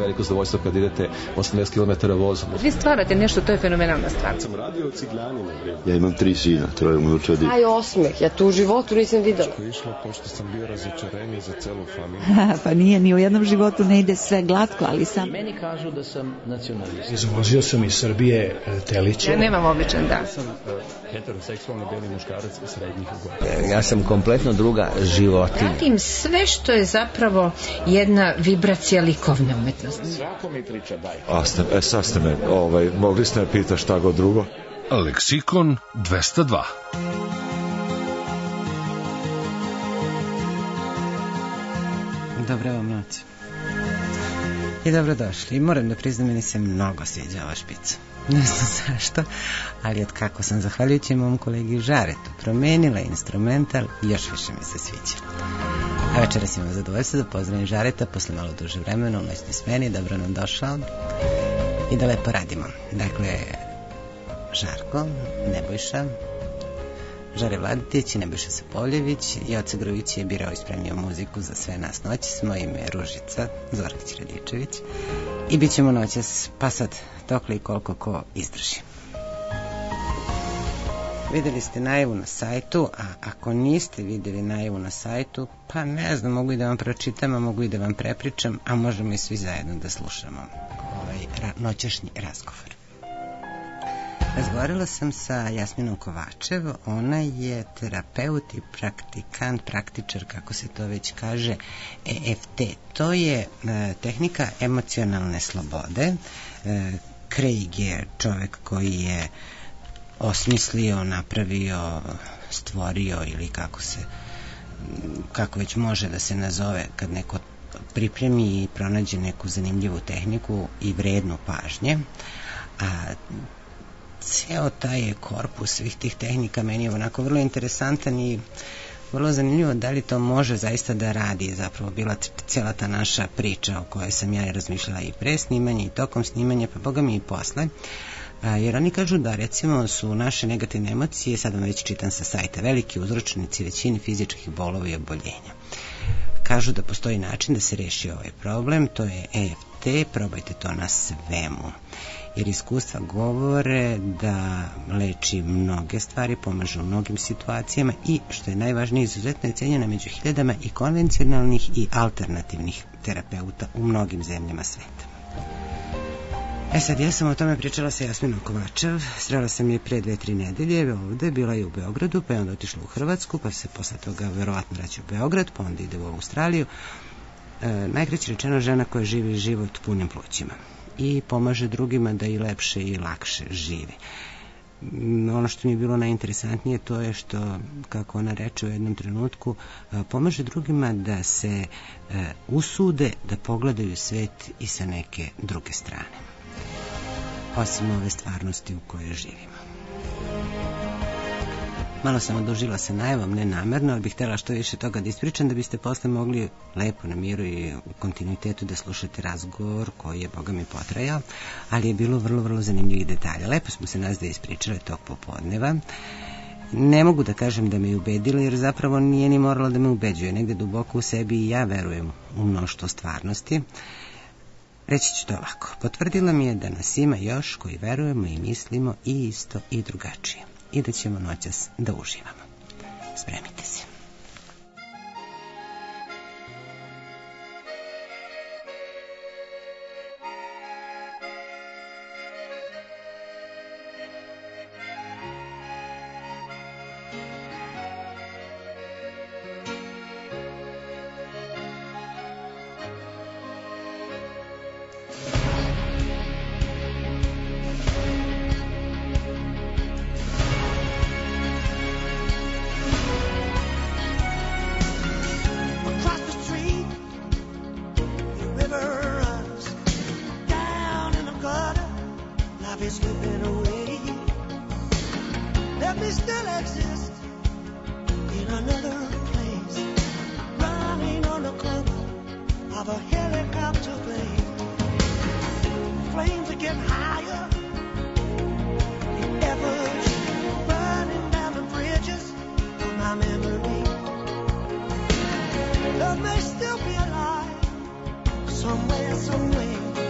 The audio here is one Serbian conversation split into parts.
veliko zadovoljstvo kad idete 80 km vozom. Vi stvarate nešto, to je fenomenalna stvar. Sam radio u Ciglanima. Ja imam 3 sina, 3 unučadi. Aj osmeh, ja tu u životu nisam videla. Što je išlo, pošto sam bio razočarenje za celu familiju. Pa nije, ni u jednom životu ne ide sve glatko, ali sam... Meni kažu da sam nacionalist. Izvozio sam iz Srbije teliće. Ja nemam običan dan. Ja sam heteroseksualni beli muškarac srednjih godina. Ja sam kompletno druga životinja. Radim sve što je zapravo jedna vibracija likovne umetnosti. Svako mi priča bajke. Sad ste me, mogli ste me pitati šta god drugo. Leksikon 202. Dobro vam noć. I dobrodošli. I moram da priznam, meni se mnogo sviđa ova špica. Ne znam zašto, ali od kako sam, zahvaljujući mom kolegi Žaretu, promenila instrumental, još više mi se sviđa. A večeras imam zadovoljstvo da pozdravim Žareta posle malo duže vremena u noćnoj smeni. Dobro nam došao i da lepo radimo. Dakle, Žarko, Nebojša, Žare Vladetić i Nebojša Sapovljević. Joce Grović je birao i spremio muziku za sve nas noći. Moje ime je Ružica Zorkić Radičević i bit ćemo noćas, pa sad dokle i koliko ko izdrži. Videli ste najavu na sajtu, a ako niste videli najavu na sajtu, pa ne znam, mogu i da vam pročitam, a mogu i da vam prepričam, a možemo i svi zajedno da slušamo ovaj noćašnji razgovor. Razgovarala sam sa Jasminom Kovačev, ona je terapeut i praktikant, praktičar, kako se to već kaže, EFT. To je tehnika emocionalne slobode. Craig je čovek koji je osmislio, napravio, stvorio ili kako već može da se nazove kad neko pripremi i pronađe neku zanimljivu tehniku i vrednu pažnje. A ceo taj korpus svih tih tehnika meni je onako vrlo interesantan i vrlo zanimljivo da li to može zaista da radi. Zapravo bila cijela ta naša priča o kojoj sam ja razmišljala i pre snimanja i tokom snimanja, pa boga mi i posle. Jer oni kažu da recimo su naše negativne emocije, sad vam već čitam sa sajta, veliki uzročnici većini fizičkih bolova i oboljenja. Kažu da postoji način da se reši ovaj problem, to je EFT, probajte to na svemu. Jer iskustva govore da leči mnoge stvari, pomaže u mnogim situacijama i, što je najvažnije, izuzetno je cenjena među hiljadama i konvencionalnih i alternativnih terapeuta u mnogim zemljama sveta. Sad, ja sam o tome pričala sa Jasminom Kovačev, srela sam je pre 2-3 nedelje ovde, bila je u Beogradu, pa je onda otišla u Hrvatsku, pa se posle toga verovatno vraća u Beograd, pa onda ide u Australiju. Najkraće rečeno, žena koja živi život punim plućima i pomaže drugima da i lepše i lakše žive. Ono što mi je bilo najinteresantnije to je što, kako ona reče u jednom trenutku, pomaže drugima da se usude da pogledaju svet i sa neke druge strane, osim ove stvarnosti u kojoj živimo. Malo sam odužila sa najavom, ne namerno, ali bih htjela što više toga da ispričam, da biste posle mogli lepo na miru i u kontinuitetu da slušate razgovor koji je, boga mi, potrajao, ali je bilo vrlo, vrlo zanimljivih detalja. Lepo smo se nas da ispričale tog popodneva. Ne mogu da kažem da me je ubedila, jer zapravo nije ni morala da me ubeđuje. Negde duboko u sebi i ja verujem u mnoštvo stvarnosti. Reći ću to ovako. Potvrdila mi je da nas ima još koji verujemo i mislimo i isto i drugačije. I da ćemo noćas da uživamo. Spremite se. Love may still be alive somewhere, somewhere.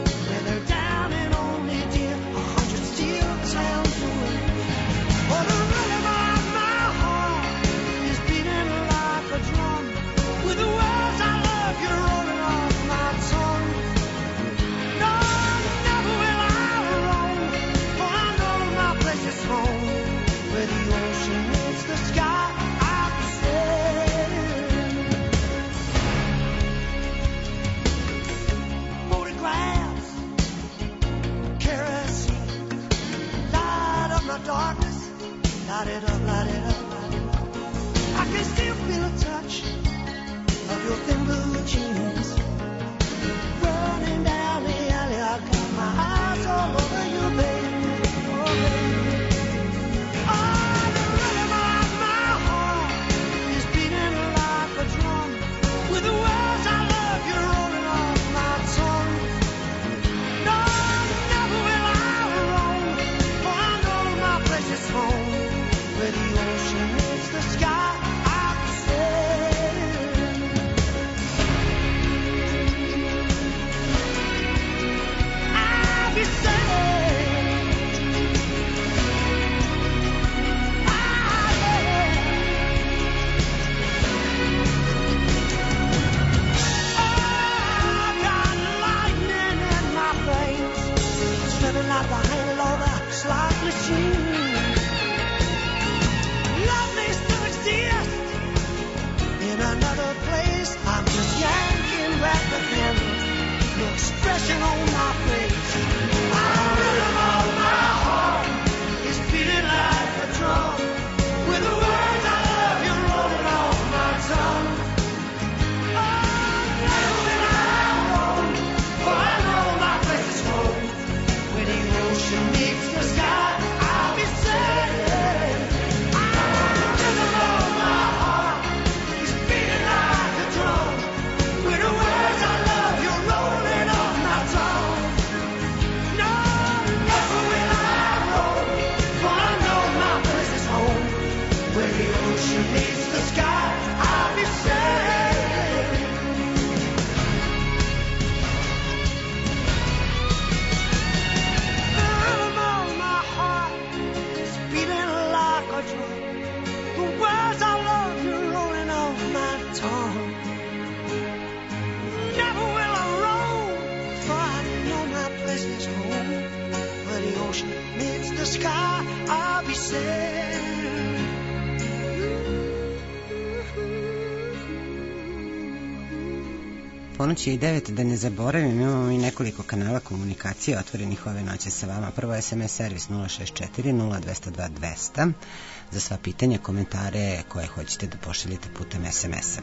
Ponoć je i 9, da ne zaboravim, imamo i nekoliko kanala komunikacije otvorenih ove noće sa vama. Prvo SMS servis 064 0202 200 za sva pitanja, komentare koje hoćete da pošaljete putem SMS-a.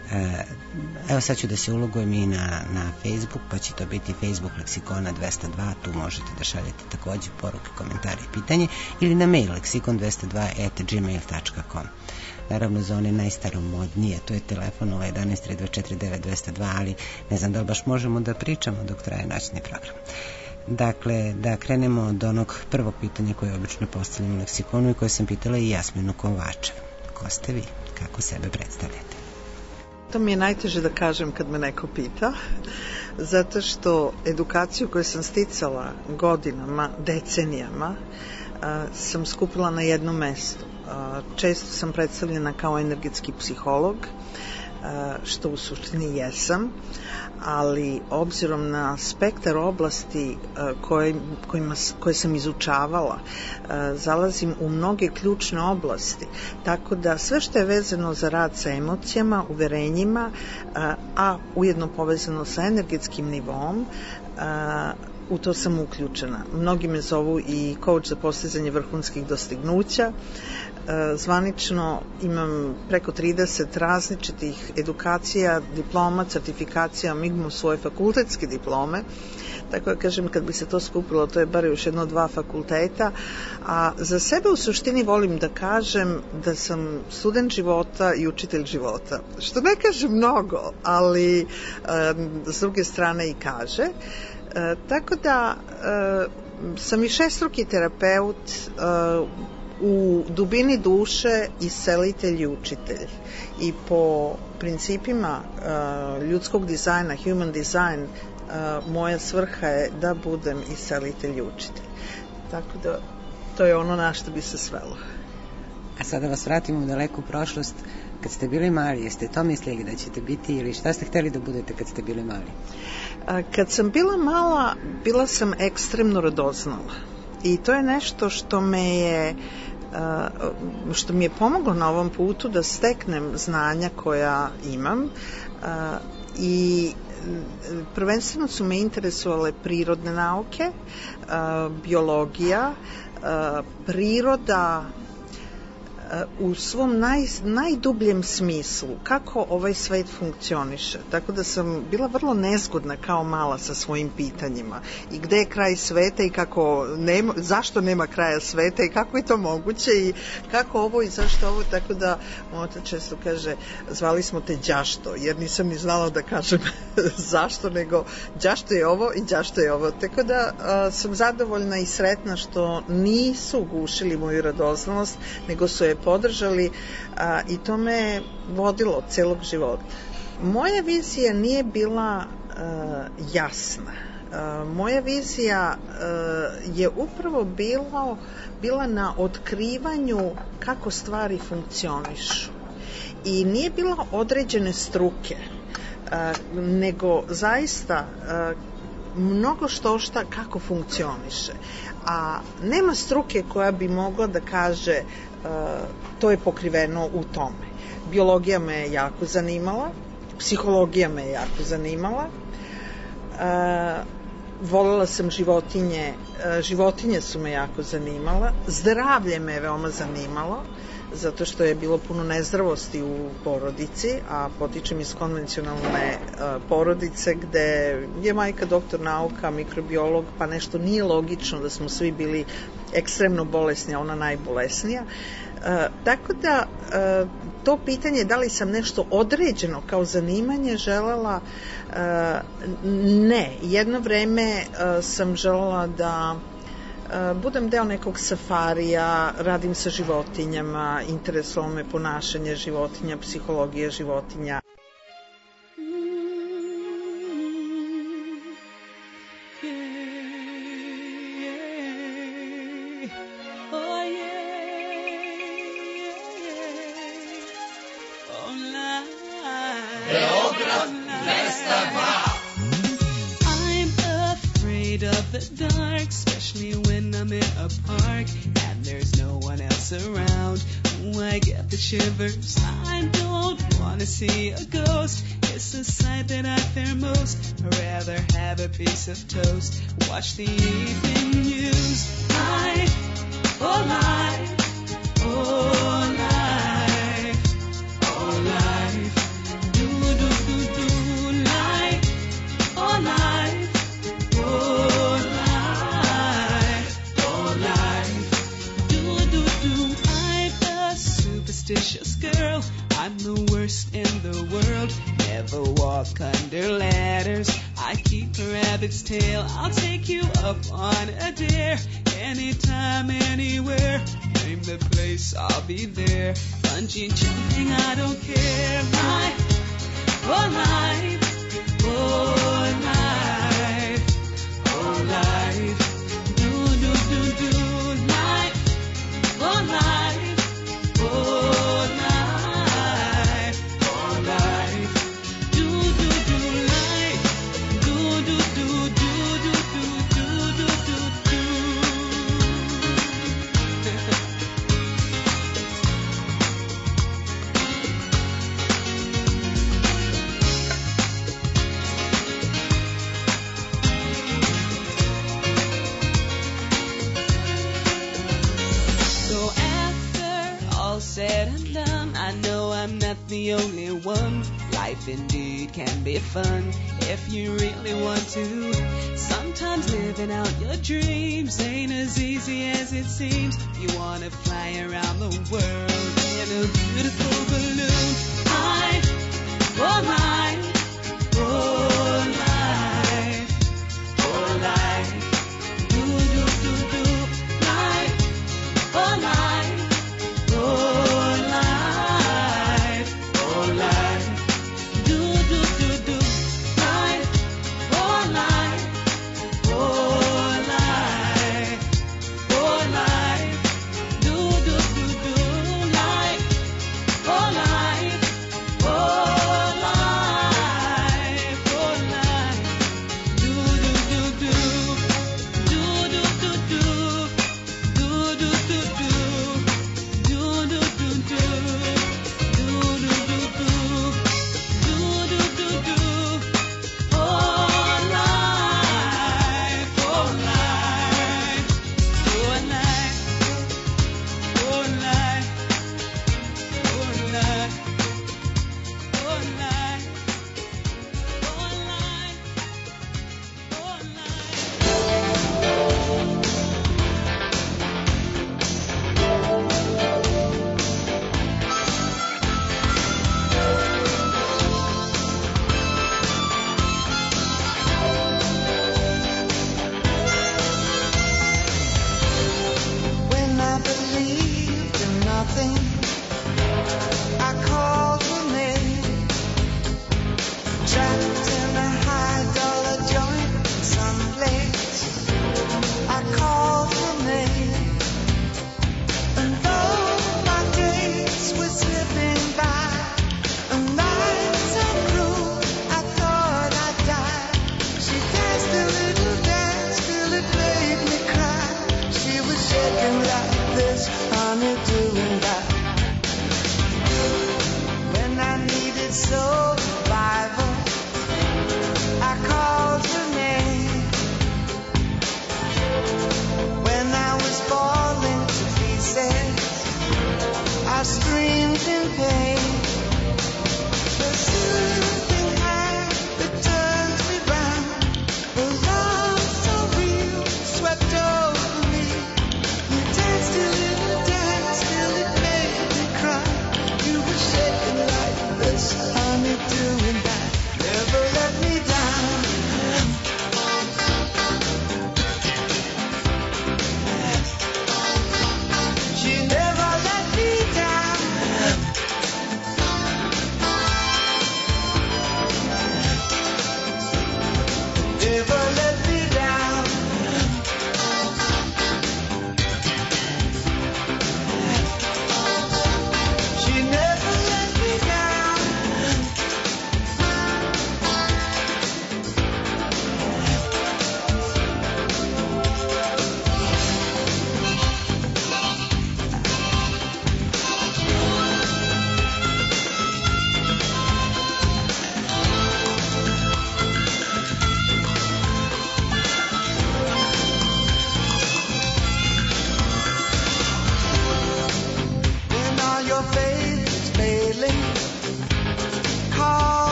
Evo sad ću da se ulogujem i na Facebook, pa će to biti Facebook Leksikona 202, tu možete da šaljete takođe poruke, komentare i pitanje, ili na mail leksikon202@gmail.com. Naravno za one najstaromodnije, to je telefon 011-324-9202, ali ne znam da li baš možemo da pričamo dok traje noćni program. Dakle, da krenemo od onog prvog pitanja koje obično postavljamo u Leksikonu i koje sam pitala i Jasminu Kovačev. Ko ste vi? Kako sebe predstavljate? To mi je najteže da kažem kad me neko pita, zato što edukaciju koju sam sticala godinama, decenijama, sam skupila na jednom mestu. Često sam predstavljena kao energetski psiholog, što u suštini jesam, ali obzirom na spektar oblasti koje sam izučavala, zalazim u mnoge ključne oblasti, tako da sve što je vezano za rad sa emocijama, uverenjima, a ujedno povezano sa energetskim nivom, u to sam uključena. Mnogi me zovu i coach za postizanje vrhunskih dostignuća. Zvanično imam preko 30 različitih edukacija, diploma, certifikacija, imam svoje fakultetske diplome, tako da kažem, kad bi se to skupilo, to je bar još 1-2 fakulteta, a za sebe u suštini volim da kažem da sam student života i učitelj života, što ne kaže mnogo, ali s druge strane i kaže. Tako da sam i šestruki terapeut, u dubini duše iscelitelj i učitelj. I po principima ljudskog dizajna, human design, moja svrha je da budem iscelitelj i učitelj. Tako da to je ono na što bi se svelo. A sada vas vratimo u daleku prošlost. Kad ste bili mali, jeste to mislili da ćete biti ili šta ste hteli da budete kad ste bili mali? Kad sam bila mala, bila sam ekstremno radoznala. I to je nešto što mi je pomoglo na ovom putu da steknem znanja koja imam i prvenstveno su me interesovale prirodne nauke, biologija, priroda u svom najdubljem smislu, kako ovaj svet funkcioniše. Tako da sam bila vrlo nezgodna kao mala sa svojim pitanjima. I gde je kraj sveta i zašto nema kraja sveta i kako je to moguće i kako ovo i zašto ovo. Tako da moj otac često kaže, zvali smo te đašto, jer nisam ni znala da kažem zašto, nego đašto je ovo i đašto je ovo. Tako da sam zadovoljna i sretna što nisu ugušili moju radoznalost, nego su je podržali i to me vodilo celog života. Moja vizija nije bila jasna. Moja vizija je upravo bila na otkrivanju kako stvari funkcionišu. I nije bila određene struke, nego zaista mnogo što kako funkcioniše. A nema struke koja bi mogla da kaže to je pokriveno u tome. Biologija me je jako zanimala, psihologija me je jako zanimala, volela sam životinje su me jako zanimala, zdravlje me je veoma zanimalo, zato što je bilo puno nezdravosti u porodici, a potičem iz konvencionalne porodice gde je majka doktor nauka, mikrobiolog, pa nešto nije logično da smo svi bili ekstremno bolesni, a ona najbolesnija. Tako da to pitanje da li sam nešto određeno kao zanimanje želela, ne. Jedno vreme sam želela da budem deo nekog safarija, radim sa životinjama, interesovalo me ponašanje životinja, psihologija životinja. Of the dark, especially when I'm in a park and there's no one else around. Ooh, I get the shivers. I don't want to see a ghost. It's the sight that I fear most. I'd rather have a piece of toast. Watch the evening news. Oh life, oh life, oh life. Do do do do life, oh life. Superstitious girl, I'm the worst in the world. Never walk under ladders. I keep a rabbit's tail. I'll take you up on a dare. Anytime, anywhere. Name the place, I'll be there. Bungee jumping, I don't care. Life, oh life, oh life, oh life. Do do do do life, oh life. Oh life, oh life, do do do life, do do do do do do do do do do. So after all said and done, I know I'm not the only one. Life indeed can be fun if you really want to. Sometimes living out your dreams ain't as easy as it seems. You wanna fly around the world in a beautiful balloon. Oh life, oh life, oh life. Do do do do life, oh life. Oh life, oh life, do do do do life, oh life.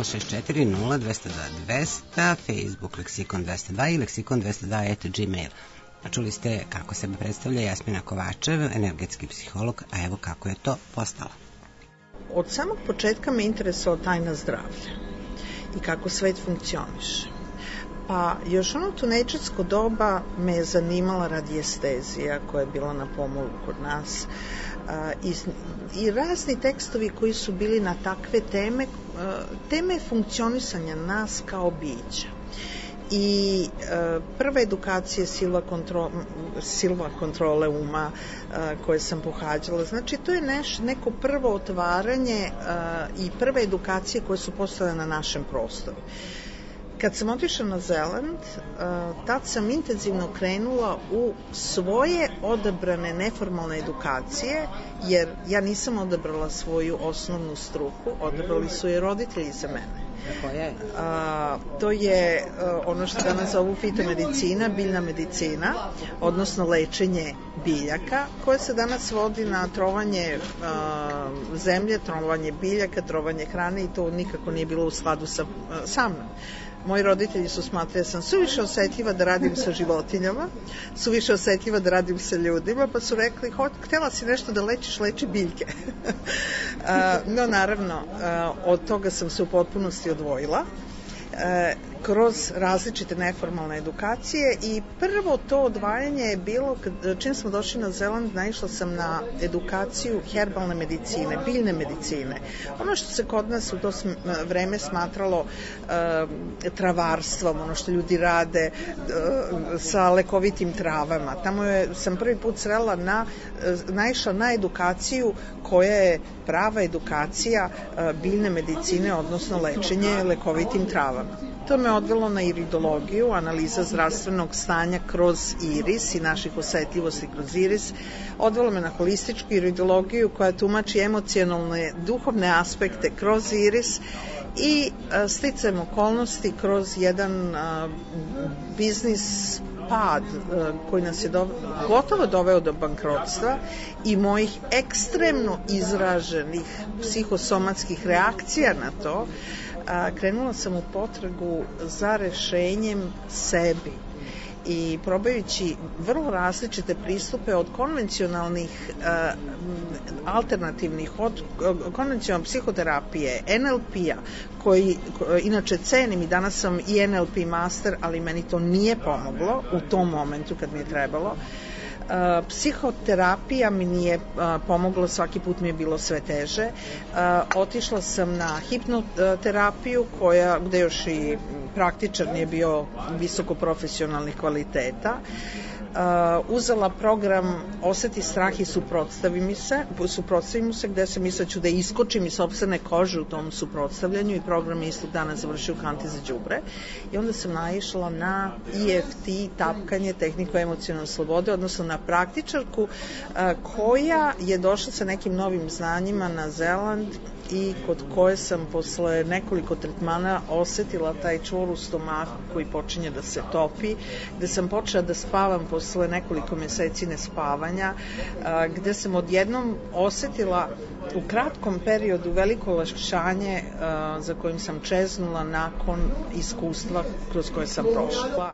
064 0202 200, Facebook Leksikon 202 i leksikon202@gmail. Čuli ste kako sebe predstavlja Jasmina Kovačev, energetski psiholog, a evo kako je to postala. Od samog početka me interesovao tajna zdravlja i kako svet funkcioniše. Pa još ono tunečarsko doba me je zanimala radiestezija koja je bila na pomolu kod nas i razni tekstovi koji su bili na takve teme funkcionisanja nas kao bića. I prva edukacija je silva kontrole uma koje sam pohađala. Znači, to je neko prvo otvaranje i prve edukacije koje su postojale na našem prostoru. Kad sam otišla na Zeland, tad sam intenzivno krenula u svoje odabrane neformalne edukacije, jer ja nisam odabrala svoju osnovnu struku, odabrali su je roditelji za mene. To je ono što danas zovu fitomedicina, biljna medicina, odnosno lečenje biljaka, koje se danas vodi na trovanje zemlje, trovanje biljaka, trovanje hrane i to nikako nije bilo u skladu sa mnom. Moji roditelji su smatrali da sam suviše osetljiva da radim sa životinjama, suviše osetljiva da radim sa ljudima, pa su rekli, htjela si nešto da lečiš, leči biljke. No, naravno, od toga sam se u potpunosti odvojila kroz različite neformalne edukacije i prvo to odvajanje je bilo, čim smo došli na Zeland, naišla sam na edukaciju herbalne medicine, biljne medicine. Ono što se kod nas u to vreme smatralo travarstvom, ono što ljudi rade sa lekovitim travama. Tamo sam prvi put naišla na edukaciju koja je prava edukacija biljne medicine, odnosno lečenje lekovitim travama. To me odvelo na iridologiju, analiza zdravstvenog stanja kroz iris i naših osetljivosti kroz iris. Odvelo me na holističku iridologiju koja tumači emocionalne, duhovne aspekte kroz iris i sticajem okolnosti kroz jedan biznis pad koji nas je gotovo doveo do bankrotstva i mojih ekstremno izraženih psihosomatskih reakcija na to, krenula sam u potragu za rešenjem sebi i probajući vrlo različite pristupe od konvencionalnih alternativnih, od konvencionalne psihoterapije, NLP-a, koji inače cenim i danas sam i NLP master, ali meni to nije pomoglo u tom momentu kad mi je trebalo. Psihoterapija mi nije pomogla, svaki put mi je bilo sve teže. Otišla sam na hipnoterapiju gde još i praktičar nije bio visoko profesionalnih kvaliteta. Uzela program Oseti strah i suprotstavi mu se, gde sam mislila ću da iskočim iz sopstvene kože u tom suprotstavljanju i program je istog dana završio u kanti za đubre. I onda sam naišla na EFT, tapkanje, tehniku emocionalne slobode, odnosno na praktičarku koja je došla sa nekim novim znanjima na Zeland i kod koje sam posle nekoliko tretmana osetila taj čvor u stomaku koji počinje da se topi, gde sam počela da spavam posle nekoliko meseci nespavanja, gde sam odjednom osetila u kratkom periodu veliko olakšanje za kojim sam čeznula nakon iskustva kroz koje sam prošla.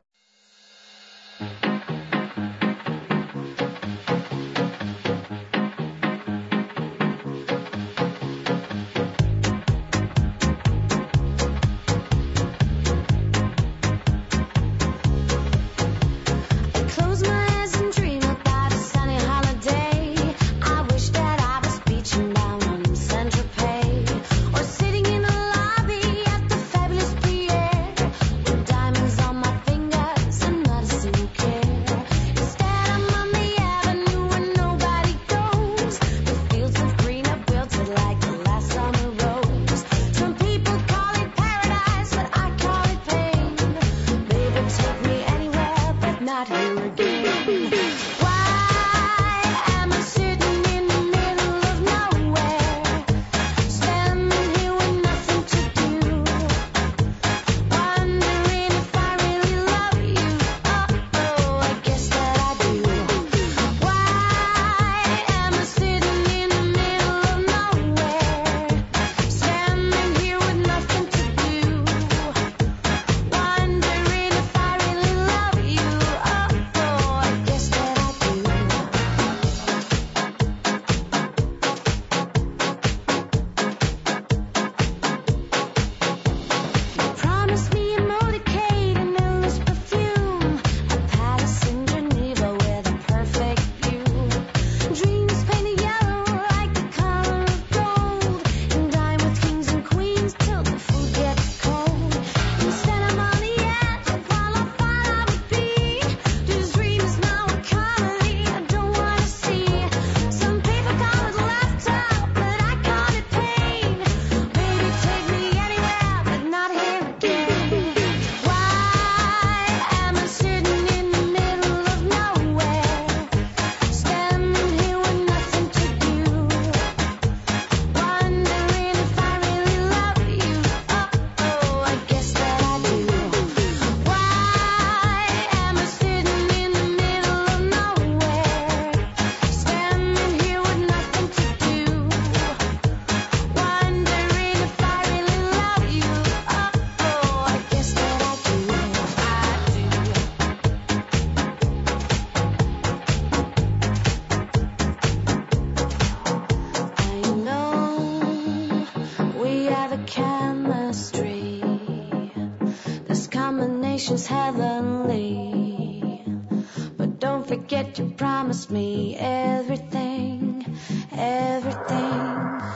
heavenly. But don't forget you promised me everything, everything.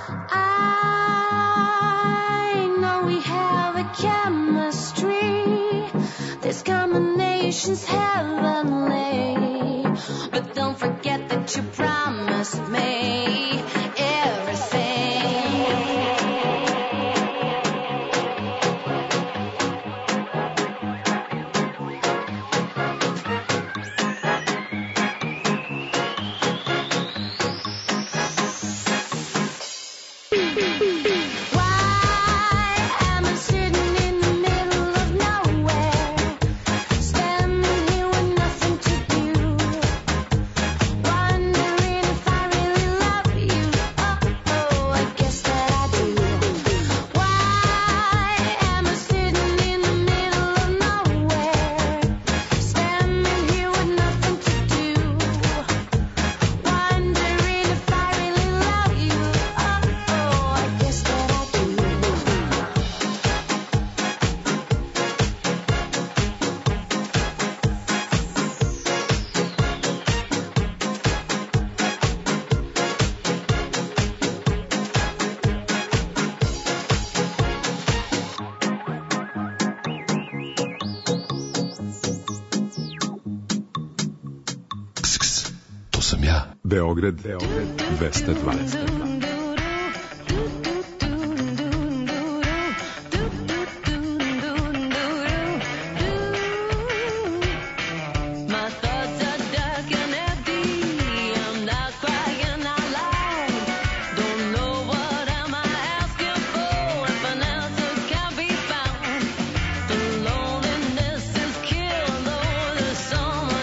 I know we have a chemistry. This combination's heavenly. But don't forget that you promised me everything. Beograd 212.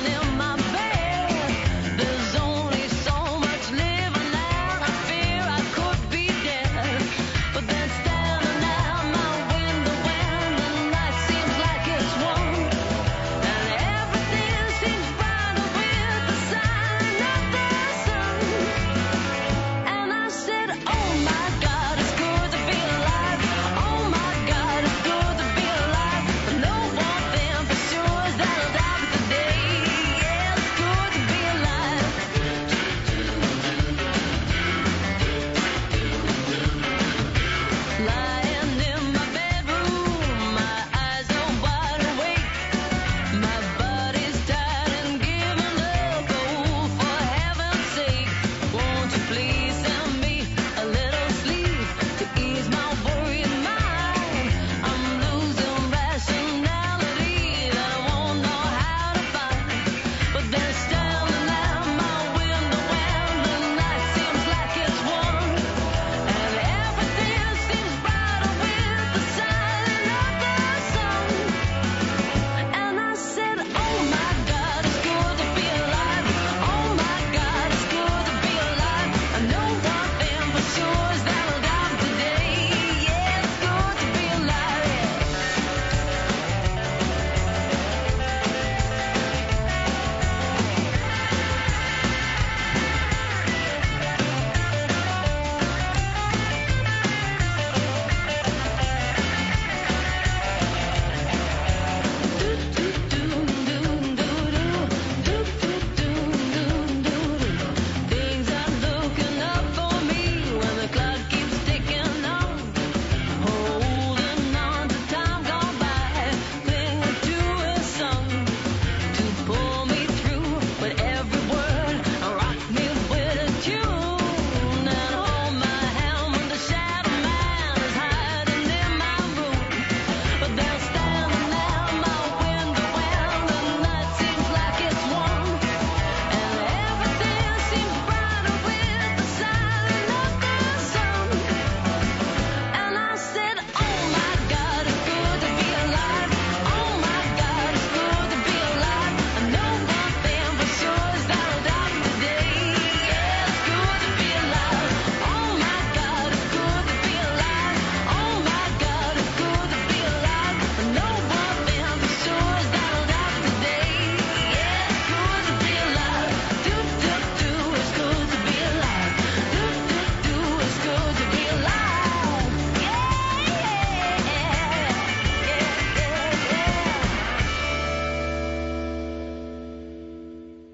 Fear I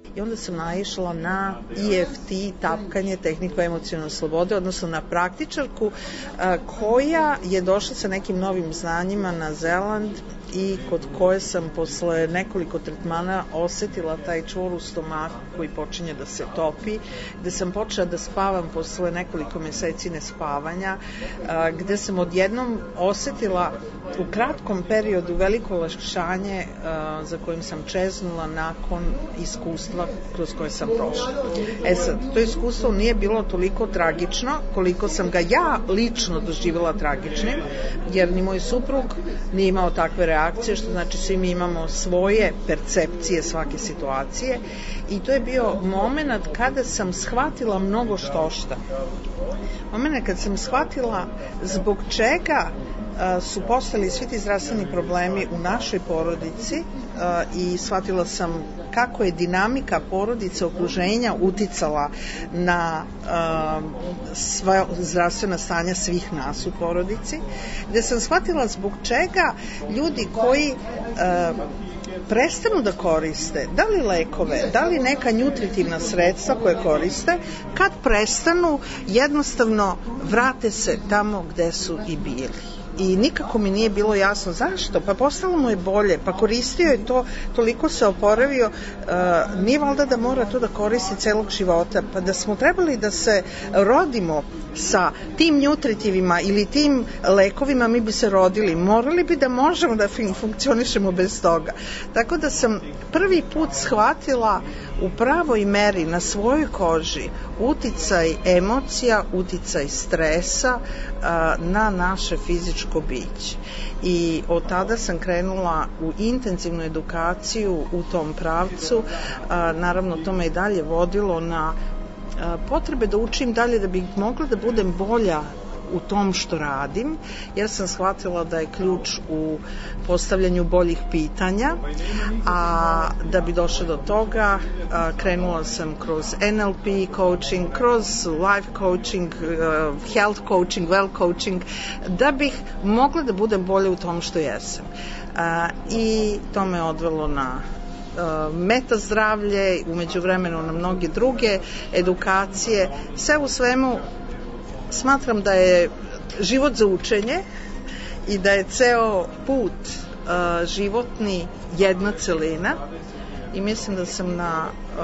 I onda sam naišla na EFT, tapkanje, tehniku emocionalne slobode, odnosno na praktičarku koja je došla sa nekim novim znanjima na Zeland i kod koje sam posle nekoliko tretmana osetila taj čvor u stomaku koji počinje da se topi, gde sam počela da spavam posle nekoliko meseci nespavanja, gde sam odjednom osetila u kratkom periodu veliko olakšanje za kojim sam čeznula nakon iskustva kroz koje sam prošla. Sad, to iskustvo nije bilo toliko tragično koliko sam ga ja lično doživjela tragičnim, jer ni moj suprug nije imao takve reakcije, što znači svi mi imamo svoje percepcije svake situacije, i to je bio moment kada sam shvatila mnogo štošta. Moment kad sam shvatila zbog čega su postali svi ti zdravstveni problemi u našoj porodici, i shvatila sam kako je dinamika porodice, okruženja uticala na sva zdravstvena stanja svih nas u porodici, gde sam shvatila zbog čega ljudi koji prestanu da koriste, da li lekove, da li neka nutritivna sredstva koje koriste, kad prestanu, jednostavno vrate se tamo gde su i bili. I nikako mi nije bilo jasno zašto, pa postalo mu je bolje, pa koristio je to, toliko se oporavio, nije valjda da mora to da koristi celog života, pa da smo trebali da se rodimo sa tim nutritivima ili tim lekovima, mi bi se rodili, morali bi da možemo da funkcionišemo bez toga. Tako da sam prvi put shvatila u pravoj meri na svojoj koži uticaj emocija, uticaj stresa na naše fizičko biće. I od tada sam krenula u intenzivnu edukaciju u tom pravcu. Naravno, to me i dalje vodilo na potrebe da učim dalje da bih mogla da budem bolja u tom što radim, jer sam shvatila da je ključ u postavljanju boljih pitanja, a da bi došla do toga krenula sam kroz NLP coaching, kroz life coaching, health coaching, well coaching, da bih mogla da budem bolja u tom što jesam. I to me odvelo na meta zdravlje, umeđu vremenu na mnoge druge edukacije. Sve u svemu smatram da je život za učenje i da je ceo put životni jedna celina, i mislim da sam na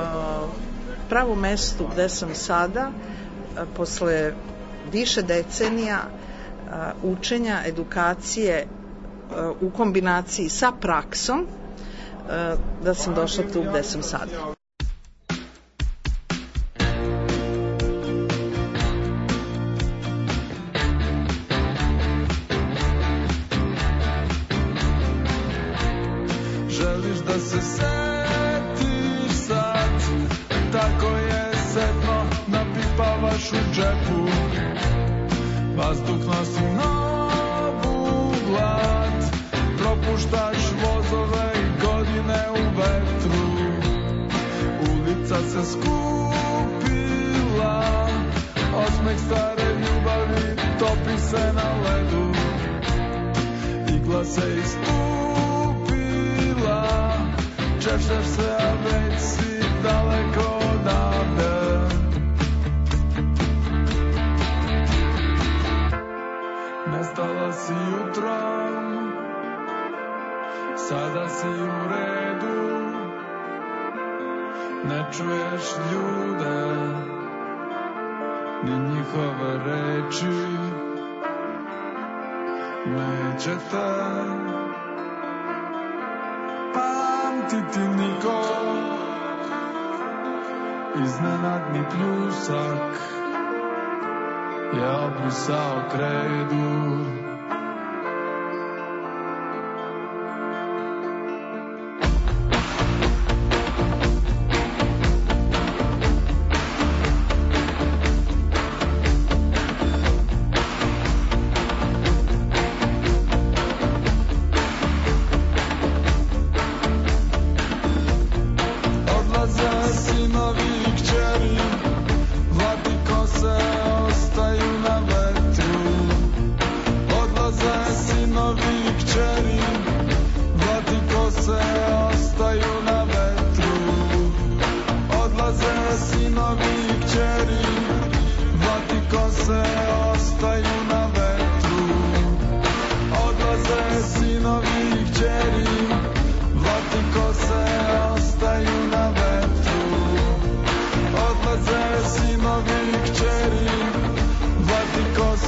pravom mestu gde sam sada, posle više decenija učenja, edukacije u kombinaciji sa praksom, da sam došla tu gde sam sada. Želiš da se setiš sad, tako je setno, napipavaš u džepu, vazduh nosi novu glad, propuštaš vozove i godine u vetru, ulica se skupila, osmeh stare ljubavi topi se na ledu, igla se istupila, češljaš se, a već si daleko odavde. Nestala si jutrom, sada si u redu, ne čuješ ljude, ni njihove reči, neće te pamtiti niko, iznenadni pljusak je obrisao kredu.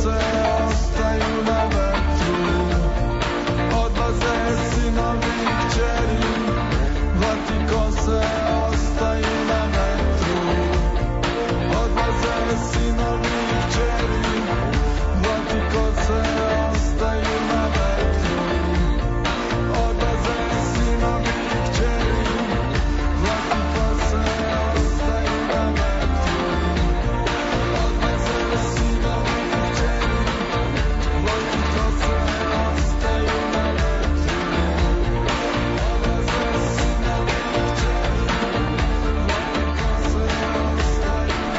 kose ostaju na vetru, odlaze sinovi i kćeri, zlati kose ostaju na vetru, odlaze sinovi i kćeri, zlati kose ostaju na vetru, odlaze sinovi i kćeri, zlati kose ostaju na vetru, odlaze sinovi i kćeri, zlati kose ostaju na vetru, odlaze sinovi i kćeri, zlati kose ostaju na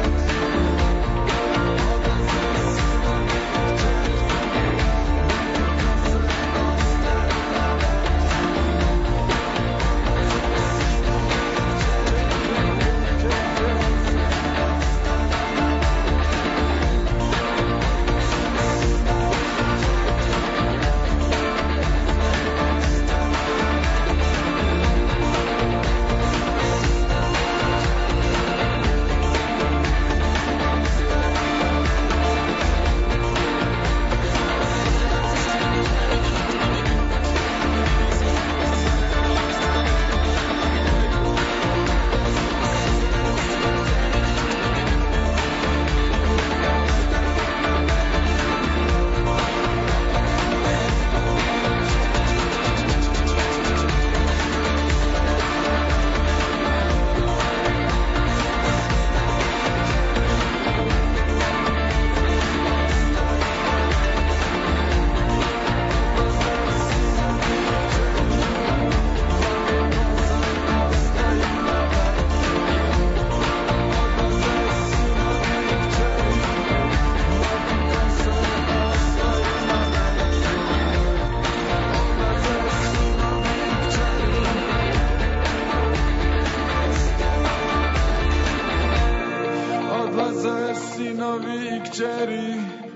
sinovi i kćeri.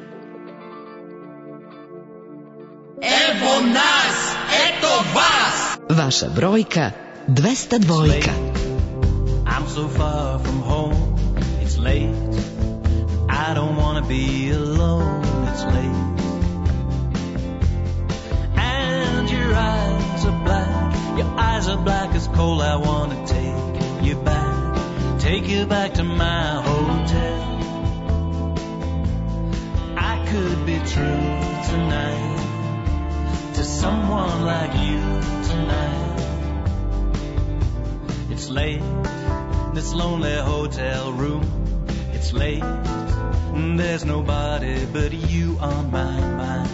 Evo nas, eto vas. Vaša brojka 202. I'm so far from home, it's late. I don't wanna be alone, it's late. And your eyes are black, your eyes are black as coal. I wanna take you back to my hotel. I could be true tonight to someone like you tonight. It's late, this lonely hotel room. It's late, there's nobody but you on my mind.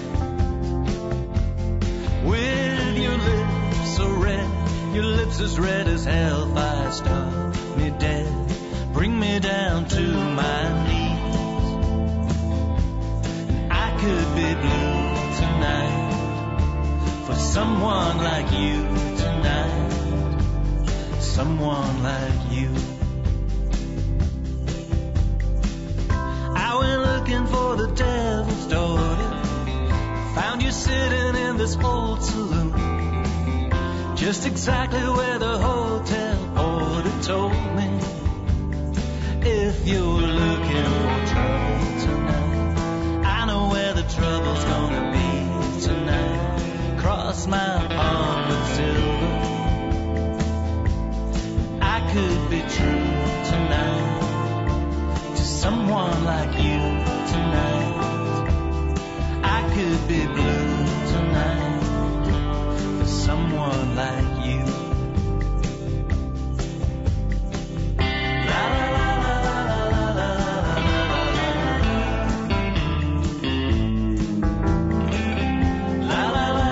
With your lips so red, your lips as red as hellfire, stop me dead, bring me down to my knees. And I could be blue tonight for someone like you tonight, someone like you. I went looking for the devil's daughter, found you sitting in this old saloon, just exactly where the hotel porter told me. If you're looking for trouble tonight, I know where the trouble's gonna be tonight. Cross my palm with silver, I could be true tonight to someone like you tonight. I could be blue tonight for someone like you. La la la la la la la la la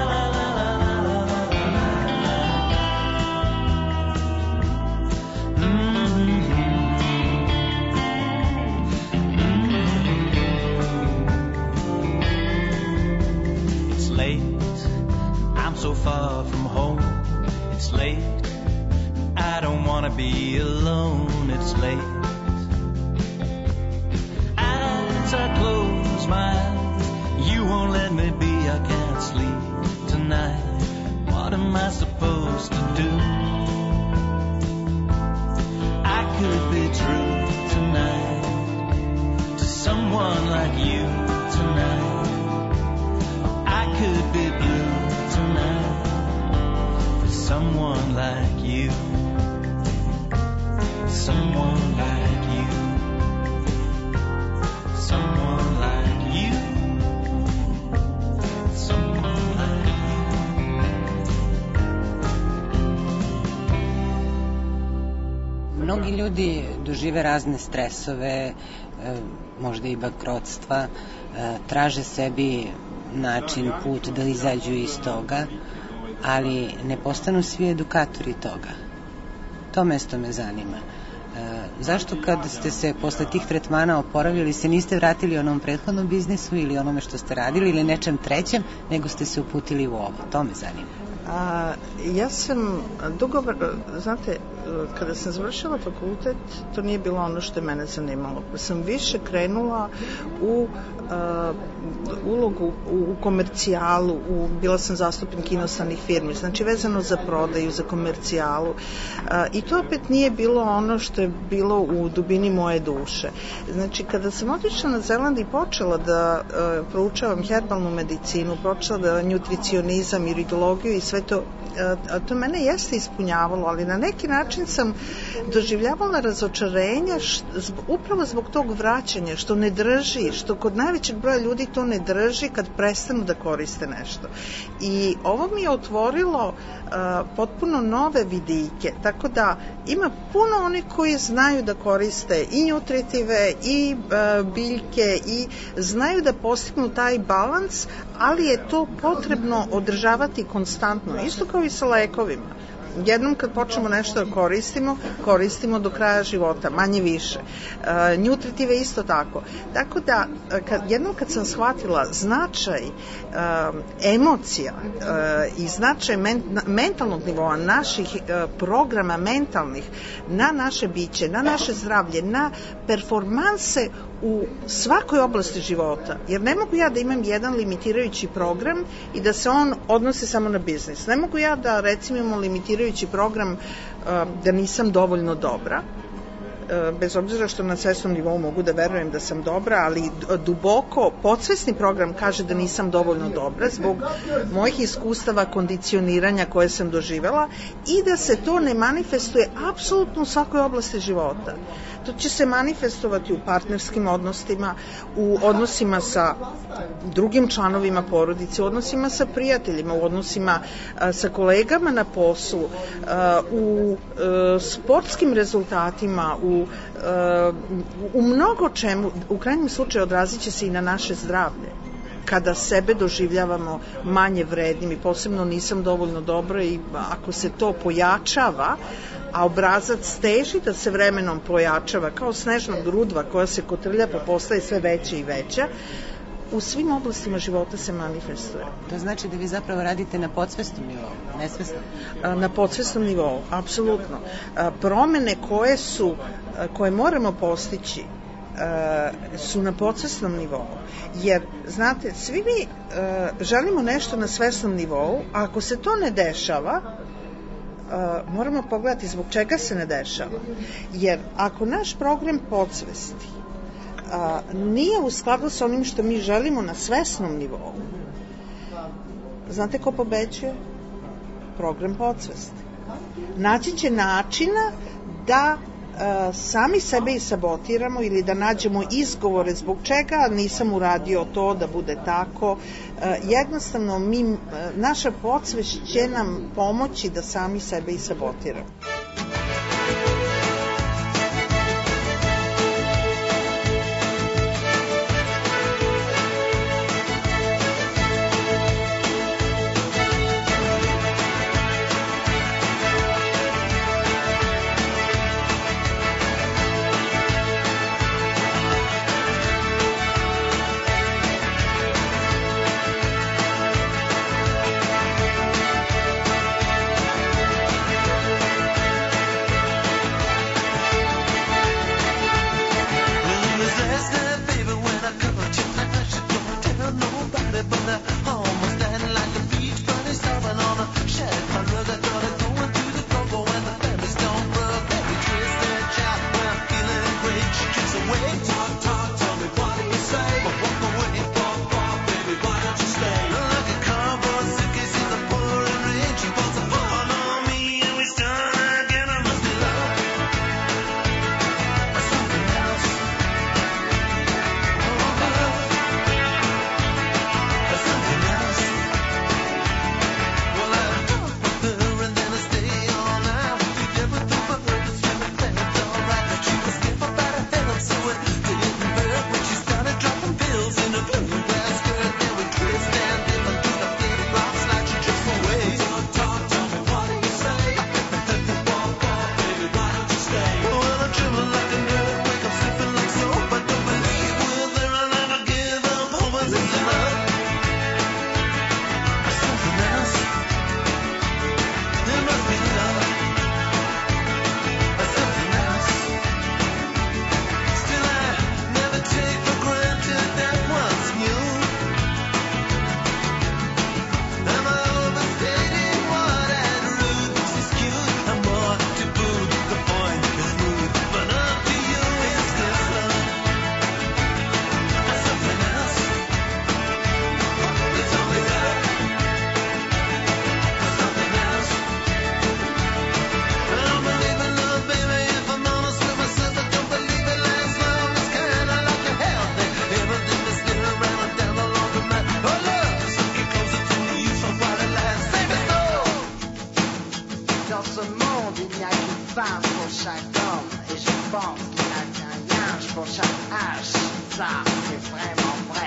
so far from home, it's late. I don't wanna be alone, it's late. As I close my eyes, you won't let me be, I can't sleep tonight. What am I supposed to do? I could be true tonight to someone like you tonight. you. Someone like you. Someone like you. Someone like you. Mnogi ljudi dožive razne stresove, možda i bankrotstva, traže sebi način, put da izađu iz toga, ali ne postanu svi edukatori toga. To mesto me zanima. Zašto kad ste se posle tih tretmana oporavili se niste vratili onom prethodnom biznisu ili onome što ste radili ili nečem trećem, nego ste se uputili u ovo? To me zanima. Ja sam dugo, znate, kada sam završila fakultet, to nije bilo ono što je mene zanimalo. Sam više krenula u ulogu u komercijalu, bila sam zastupnik inostranih firmi, znači vezano za prodaju, za komercijalu. I to opet nije bilo ono što je bilo u dubini moje duše. Znači, kada sam otišla na Zeland i počela da proučavam herbalnu medicinu, počela da nutricionizam, iridologiju i sve to, to mene jeste ispunjavalo, ali na neki način sam doživljavala razočarenja upravo zbog tog vraćanja, što ne drži, što kod najvećeg broja ljudi to ne drži kad prestanu da koriste nešto. I ovo mi je otvorilo potpuno nove vidike, tako da ima puno onih koji znaju da koriste i nutritive i biljke i znaju da postignu taj balans, ali je to potrebno održavati konstantno, isto kao i sa lekovima. Jednom kad počnemo nešto da koristimo do kraja života, manje više. Nutritive isto tako. Tako da, jednom kad sam shvatila značaj emocija i značaj mentalnog nivoa, naših programa mentalnih, na naše biće, na naše zdravlje, na performanse u svakoj oblasti života. Jer ne mogu ja da imam jedan limitirajući program i da se on odnosi samo na biznis. Ne mogu ja da, recimo, imam limitirajući program da nisam dovoljno dobra, bez obzira što na svesnom nivou mogu da verujem da sam dobra, ali duboko podsvesni program kaže da nisam dovoljno dobra zbog mojih iskustava kondicioniranja koje sam doživela i da se to ne manifestuje apsolutno u svakoj oblasti života. To će se manifestovati u partnerskim odnosima, u odnosima sa drugim članovima porodice, u odnosima sa prijateljima, u odnosima sa kolegama na poslu, u sportskim rezultatima, u mnogo čemu, u krajnjem slučaju odrazit će se i na naše zdravlje. Kada sebe doživljavamo manje vrednim i posebno nisam dovoljno dobra i ako se to pojačava, a obrazac teži da se vremenom pojačava kao snežna grudva koja se kotrlja pa postaje sve veća i veća, u svim oblastima života se manifestuje. To znači da vi zapravo radite na podsvesnom nivou, nesvesnom? Na podsvesnom nivou, apsolutno. Promene koje moramo postići su na podsvesnom nivou. Jer, znate, svi mi želimo nešto na svesnom nivou, a ako se to ne dešava, moramo pogledati zbog čega se ne dešava. Jer ako naš program podsvesti nije u skladu sa onim što mi želimo na svesnom nivou, znate ko pobeđuje? Program podsvesti. Naći će načina da sami sebe i sabotiramo ili da nađemo izgovore zbog čega nisam uradio to da bude tako. Jednostavno, naša podsvest će nam pomoći da sami sebe i sabotiramo. pense qu'il n'a qu'un H pour chaque H. Ça, c'est vraiment vrai.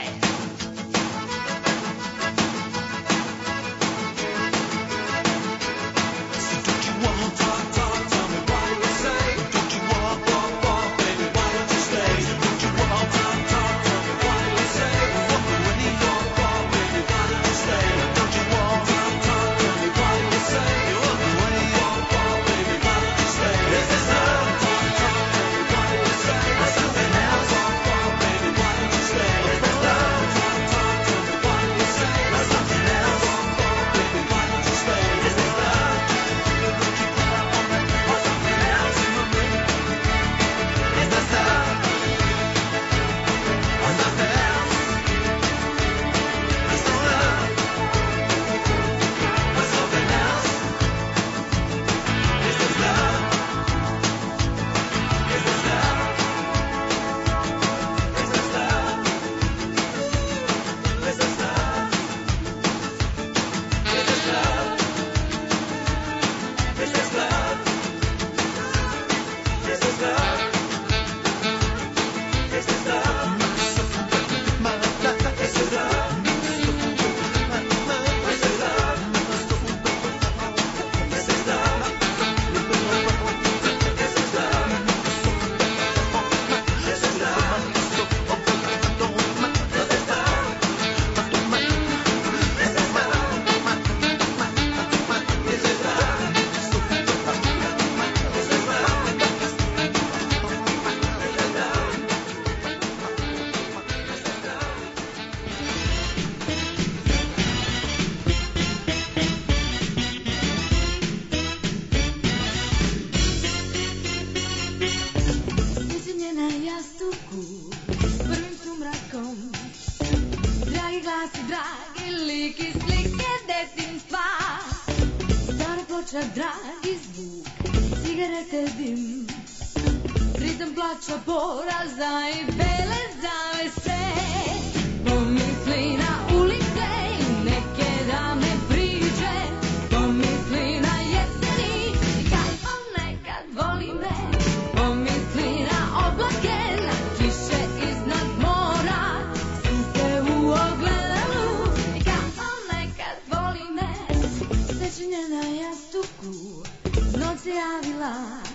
Dragi zvuk, cigarete dim, ritam plaća poraza i bele zavese. Pomisli na ulice i neke davne priče, pomisli na jeseni i kako nekad voli me. Pomisli na oblake, na kiše iznad mora, sunce u ogledalu i kako nekad voli me. Srećenje na jastuku, noć se javila,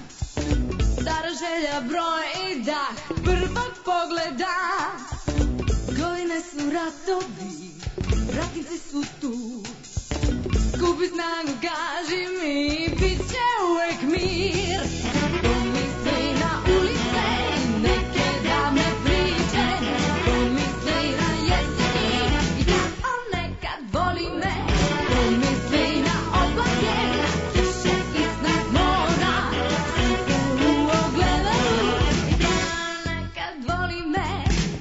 stara želja, broj i dah prvog pogleda. Godine su ratovi, ratnici su tu, skupi snagu, kaži mi, bit će uvek mir. Pomisli na ulice i neke davne priče, pomisli na jeseni i kako nekad voli me. Pomisli na oblake, na kiše iznad mora, sunce u ogledalu i kako nekad voli me.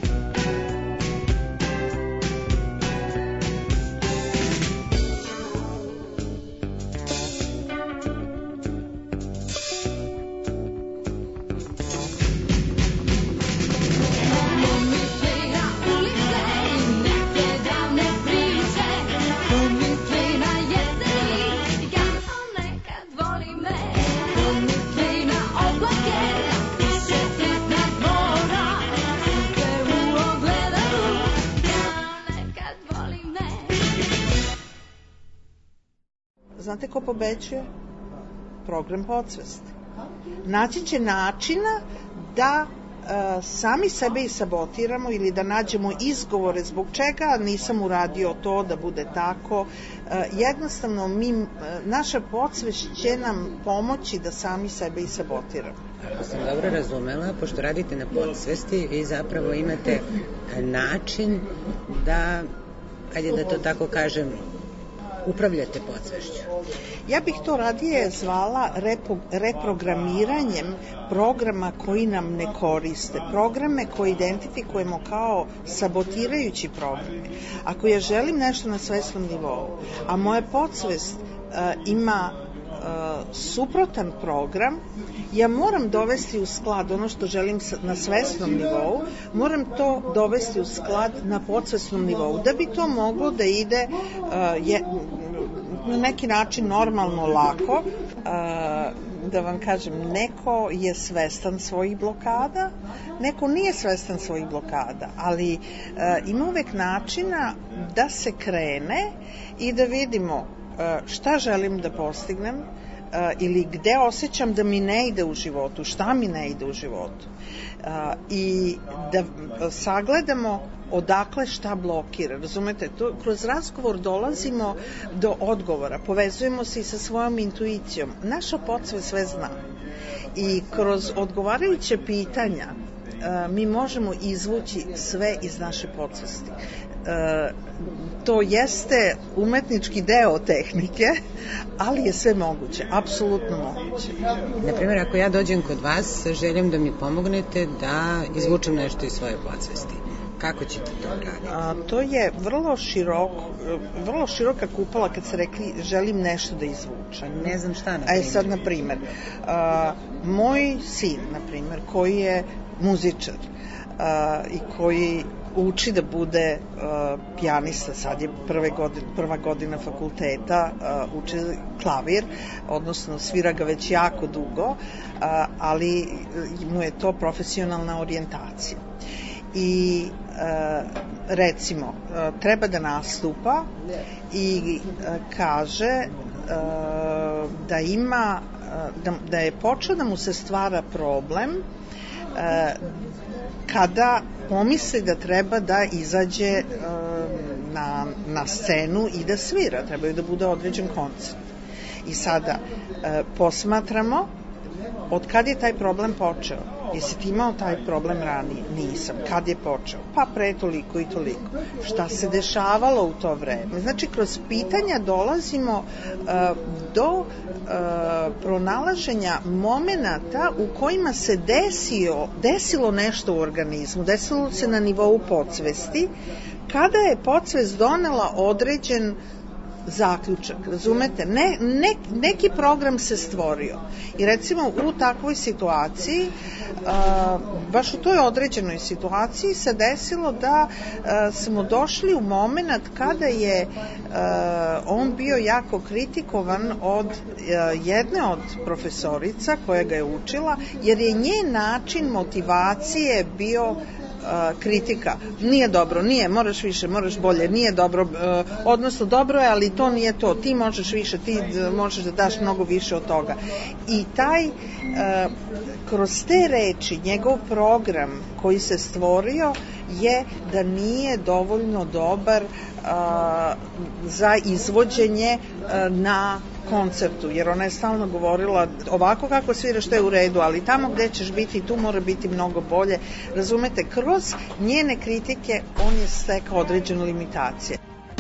Znate ko pobeđuje? Program podsvesti. Naći će načina da sami sebe i sabotiramo ili da nađemo izgovore zbog čega nisam uradio to da bude tako. Jednostavno, naša podsvest će nam pomoći da sami sebe i sabotiramo. Ako sam dobro razumela, pošto radite na podsvesti, vi zapravo imate način da, ajde da to tako kažem, upravljate podsvešću. Ja bih to radije zvala reprogramiranjem programa koji nam ne koriste, programe koje identifikujemo kao sabotirajući programe. Ako ja želim nešto na svesnom nivou, a moja podsvest ima suprotan program, ja moram dovesti u sklad ono što želim na svesnom nivou, moram to dovesti u sklad na podsvesnom nivou, da bi to moglo da ide na neki način normalno, lako. da vam kažem, neko je svestan svojih blokada, neko nije svestan svojih blokada, ali ima uvek načina da se krene i da vidimo šta želim da postignem ili gde osjećam da mi ne ide u životu, šta mi ne ide u životu. I da sagledamo odakle šta blokira. Razumete, kroz razgovor dolazimo do odgovora, povezujemo se i sa svojom intuicijom. Naša podsvest sve zna. I kroz odgovarajuće pitanja mi možemo izvući sve iz naše podsvesti. To jeste umetnički deo tehnike, ali je sve moguće, apsolutno moguće. Naprimjer, ako ja dođem kod vas, želim da mi pomognete da izvučem nešto iz svoje podsvesti. Kako ćete to raditi? To je vrlo široka kupala kad se rekli želim nešto da izvučem. Ne znam šta, na primjer. Sad, na primjer, moj sin, na primjer, koji je muzičar i koji uči da bude pijanista, sad je prva godina fakulteta, uči klavir, odnosno svira ga već jako dugo, ali mu je to profesionalna orijentacija. I recimo treba da nastupa i kaže da je počeo da mu se stvara problem kada pomisli da treba da izađe na scenu i da svira, trebaju da bude određen koncert. I sada posmatramo od kad je taj problem počeo. Jesi ti imao taj problem ranije? Nisam. Kad je počeo? Pa pre toliko i toliko. Šta se dešavalo u to vreme? Znači, kroz pitanja dolazimo do pronalaženja momenata u kojima se desilo nešto u organizmu, desilo se na nivou podsvesti, kada je podsvest donela određen zaključak, razumete? Neki program se stvorio i recimo u takvoj situaciji, baš u toj određenoj situaciji se desilo da smo došli u moment kada je on bio jako kritikovan od jedne od profesorica koja ga je učila, jer je njen način motivacije bio kritika. Nije dobro, moraš više, moraš bolje, nije dobro, odnosno dobro je, ali to nije to, ti možeš više, ti možeš da daš mnogo više od toga. I kroz te reči, njegov program koji se stvorio je da nije dovoljno dobar za izvođenje na koncertu, jer ona je stalno govorila ovako kako sviraš to je u redu, ali tamo gde ćeš biti tu mora biti mnogo bolje. Razumete, kroz njene kritike on je stekao određene limitacije.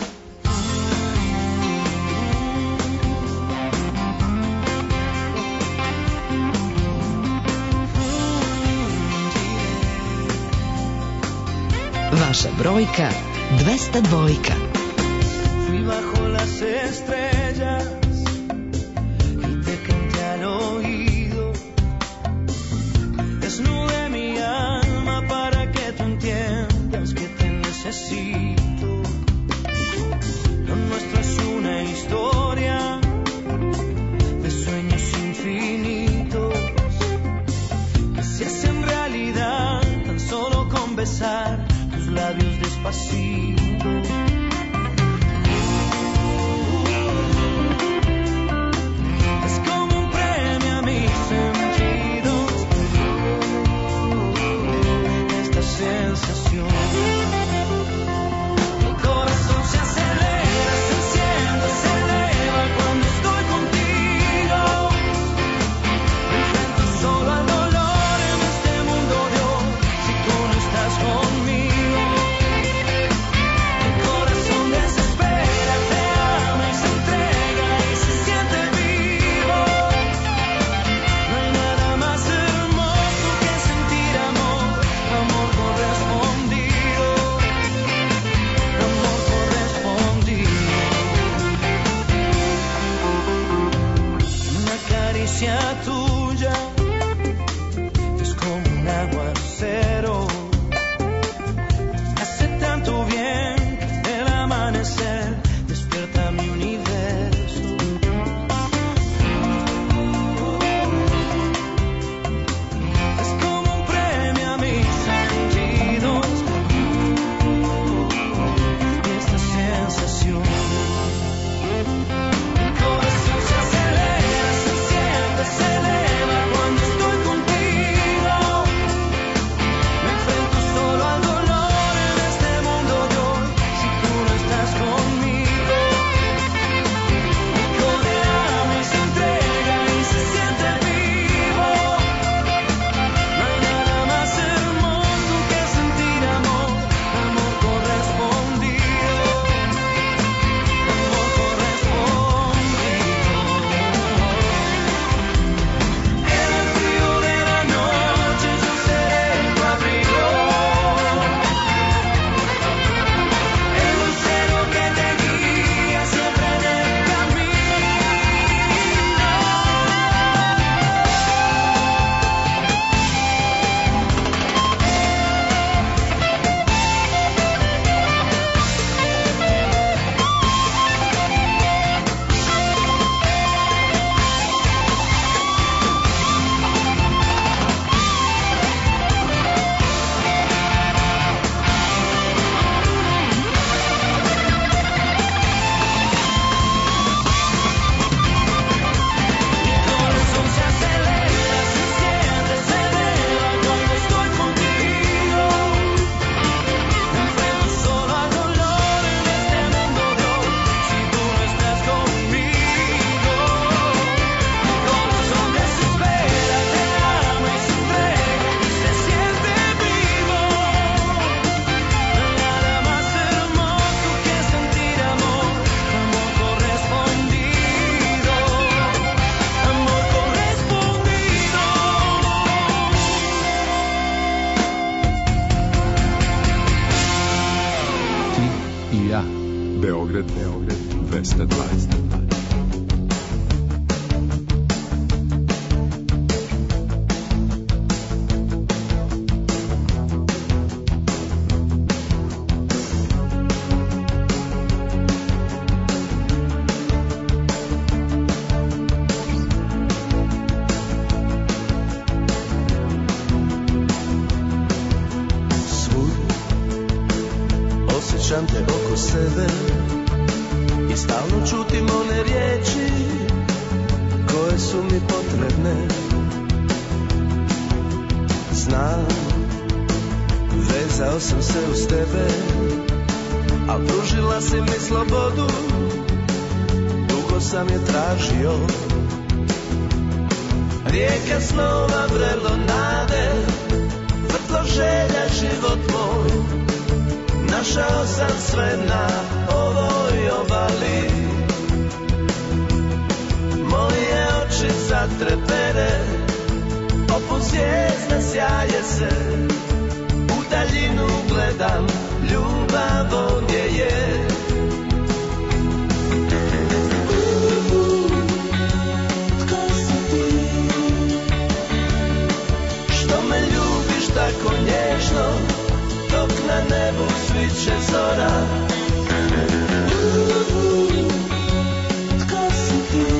Vaša brojka 202. Fui bajo las estrellas y te canté al oído. Desnudé mi alma para que tú entiendas que te necesito. Lo nuestro es una historia de sueños infinitos que se hacen realidad tan solo con besar tus labios despacito. Sensación. Mi corazón se acelera, se enciende, se eleva cuando estoy contigo. Enfrento solo al dolor en este mundo de hoy si tú no estás conmigo. Mi Beograd 220. Osjećam te oko sebe i stalno čutim one riječi koje su mi potrebne. Znam, vezao sam se uz tebe, a pružila si mi slobodu, dugo sam je tražio. Rijeka snova, vrelo nade, vrtlo želja, život moj. Našao sam sve na ovoj obali. Moje oči zatrepere, poput zvijezda sjaje se. U daljinu gledam, ljubav ovdje je. Tko si ti? Što me ljubiš tako nježno, dok na nebu sviće zora. Tko si ti?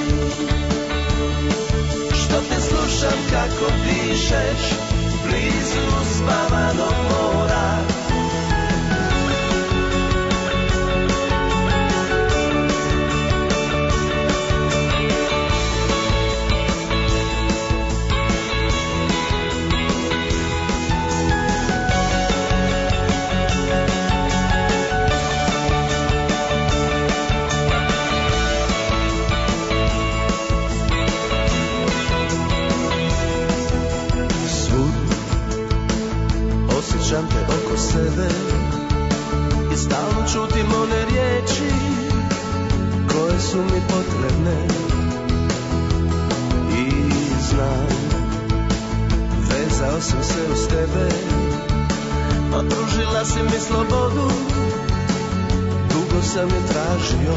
Što te slušam kako dišeš, blizu spavanog mora. Osjećam te oko sebe i stalno čutim one riječi koje su mi potrebne. I znam, vezao sam se uz tebe, a pružila si mi slobodu, dugo sam je tražio.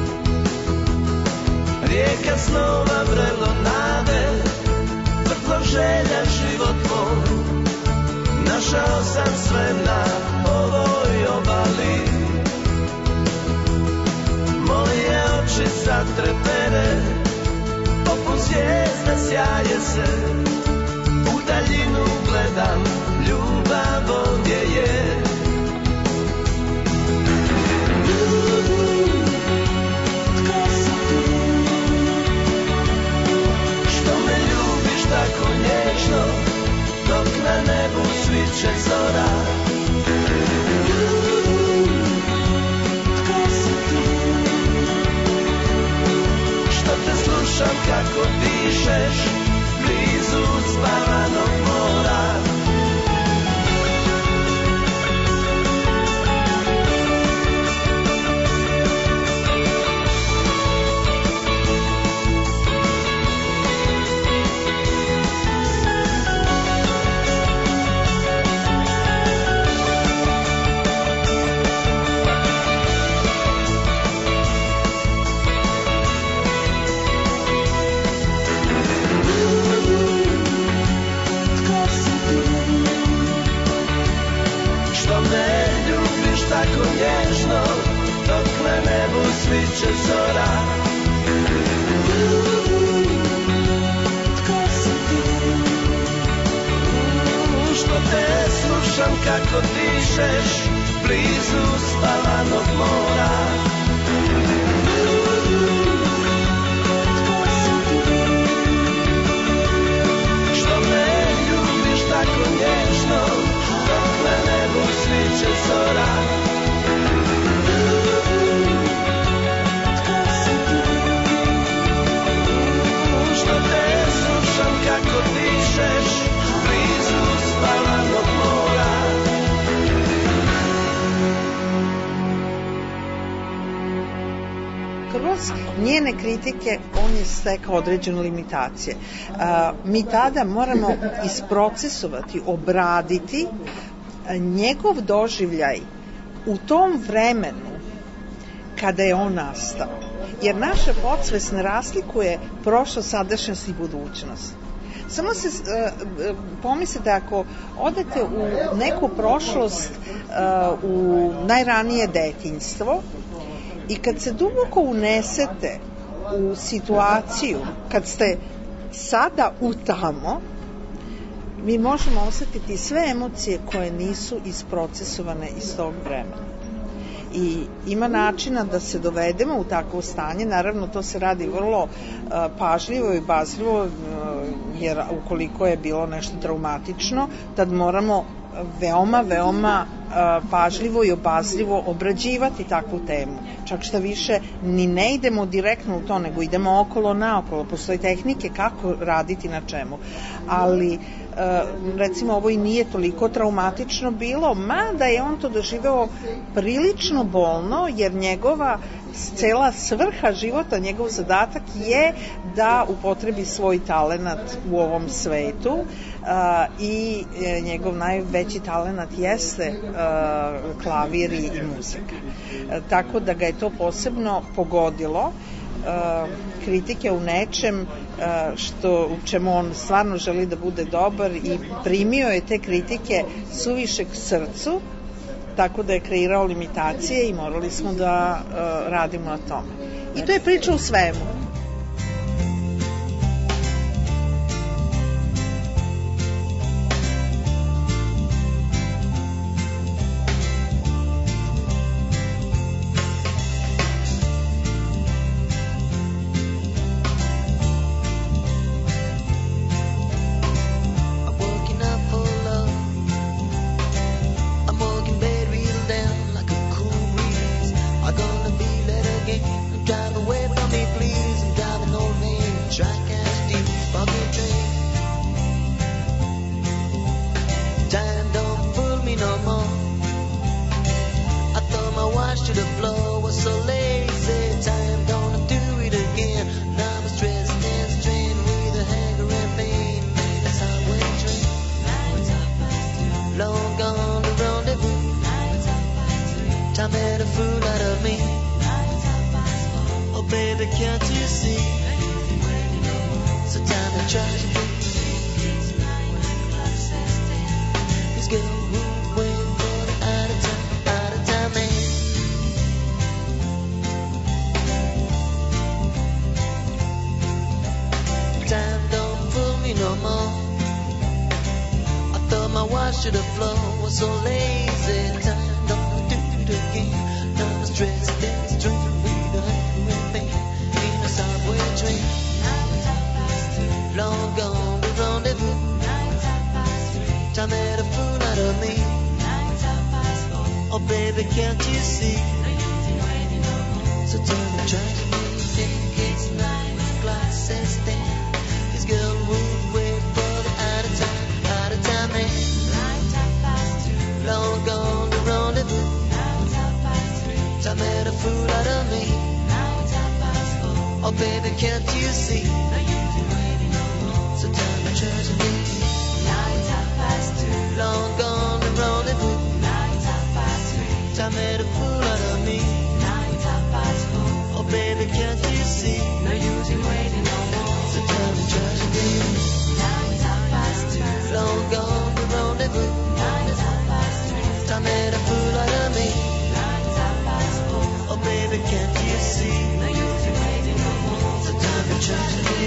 Rijeka snova, vrelo nade, vrtlo želja, život moj. Našao sam sve na ovoj obali. Moje oči zatrepere, poput zvijezda sjaje se. U daljinu gledam, ljubav ovdje je. Tko si ti? Što me ljubiš tako nježno, dok na nebu sviće zora. Tko si ti? Što te slušam kako dišeš, blizu spavanog mora. Tako nježno, dok na nebu sviće zora. Tko si ti? Što te slušam kako dišeš, blizu spavanog mora. Tko si ti? Što me ljubiš tako nježno, dok na nebu sviće zora. Kako dišeš, blizu spavanog mora. Kroz njene kritike on je stekao određene limitacije. Mi tada moramo isprocesovati, obraditi njegov doživljaj u tom vremenu kada je on nastao. Jer naša podsvest ne razlikuje prošlost, sadašnjost i budućnost. Samo se pomislite, ako odete u neku prošlost, u najranije detinjstvo, i kad se duboko unesete u situaciju, kad ste sada u tamo, mi možemo osetiti sve emocije koje nisu isprocesovane iz tog vremena. I ima načina da se dovedemo u takvo stanje, naravno to se radi vrlo pažljivo i bazljivo, jer ukoliko je bilo nešto traumatično, tad moramo veoma pažljivo i obazljivo obrađivati takvu temu. Čak šta više, ni ne idemo direktno u to, nego idemo okolo naokolo. Postoje tehnike kako raditi na čemu. Ali, recimo, ovo i nije toliko traumatično bilo, mada je on to doživeo prilično bolno, jer njegova cela svrha života, njegov zadatak je da upotrebi svoj talenat u ovom svetu, i njegov najveći talenat jeste klavir i muzika. Tako da ga je to posebno pogodilo, kritike u nečem u čemu on stvarno želi da bude dobar, i primio je te kritike suviše k srcu, tako da je kreirao limitacije i morali smo da radimo na tome. I to je priča u svemu. Tragedy.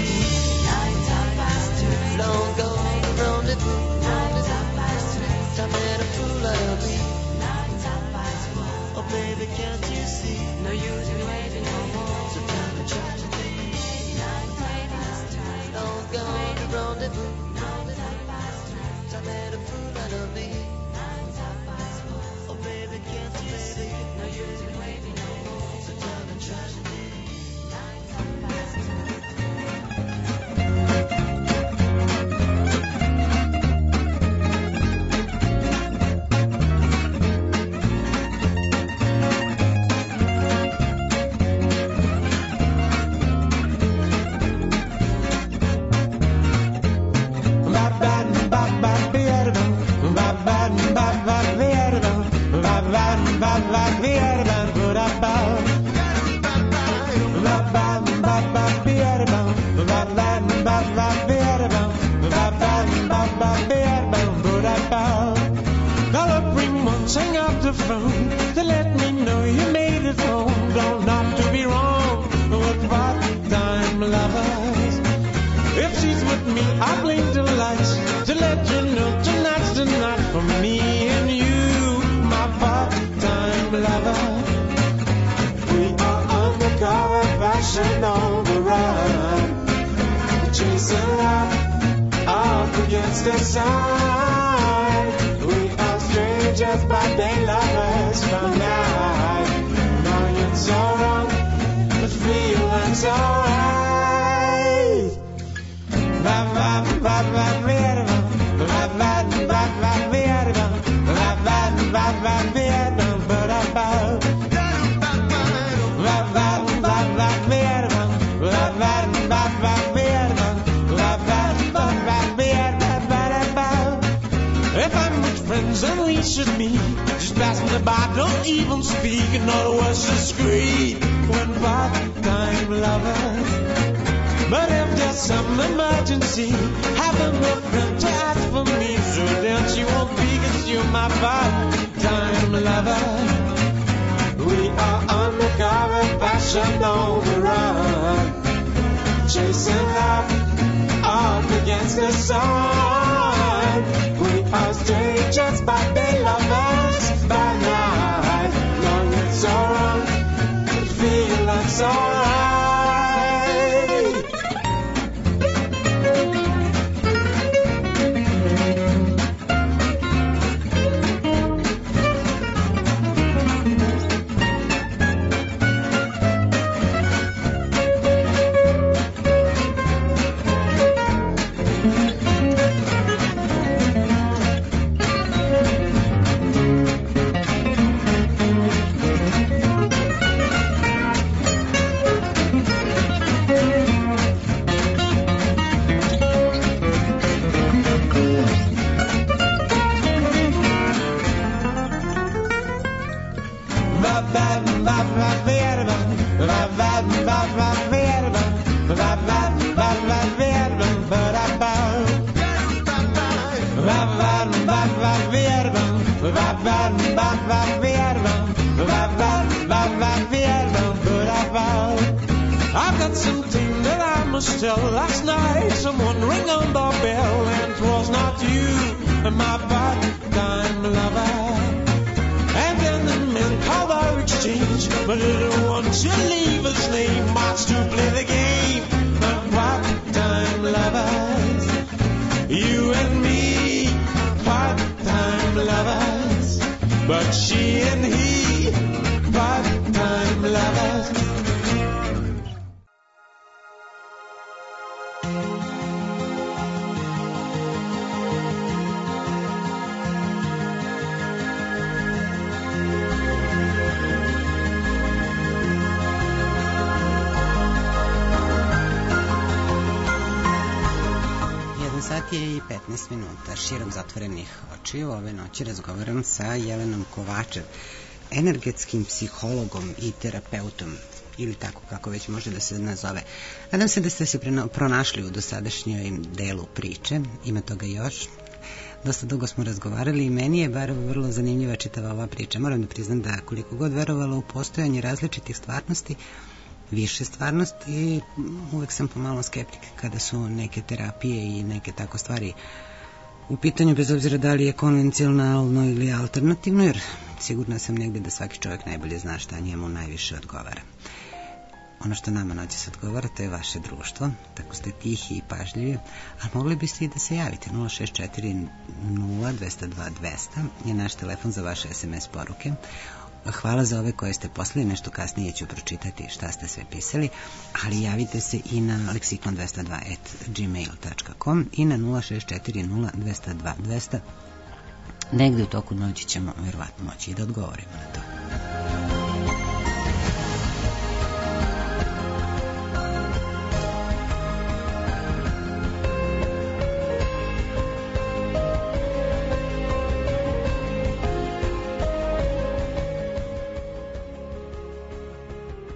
the phone to let me know you made it home. Don't have to be wrong with part-time lovers. If she's with me, I blink the lights to let you know tonight's the night for me and you, my part-time lover. We are undercover fashion on the run, chasing love up against the sun. We are strangers but they lovers by night. Knowing it's all wrong but feeling so right. If I'm with friends and we should meet, just pass me by, don't even speak. In other words, discreet when part-time lovers. But if there's some emergency, having a friend to ask for me, so then she won't be, 'cause you're my part-time lover. We are undercover fashion on the run, chasing love up against the sun. We are strangers but they lovers by night. Long it's so wrong, it feels so right. I've got something that I must tell. Last night someone rang on the bell, and 'twas not you, my part-time lover. And then the men called our exchange, but I didn't want to leave his name. Wants to play the game, my part-time lovers. You and me, part-time lovers. But she and he, part-time lovers. Sat je i 15 minuta, širom zatvorenih očiju. Ove noći razgovaram sa Jelenom Kovačev, energetskim psihologom i terapeutom, ili tako kako već može da se nazove. Nadam se da ste se pronašli u dosadašnjoj delu priče, ima toga još. Dosta dugo smo razgovarali i meni je bar vrlo zanimljiva čitava ova priča. Moram da priznam da koliko god verovala u postojanje različitih stvarnosti, više stvarnosti, uvek sam pomalo skeptik kada su neke terapije i neke tako stvari u pitanju, bez obzira da li je konvencionalno ili alternativno, jer sigurna sam negde da svaki čovjek najbolje zna šta njemu najviše odgovara. Ono što nama noćas odgovara, to je vaše društvo, tako ste tihi i pažljivi, a mogli biste i da se javite. 064 0 202 200 je naš telefon za vaše SMS poruke. Hvala za ove koje ste poslali, nešto kasnije ću pročitati šta ste sve pisali, ali javite se i na leksikon202@gmail.com i na 064 0 202 200. Negde u toku noći ćemo verovatno moći i da odgovorimo na to.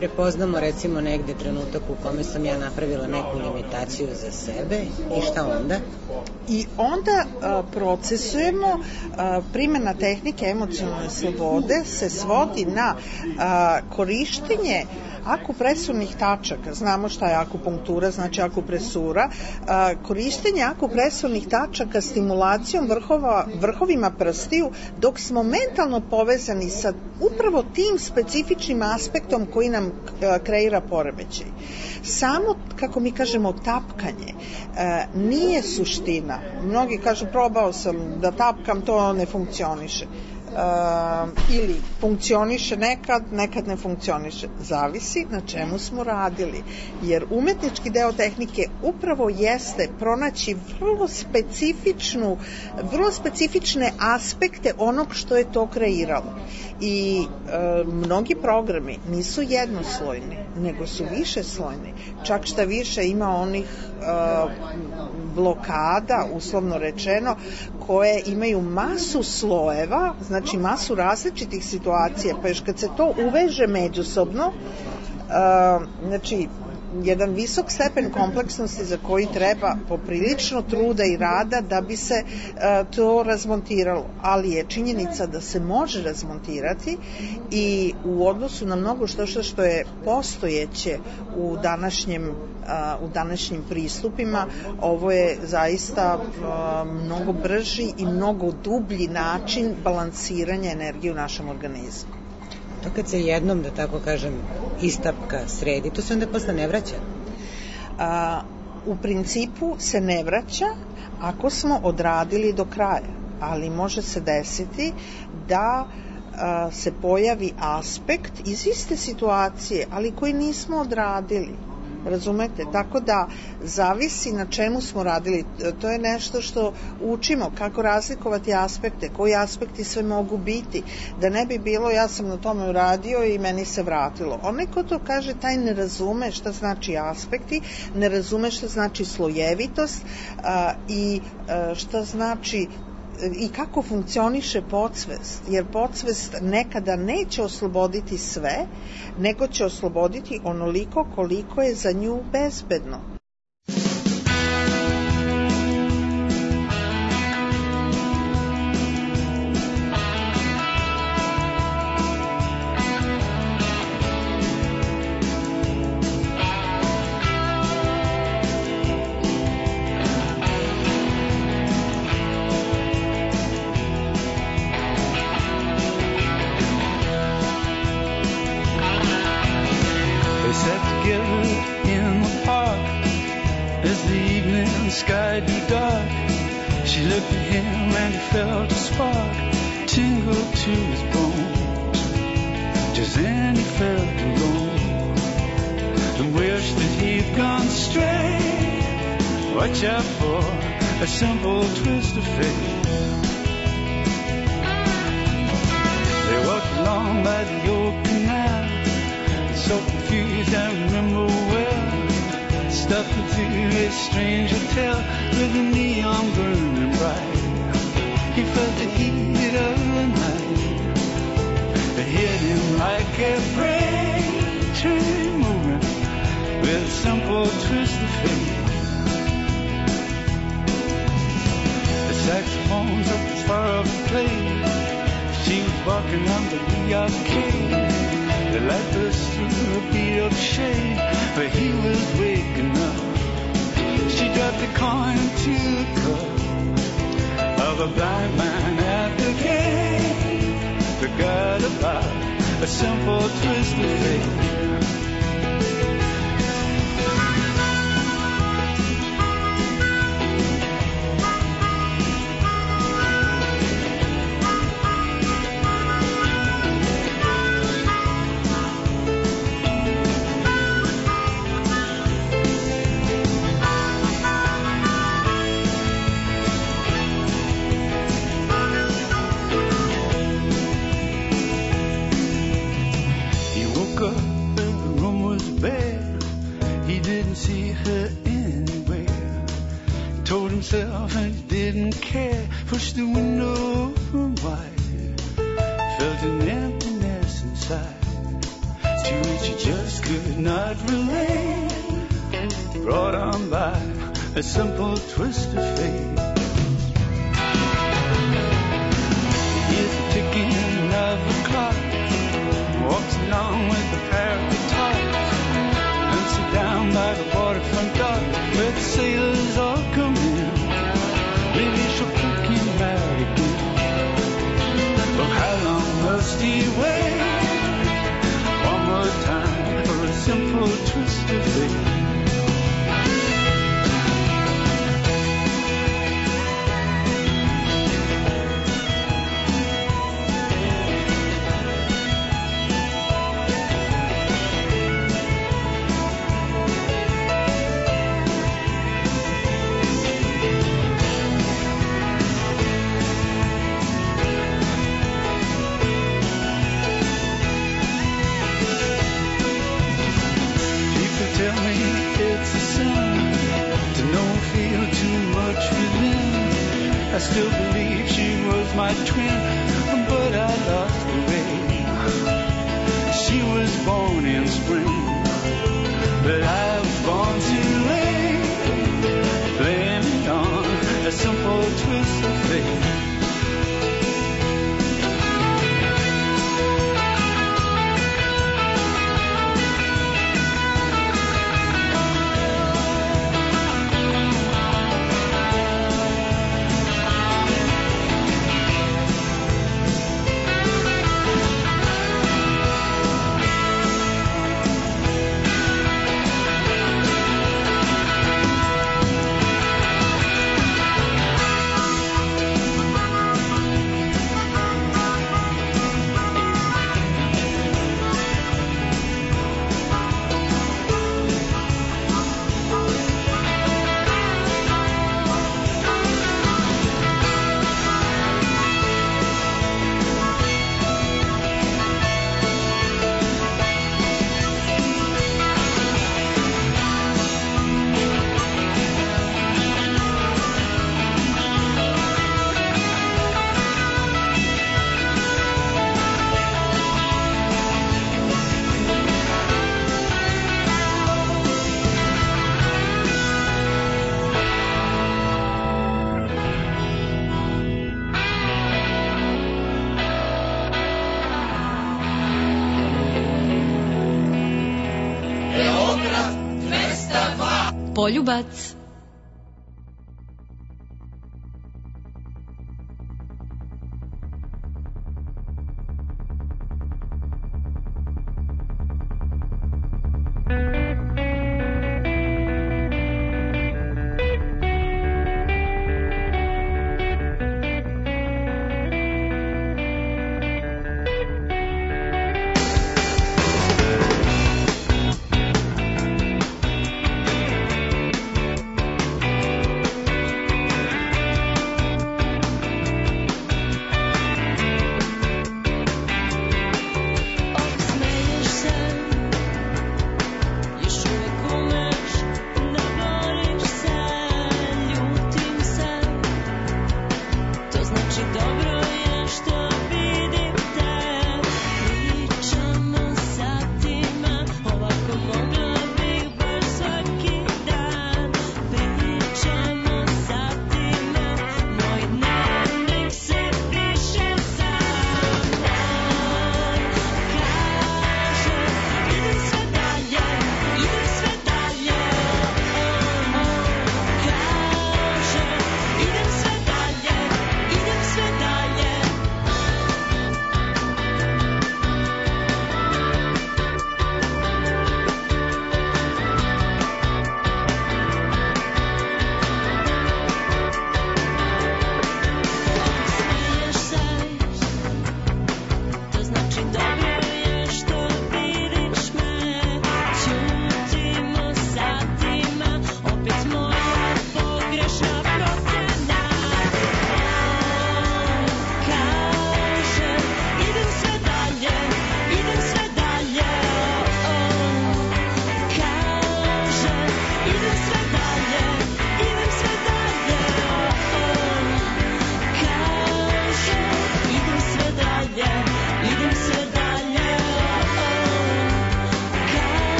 prepoznamo recimo negde trenutak u kome sam ja napravila neku limitaciju za sebe i šta onda? I onda procesujemo. Primjena tehnike emocionalne slobode se svodi na korištenje akupresurnih tačaka. Znamo šta je akupunktura, znači akupresura. Korištenje akupresurnih tačaka stimulacijom vrhovima prstiju dok smo mentalno povezani sa upravo tim specifičnim aspektom koji nam kreira poremećaj. Samo, kako mi kažemo, tapkanje nije suština. Mnogi kažu probao sam da tapkam, to ne funkcioniše. Ili funkcioniše nekad ne funkcioniše. Zavisi na čemu smo radili. Jer umetnički deo tehnike upravo jeste pronaći vrlo specifične aspekte onog što je to kreiralo. I mnogi programi nisu jednoslojni, nego su višeslojni. Čak šta više ima onih blokada, uslovno rečeno, koje imaju masu slojeva, znači masu različitih situacija, pa još kad se to uveže međusobno, znači jedan visok stepen kompleksnosti za koji treba poprilično truda i rada da bi se to razmontiralo, ali je činjenica da se može razmontirati i u odnosu na mnogo što je postojeće u današnjim pristupima, ovo je zaista mnogo brži i mnogo dublji način balansiranja energije u našem organizmu. To kad se jednom, da tako kažem, istapka sredi, to se onda posle ne vraća? U principu se ne vraća ako smo odradili do kraja, ali može se desiti da se pojavi aspekt iz iste situacije, ali koji nismo odradili. Razumete? Tako da zavisi na čemu smo radili. To je nešto što učimo, kako razlikovati aspekte, koji aspekti sve mogu biti, da ne bi bilo ja sam na tome uradio i meni se vratilo. Onaj ko to kaže, taj ne razume šta znači aspekti, ne razume šta znači slojevitost i šta znači i kako funkcioniše podsvest, jer podsvest nekada neće osloboditi sve, nego će osloboditi onoliko koliko je za nju bezbedno. Watch out for a simple twist of fate. They walked along by the old canal, so confused I remember well. Stuffed into a strange hotel with a neon burning bright. He felt the heat of the night. It hit him like a freight train moving with a simple twist of fate. Saxophones up as far off the plate. She was walking on the arcade. The light burst through a beat of shade, but he was waking up. She dropped the coin into the cup of a blind man at the gate. Forgot about a simple twist of fate. And he didn't care. Pushed the window open wide. Felt an emptiness inside, to which he just good night relay, brought on by a simple twist of fate. Here's the ticking of the clock, walks along with a pair of guitars, and sit down by the waterfront dock where the sailors all come in. Maybe she'll pick him out again. But how long must he wait? One more time for a simple twist of fate. I still believe she was my twin, but I lost the way. She was born in spring, but I was born too late. Blame it on a simple twist of fate. Poljubac.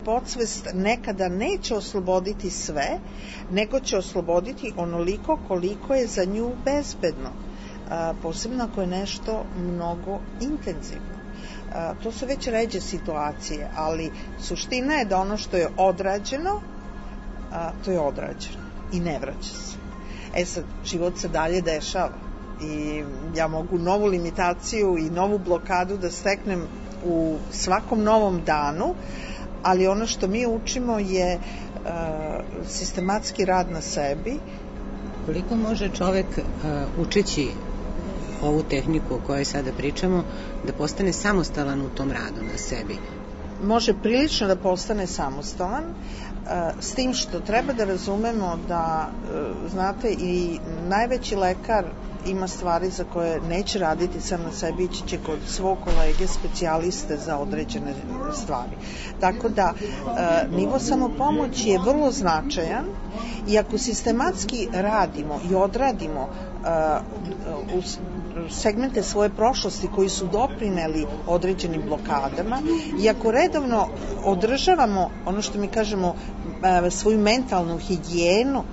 Podsvest nekada neće osloboditi sve, nego će osloboditi onoliko koliko je za nju bezbedno, posebno ako je nešto mnogo intenzivno. To su već ređe situacije, ali suština je da ono što je odrađeno, to je odrađeno i ne vraća se. Sad, život se dalje dešava i ja mogu novu limitaciju i novu blokadu da steknem u svakom novom danu, ali ono što mi učimo je sistematski rad na sebi. Koliko može čovek učeći ovu tehniku o kojoj sada pričamo da postane samostalan u tom radu na sebi? Može prilično da postane samostalan, s tim što treba da razumemo da, znate, i najveći lekar ima stvari za koje neće raditi sam na sebi, ići će kod svog kolege specijaliste za određene stvari. Tako da nivo samopomoći je vrlo značajan i ako sistematski radimo i odradimo segmente svoje prošlosti koji su doprineli određenim blokadama i ako redovno održavamo ono što mi kažemo svoju mentalnu higijenu,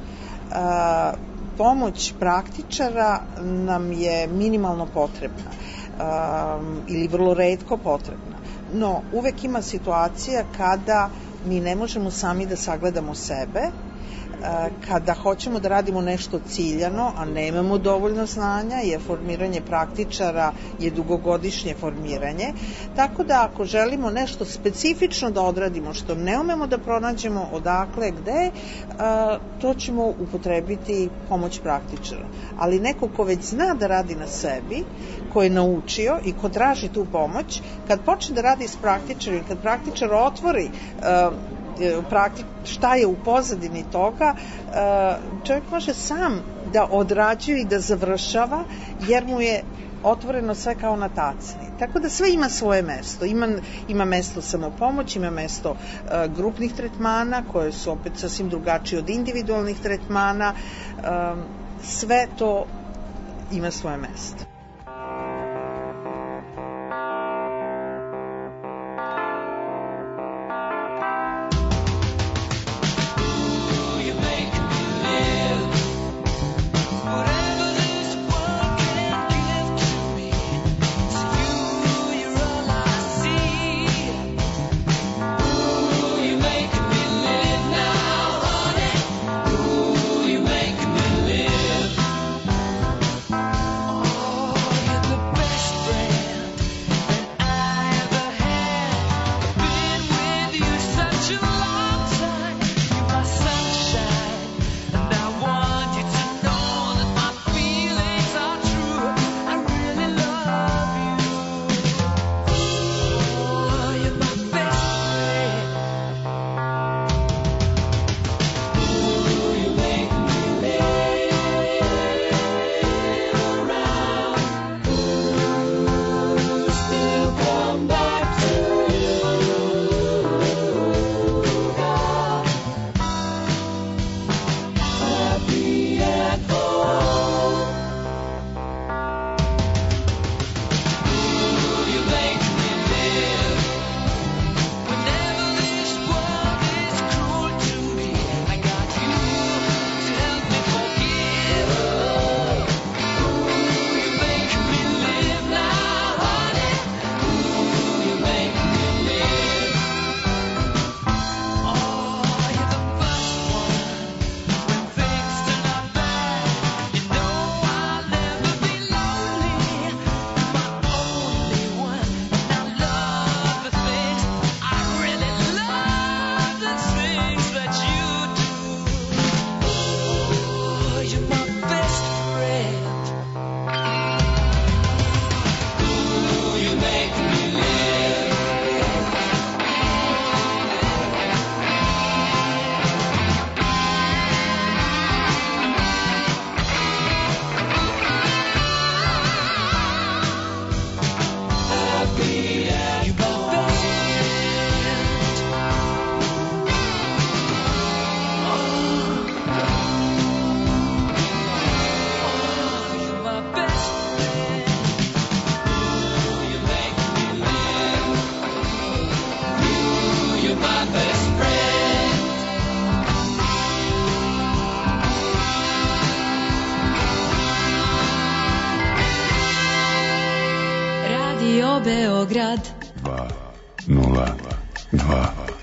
pomoć praktičara nam je minimalno potrebna ili vrlo retko potrebna. No, uvek ima situacija kada mi ne možemo sami da sagledamo sebe, kada hoćemo da radimo nešto ciljano, a nemamo dovoljno znanja, jer formiranje praktičara je dugogodišnje formiranje, tako da ako želimo nešto specifično da odradimo, što ne umemo da pronađemo odakle, gde, to ćemo upotrebiti pomoć praktičara. Ali neko ko već zna da radi na sebi, ko je naučio i ko traži tu pomoć, kad počne da radi s praktičarom, kad praktičar otvori šta je u pozadini toga, čovjek može sam da odrađuje i da završava, jer mu je otvoreno sve kao na tacni. Tako da sve ima svoje mesto. Ima mesto samopomoći, ima mesto grupnih tretmana, koje su opet sasvim drugačije od individualnih tretmana. Sve to ima svoje mesto. Oh Beograd 202.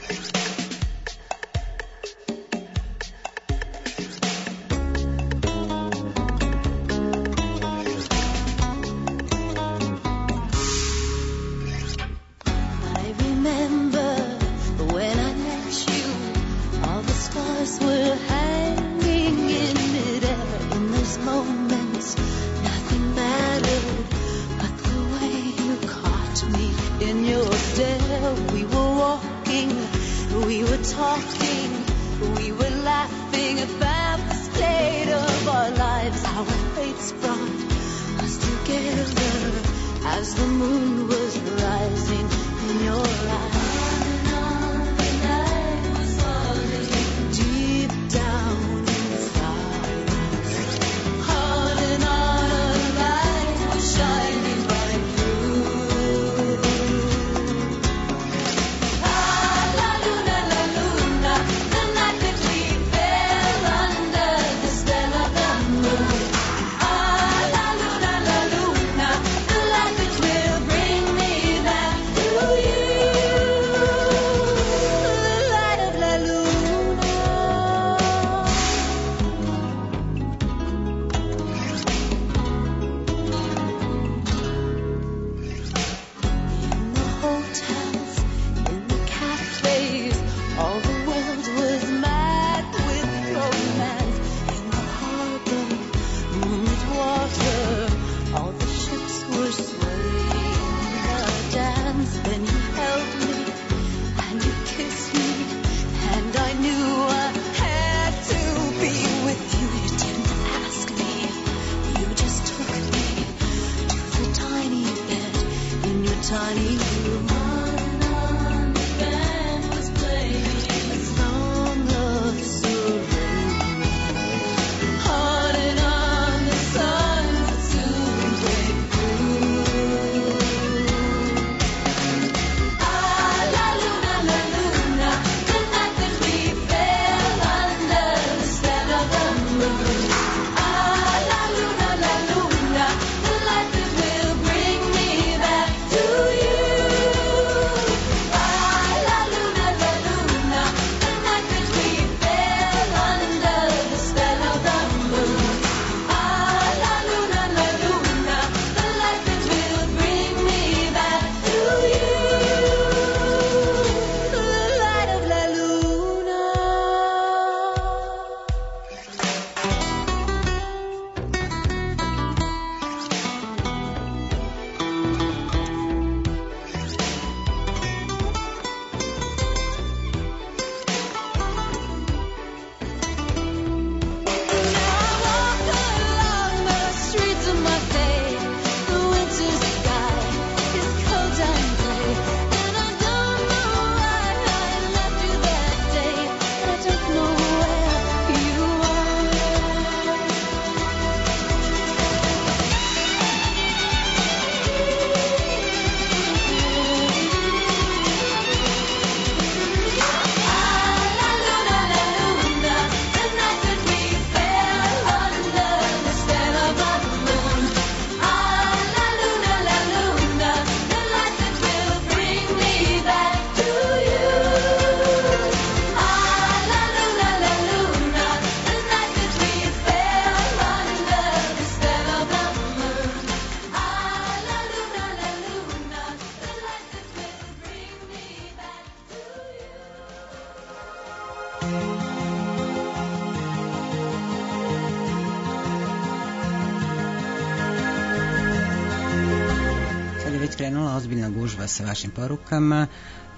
Krenula ozbiljna gužva sa vašim porukama.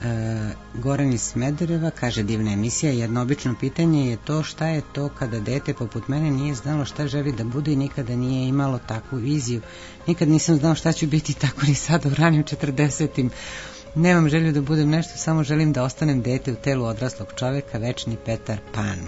Goran iz Smedereva kaže: divna emisija. Jedno obično pitanje je to šta je to kada dete poput mene nije znalo šta želi da bude i nikada nije imalo takvu viziju. Nikad nisam znao šta ću biti, tako ni sada u ranim 40-im. Nemam želju da budem nešto, samo želim da ostanem dete u telu odraslog čoveka, večni Petar Pan.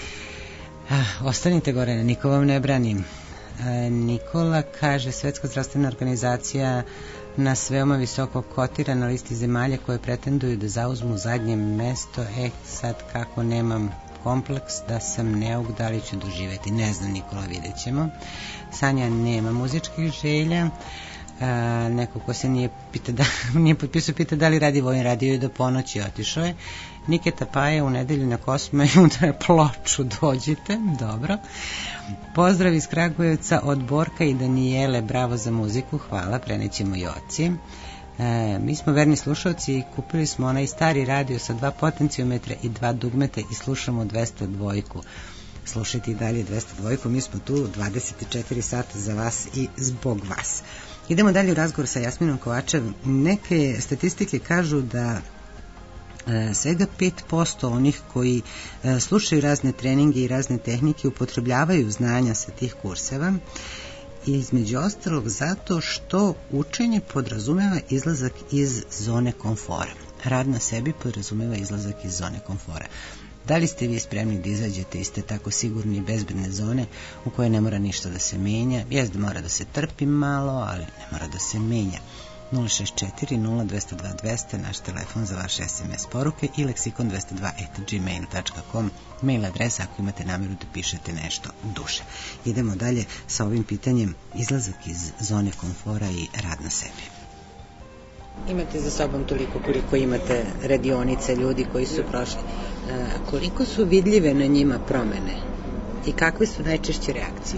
Ostanite Gorane, niko vam ne brani. Nikola kaže: Svetska zdravstvena organizacija nas veoma visoko kotira na listi zemalja koje pretenduju da zauzmu zadnje mesto. Sad kako nemam kompleks da sam neuk, da li ću doživeti, ne znam Nikola, vidjet ćemo. Sanja nema muzičkih želja. Neko ko se nije potpisao pita da li radi Vojin, radio je do ponoći, otišao je. Niketa Paje u nedelju na Kosme udara ploču, dođite, dobro. Pozdrav iz Kragujevca od Borka i Danijele, bravo za muziku, hvala, prenećemo Joci. Mi smo verni slušalci i kupili smo onaj stari radio sa 2 potenciometra i 2 dugmeta i slušamo 202. Slušajte i dalje 202. Mi smo tu 24 sata za vas i zbog vas. Idemo dalje u razgovor sa Jasminom Kovačev. Neke statistike kažu da svega 5% onih koji slušaju razne treninge i razne tehnike upotrebljavaju znanja sa tih kurseva, između ostalog zato što učenje podrazumeva izlazak iz zone komfora. Rad na sebi podrazumeva izlazak iz zone komfora. Da li ste vi spremni da izađete iz te tako sigurne i bezbedne zone u kojoj ne mora ništa da se menja? Jest da mora da se trpi malo, ali ne mora da se menja. 064 0202 200 naš telefon za vaše SMS poruke i leksikon202@gmail.com mail adresa ako imate nameru da pišete nešto duže. Idemo dalje sa ovim pitanjem izlazak iz zone komfora i rad na sebi. Imate za sobom toliko koliko imate radionice, ljudi koji su prošli. Koliko su vidljive na njima promene i kakve su najčešće reakcije?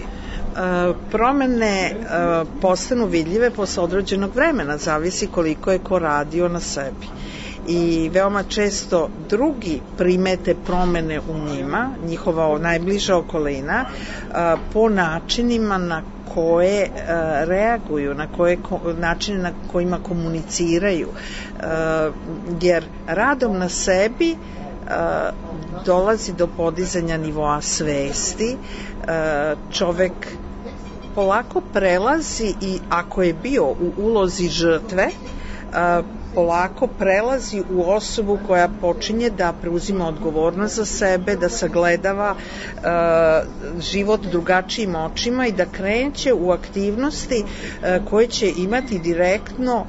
Promene postanu vidljive posle određenog vremena, zavisi koliko je ko radio na sebi. I veoma često drugi primete promene u njima, njihova najbliža okolina, po načinima na koje reaguju, na koje načine na kojima komuniciraju. Jer radom na sebi dolazi do podizanja nivoa svesti, čovek polako prelazi i ako je bio u ulozi žrtve, polako prelazi u osobu koja počinje da preuzima odgovornost za sebe, da sagledava život drugačijim očima i da kreće u aktivnosti koje će imati direktno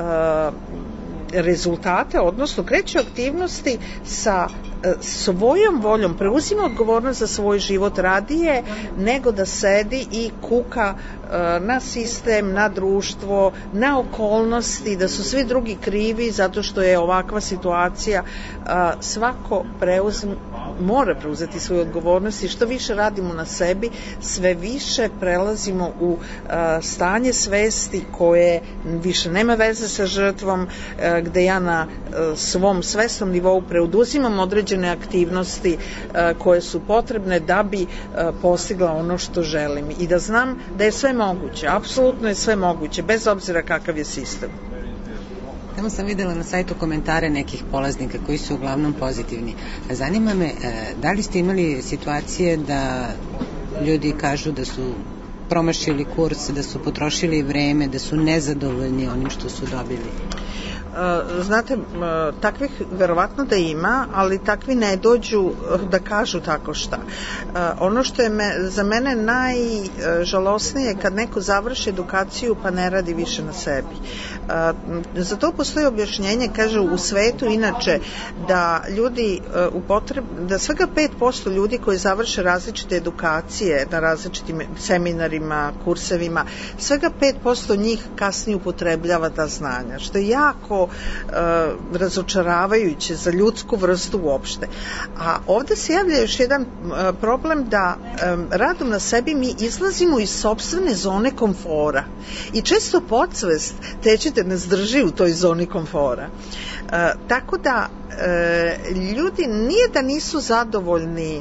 rezultate, odnosno kreće aktivnosti sa svojom voljom, preuzima odgovornost za svoj život radije nego da sedi i kuka na sistem, na društvo, na okolnosti, da su svi drugi krivi zato što je ovakva situacija. Svako mora preuzeti svoju odgovornost i što više radimo na sebi, sve više prelazimo u stanje svesti koje više nema veze sa žrtvom, gde ja na svom svesnom nivou preuzimam određene aktivnosti koje su potrebne da bi postigla ono što želim i da znam da je sve moguće, apsolutno je sve moguće, bez obzira kakav je sistem. Tamo sam videla na sajtu komentare nekih polaznika koji su uglavnom pozitivni. Zanima me, da li ste imali situacije da ljudi kažu da su promašili kurs, da su potrošili vreme, da su nezadovoljni onim što su dobili? Znate, takvih verovatno da ima, ali takvi ne dođu da kažu tako šta. Ono što je za mene najžalosnije kad neko završi edukaciju pa ne radi više na sebi. Za to postoji objašnjenje, kaže u svetu inače da ljudi da svega 5% ljudi koji završe različite edukacije na različitim seminarima, kursevima, svega 5% njih kasnije upotrebljava ta znanja, što je jako razočaravajuće za ljudsku vrstu uopšte. A ovde se javlja još jedan problem da radom na sebi mi izlazimo iz sopstvene zone komfora i često podsvest tećete nas drži u toj zoni komfora. Tako da ljudi nije da nisu zadovoljni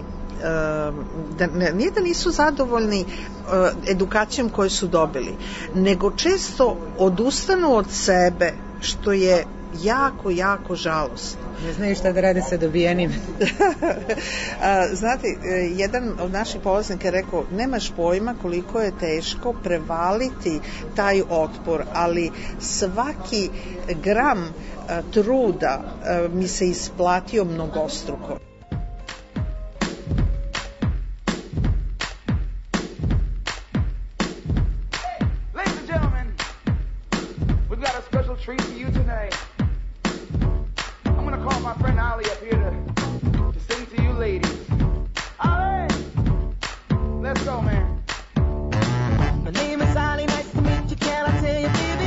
nije da nisu zadovoljni edukacijom koju su dobili, nego često odustanu od sebe, što je jako, jako žalostno. Ne znaju šta da rade sa dobijenim. Znate, jedan od naših polaznika je rekao, nemaš pojma koliko je teško prevaliti taj otpor, ali svaki gram truda mi se isplatio mnogostruko. Treat for you tonight. I'm gonna call my friend Ali up here to sing to you ladies. Ali, let's go, man. My name is Ali, nice to meet you. Can I tell you, baby?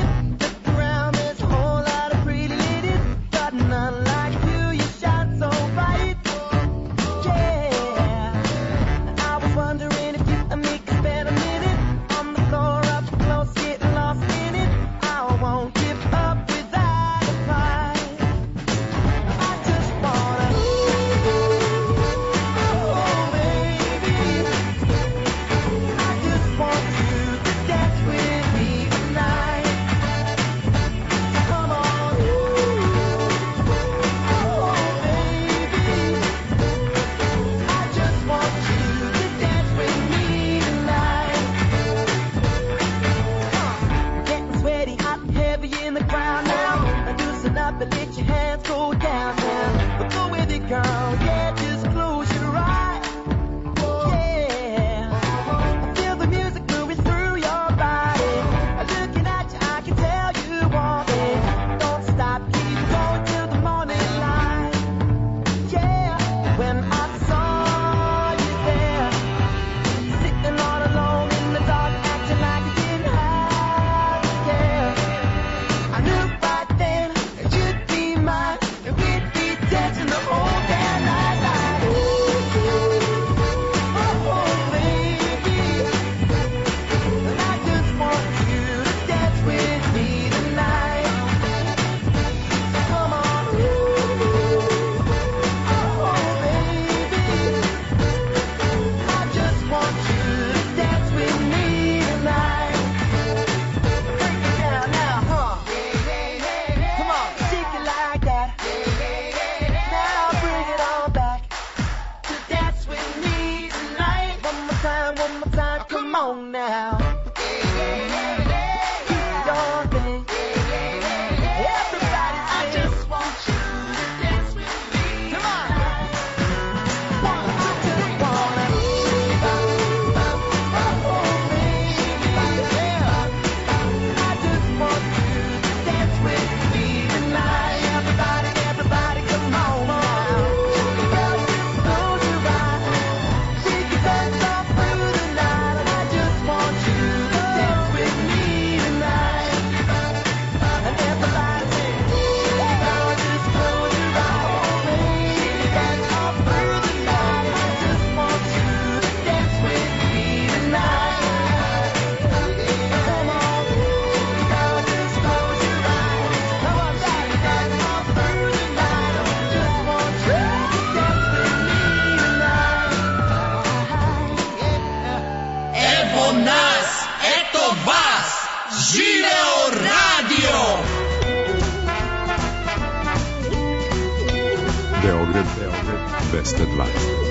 Beograd 202.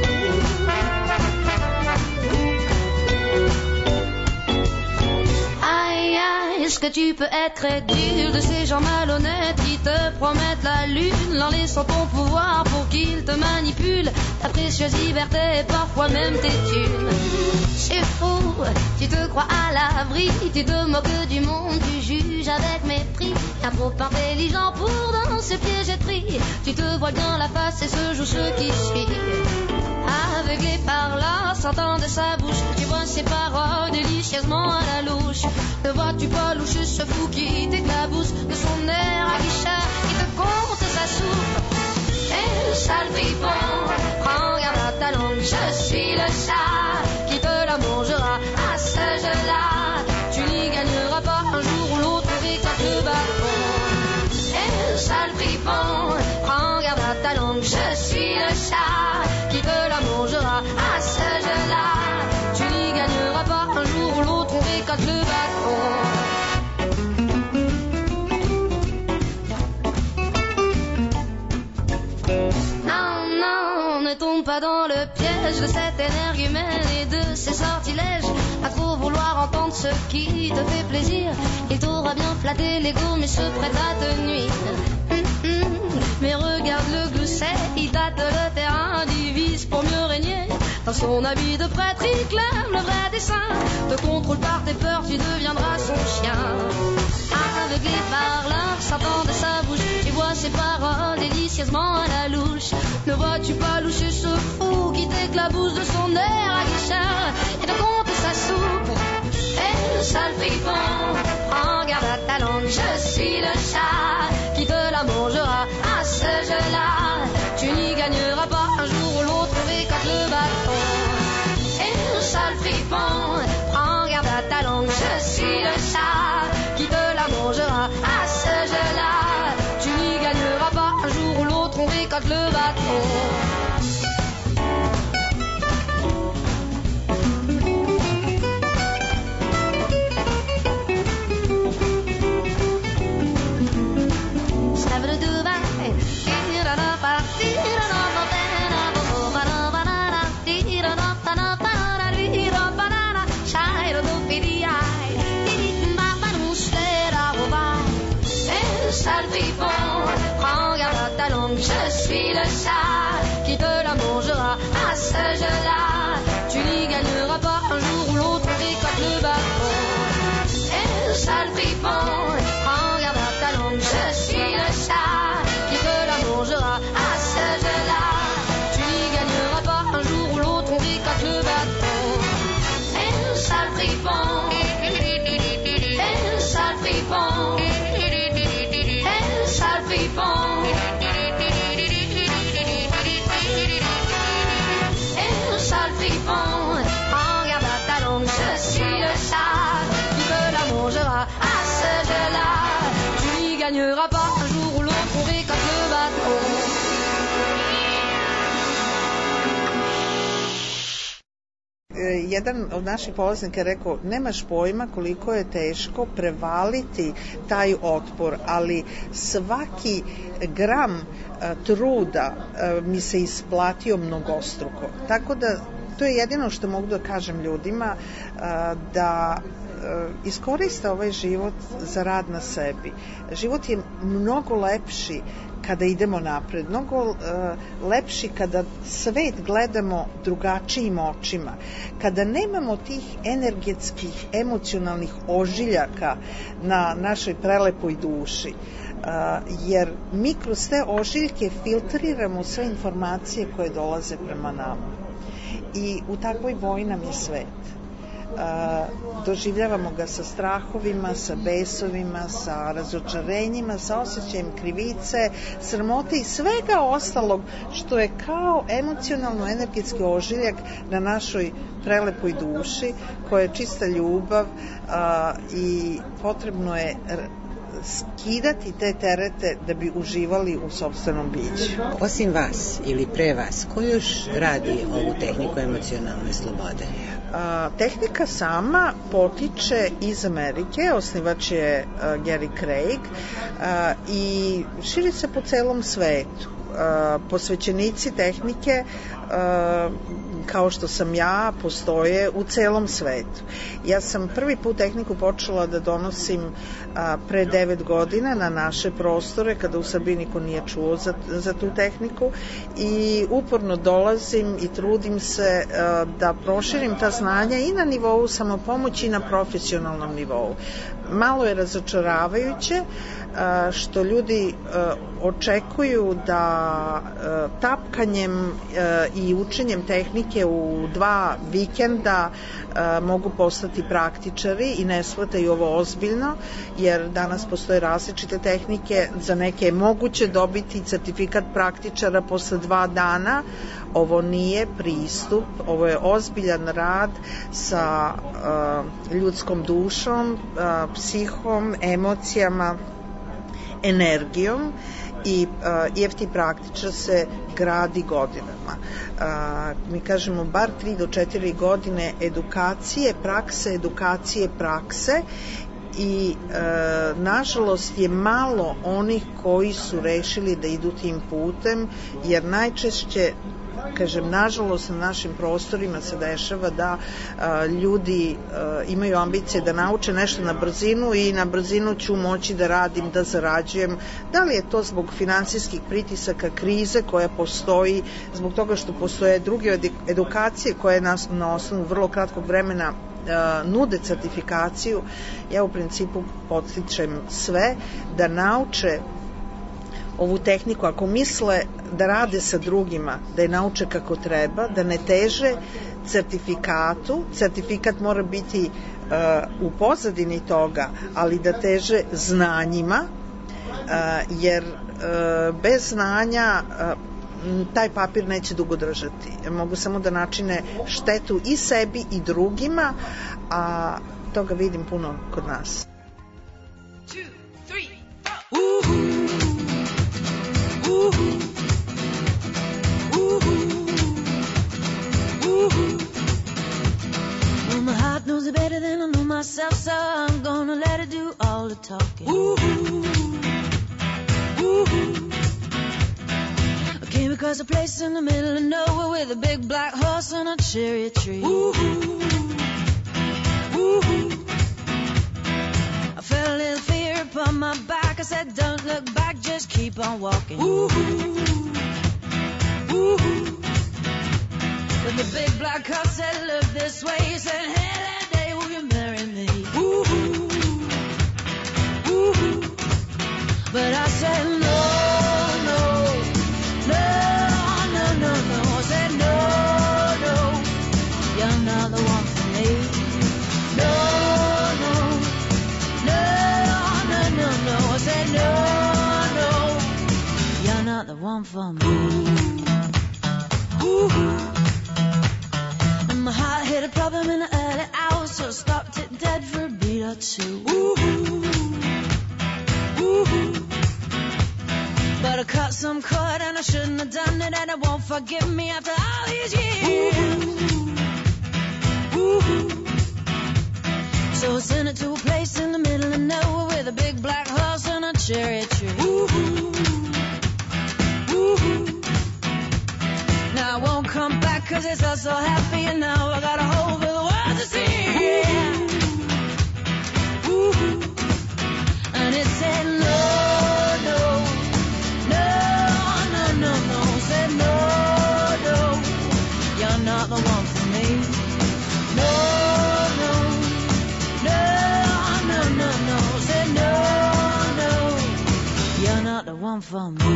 Est-ce que tu peux être crédule de ces gens malhonnêtes qui te promettent la lune en laissant ton pouvoir pour qu'ils te manipulent ta précieuse liberté et parfois même tes thunes? C'est fou, tu te crois à l'abri, tu te moques du monde, tu juges avec mépris. Un trop intelligent pour dans ce piège pris. Tu te vois bien la face et se joue ce qui suit. Aveuglé par la sentant de sa bouche, tu vois ses paroles délicieusement à la louche. Ne vois-tu pas loucher ce fou qui t'éclabousse de son air aguicheur qui te compte sa soupe? Et le sale fripon, prends garde à ta langue, je suis le chat qui te la mangera à ce jeu-là. Tu n'y gagneras pas un jour ou l'autre avec le bâton. Et le sale fripon, prends garde à ta langue, je suis le chat qui te la mangera à ce jeu-là. Tu n'y gagneras pas un jour ou l'autre avec le bâton. Ne tombe pas dans le piège de cette énergumène et de ses sortilèges. À trop vouloir entendre ce qui te fait plaisir, il t'aura bien flatté l'ego mais se prête à te nuire. Mais regarde le glousset, il tâte le terrain, divise pour mieux régner. Dans son habit de prêtre, il clame le vrai dessein. Te contrôle par tes peurs, tu deviendras son chien. Aveuglé par l'art sortant de sa bouche, tu vois ses paroles délicieusement à la louche. Ne vois-tu pas loucher ce fou qui t'éclabousse de son air aguicheur et te compte sa soupe? Et le sale fripon, prends garde à ta langue, je suis le chat qui te la mangera à ce jeu-là. Tu n'y gagneras pas un jour ou l'autre avec le bâton. Et le sale fripon, prends garde à ta langue, je suis le chat qui te la mangera à ce jeu-là. Tu n'y gagneras pas un jour ou l'autre avec le bâton. Je suis le chat qui te la mangera à ce jeu-là. Tu n'y gagneras pas un jour ou l'autre avec le bâton. Et le sale fripon, prends garde à ta langue. Je suis le chat qui te la mangera à ce jeu-là. Tu n'y gagneras pas un jour ou l'autre avec le bâton. Et le sale fripon, et le sale fripon, et le sale fripon. Prends garde à ta langue, je suis le chat qui te la mangera à ce jeu-là. Tu n'y gagneras pas un jour ou l'autre avec le bâton. Jedan od naših polaznika je rekao, nemaš pojma koliko je teško prevaliti taj otpor, ali svaki gram truda mi se isplatio mnogostruko. Tako da to je jedino što mogu da kažem ljudima, da iskoriste ovaj život za rad na sebi. Život je mnogo lepši kada idemo napred, mnogo lepši kada svet gledamo drugačijim očima, kada nemamo tih energetskih, emocionalnih ožiljaka na našoj prelepoj duši, jer mi kroz te ožiljke filtriramo sve informacije koje dolaze prema nama. I u takvoj boji nam je svet. Doživljavamo ga sa strahovima, sa besovima, sa razočarenjima, sa osjećajem krivice, sramote i svega ostalog što je kao emocionalno energetski ožiljak na našoj prelepoj duši, koja je čista ljubav, i potrebno je skidati te terete da bi uživali u sopstvenom biću. Osim vas ili pre vas, ko još radi ovu tehniku emocionalne slobode? Tehnika sama potiče iz Amerike, osnivač je Gary Craig, i širi se po celom svetu. posvećenici tehnike kao što sam ja postoje u celom svetu. Ja sam prvi put tehniku počela da donosim pre 9 godina na naše prostore, kada u Srbiji niko nije čuo za tu tehniku, i uporno dolazim i trudim se da proširim ta znanja i na nivou samopomoći i na profesionalnom nivou. Malo je razočaravajuće što ljudi očekuju da tapkanjem i učenjem tehnike u 2 vikenda mogu postati praktičari i ne shvataju ovo ozbiljno, jer danas postoje različite tehnike. Za neke je moguće dobiti certifikat praktičara posle 2 dana. Ovo nije pristup, ovo je ozbiljan rad sa ljudskom dušom, psihom, emocijama, energijom, i EFT praktičar se gradi godinama. Mi kažemo bar 3 do 4 godine edukacije, prakse, i nažalost je malo onih koji su rešili da idu tim putem, jer najčešće, kažem, nažalost na našim prostorima se dešava da ljudi imaju ambicije da nauče nešto na brzinu i na brzinu ću moći da radim, da zarađujem. Da li je to zbog finansijskih pritisaka, krize koja postoji, zbog toga što postoje druge edukacije koje na osnovu vrlo kratkog vremena nude certifikaciju. Ja u principu podstičem sve da nauče ovu tehniku, ako misle da rade sa drugima, da je nauče kako treba, da ne teže certifikatu. Certifikat mora biti u pozadini toga, ali da teže znanjima, jer bez znanja taj papir neće dugo držati. Mogu samo da načine štetu i sebi i drugima, a toga vidim puno kod nas. 2, 3, Well, my heart knows it better than I know myself, so I'm gonna let it do all the talking. I came across a place in the middle of nowhere with a big black horse and a cherry tree. I felt a little fear upon my back. I said, don't look back, just keep on walking. But the big black horse said, look this way. He said, hey, that day will you marry me? But I said, no, no, no, no, no, no. I said, no, no, you're not the one for me. No, no, no, no, no, no. I said, no, no, you're not the one for me. And my heart hit a problem in the early hours, so I stopped it dead for a beat or two. But I cut some cord and I shouldn't have done it, and it won't forgive me after all these years. So I sent it to a place in the middle of nowhere with a big black horse and a cherry tree. Now I won't come back 'cause it's all so happy, and now I got a hole for the world to see. And it said no, no, no, no, no, no. Said no, no, you're not the one for me. No, no, no, no, no, no. Said no, no, you're not the one for me.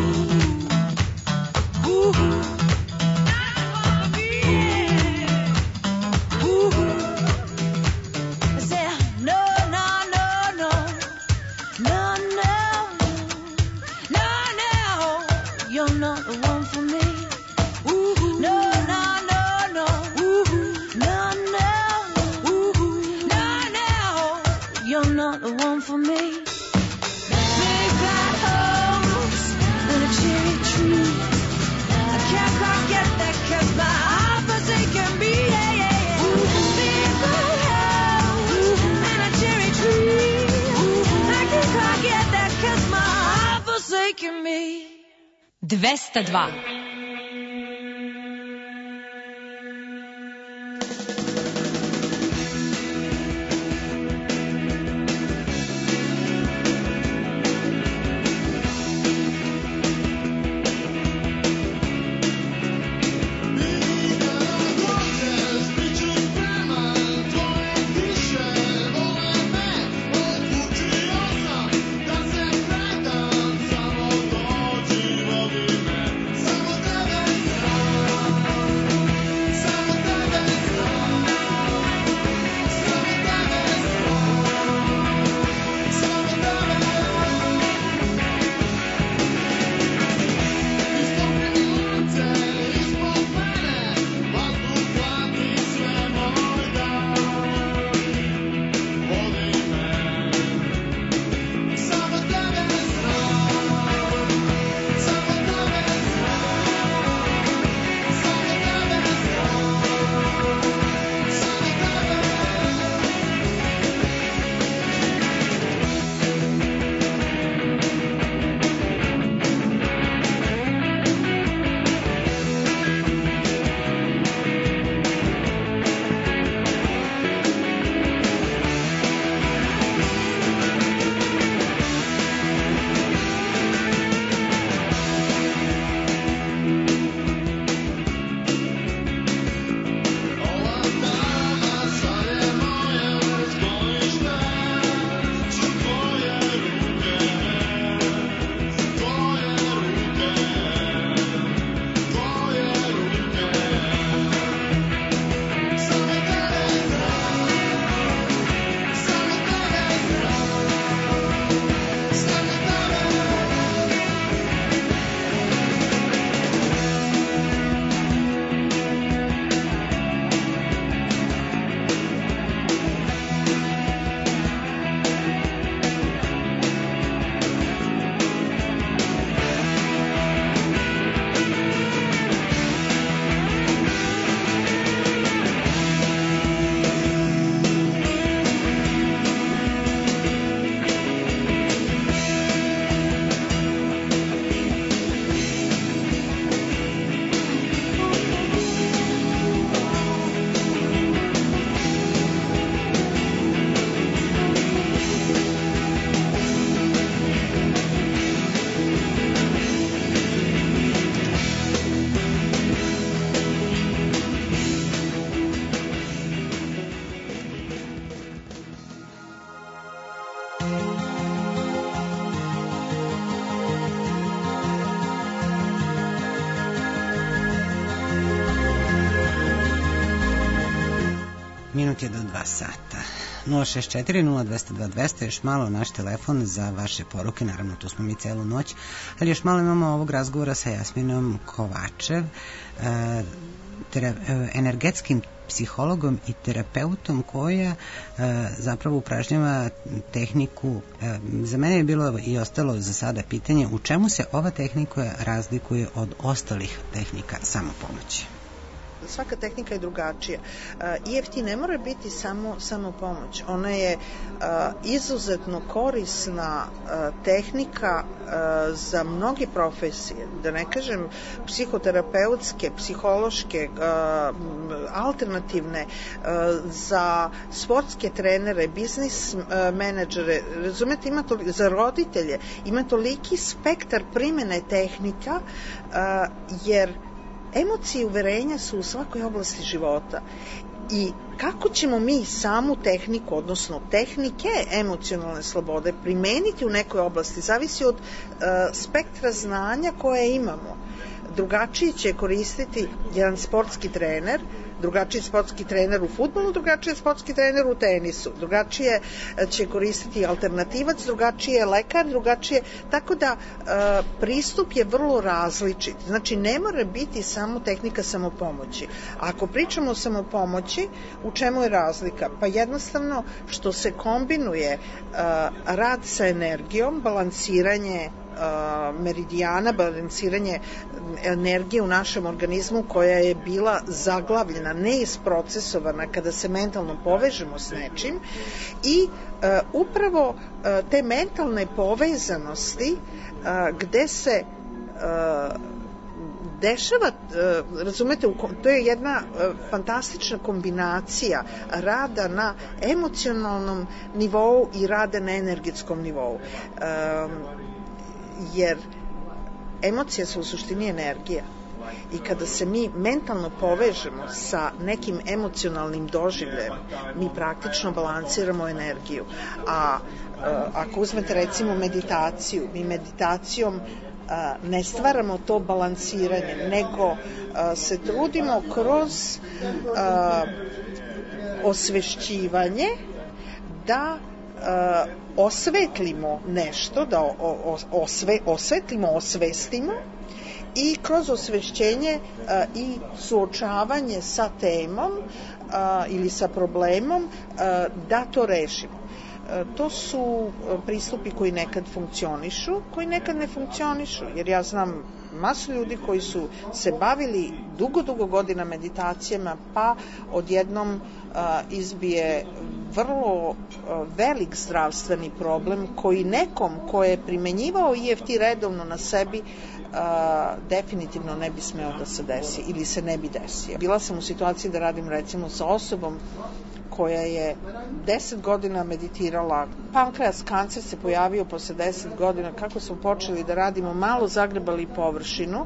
202. Minut je do 2 sata. 064-0222, još malo naš telefon za vaše poruke, naravno tu smo mi celu noć, ali još malo imamo ovog razgovora sa Jasminom Kovačev, energetskim psihologom i terapeutom koja zapravo upražnjava tehniku. Za mene je bilo i ostalo za sada pitanje u čemu se ova tehnika razlikuje od ostalih tehnika samopomoći. Svaka tehnika je drugačija. EFT ne mora biti samo pomoć. Ona je izuzetno korisna tehnika za mnoge profesije, da ne kažem psihoterapeutske, psihološke, alternativne, za sportske trenere, biznis menadžere, razumete, za roditelje, ima toliki spektar primene tehnika, jer emocije i uverenja su u svakoj oblasti života i kako ćemo mi samu tehniku, odnosno tehnike emocionalne slobode primeniti u nekoj oblasti zavisi od spektra znanja koje imamo. Drugačije će koristiti jedan sportski trener, drugačiji sportski trener u fudbalu, drugačiji sportski trener u tenisu, drugačije će koristiti alternativac, drugačije lekar, drugačije, tako da pristup je vrlo različit. Znači, ne mora biti samo tehnika samopomoći. Ako pričamo o samopomoći, u čemu je razlika? Pa jednostavno što se kombinuje rad sa energijom, balansiranje meridijana, balansiranje energije u našem organizmu koja je bila zaglavljena, neisprocesovana kada se mentalno povežemo s nečim i upravo te mentalne povezanosti gde se dešava, razumete, to je jedna fantastična kombinacija rada na emocionalnom nivou i rada na energetskom nivou. Jer emocija su u suštini energija. I kada se mi mentalno povežemo sa nekim emocionalnim doživljajem, mi praktično balansiramo energiju. A ako uzmete recimo meditaciju, mi meditacijom ne stvaramo to balansiranje, nego se trudimo kroz osvešćivanje da osvetlimo nešto, da osvetlimo, osvestimo i kroz osvešćenje i suočavanje sa temom ili sa problemom da to rešimo. To su pristupi koji nekad funkcionišu, koji nekad ne funkcionišu, jer ja znam masu ljudi koji su se bavili dugo godina meditacijama, pa odjednom izbije vrlo velik zdravstveni problem koji nekom ko je primenjivao EFT redovno na sebi definitivno ne bi smeo da se desi ili se ne bi desio. Bila sam u situaciji da radim recimo sa osobom koja je 10 godina meditirala, pankreas kancer se pojavio posle 10 godina, kako smo počeli da radimo, malo zagrebali površinu,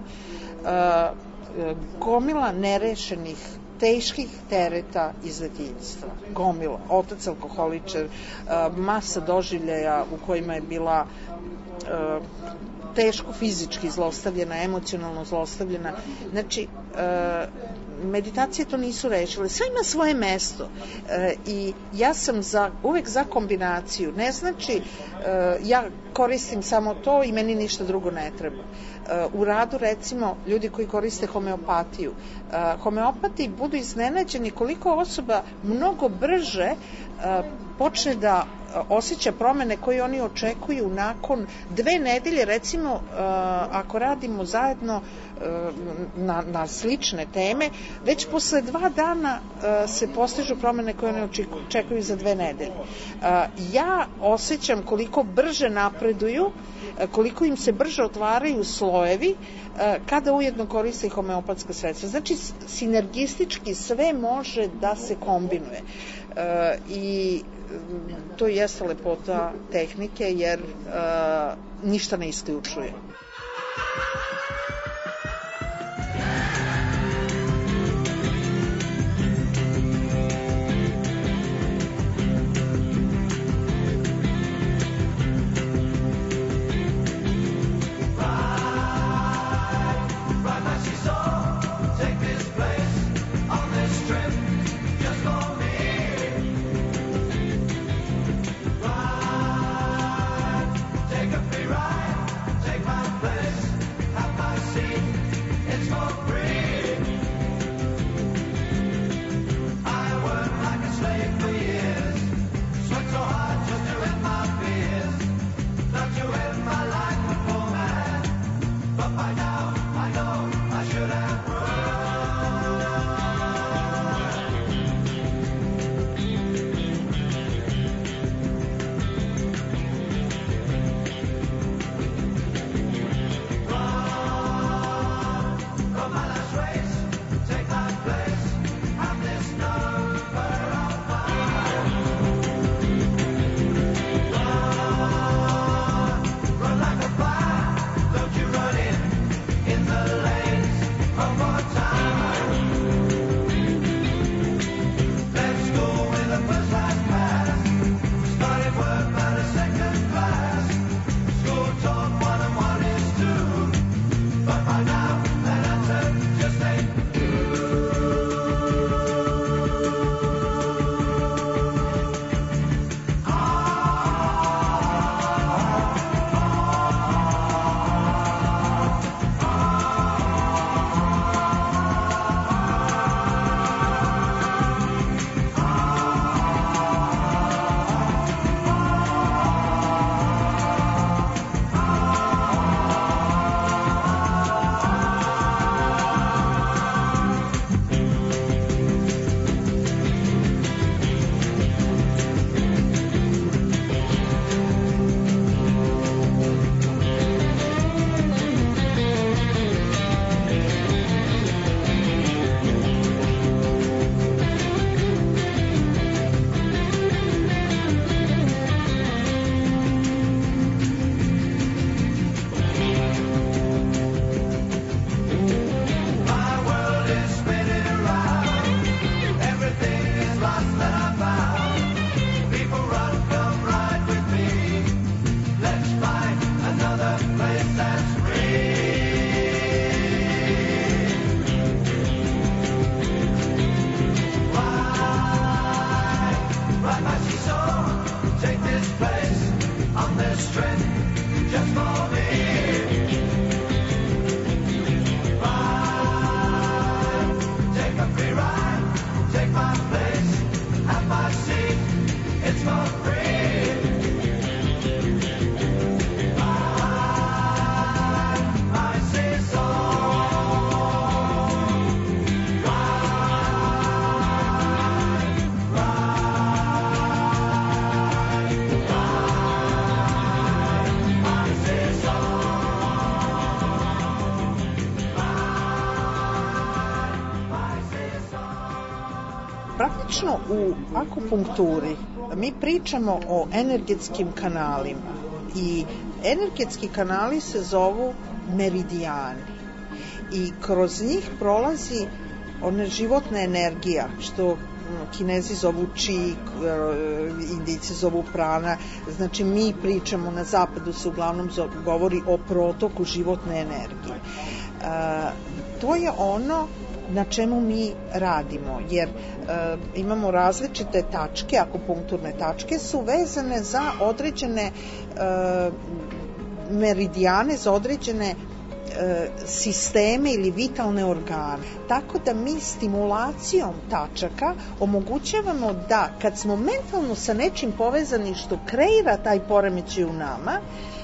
gomila nerešenih teških tereta iz detinjstva. Gomila, otac alkoholičar, masa doživljaja u kojima je bila teško fizički zlostavljena, emocionalno zlostavljena. Znači, meditacije to nisu rešile. Sve ima svoje mesto i ja sam uvek za kombinaciju. Ne znači ja koristim samo to i meni ništa drugo ne treba. U radu recimo ljudi koji koriste homeopatiju. Homeopati budu iznenađeni koliko osoba mnogo brže počne da osjeća promene koje oni očekuju nakon 2 nedelje, recimo ako radimo zajedno na slične teme, već posle 2 dana se postižu promene koje oni očekuju za 2 nedelje. Ja osjećam koliko brže napreduju, koliko im se brže otvaraju slojevi kada ujedno koriste homeopatska sredstva. Znači, sinergistički sve može da se kombinuje. I to jeste lepota tehnike, jer ništa ne isključuje. Praktično u akupunkturi mi pričamo o energetskim kanalima i energetski kanali se zovu meridijani i kroz njih prolazi ona životna energija, što Kinezi zovu chi, Indijci zovu prana, znači mi pričamo, na zapadu se uglavnom govori o protoku životne energije. To je ono na čemu mi radimo, jer imamo različite tačke, akupunkturne tačke su vezane za određene meridijane, za određene sisteme ili vitalne organe. Tako da mi stimulacijom tačaka omogućavamo da kad smo mentalno sa nečim povezani što kreira taj poremećaj u nama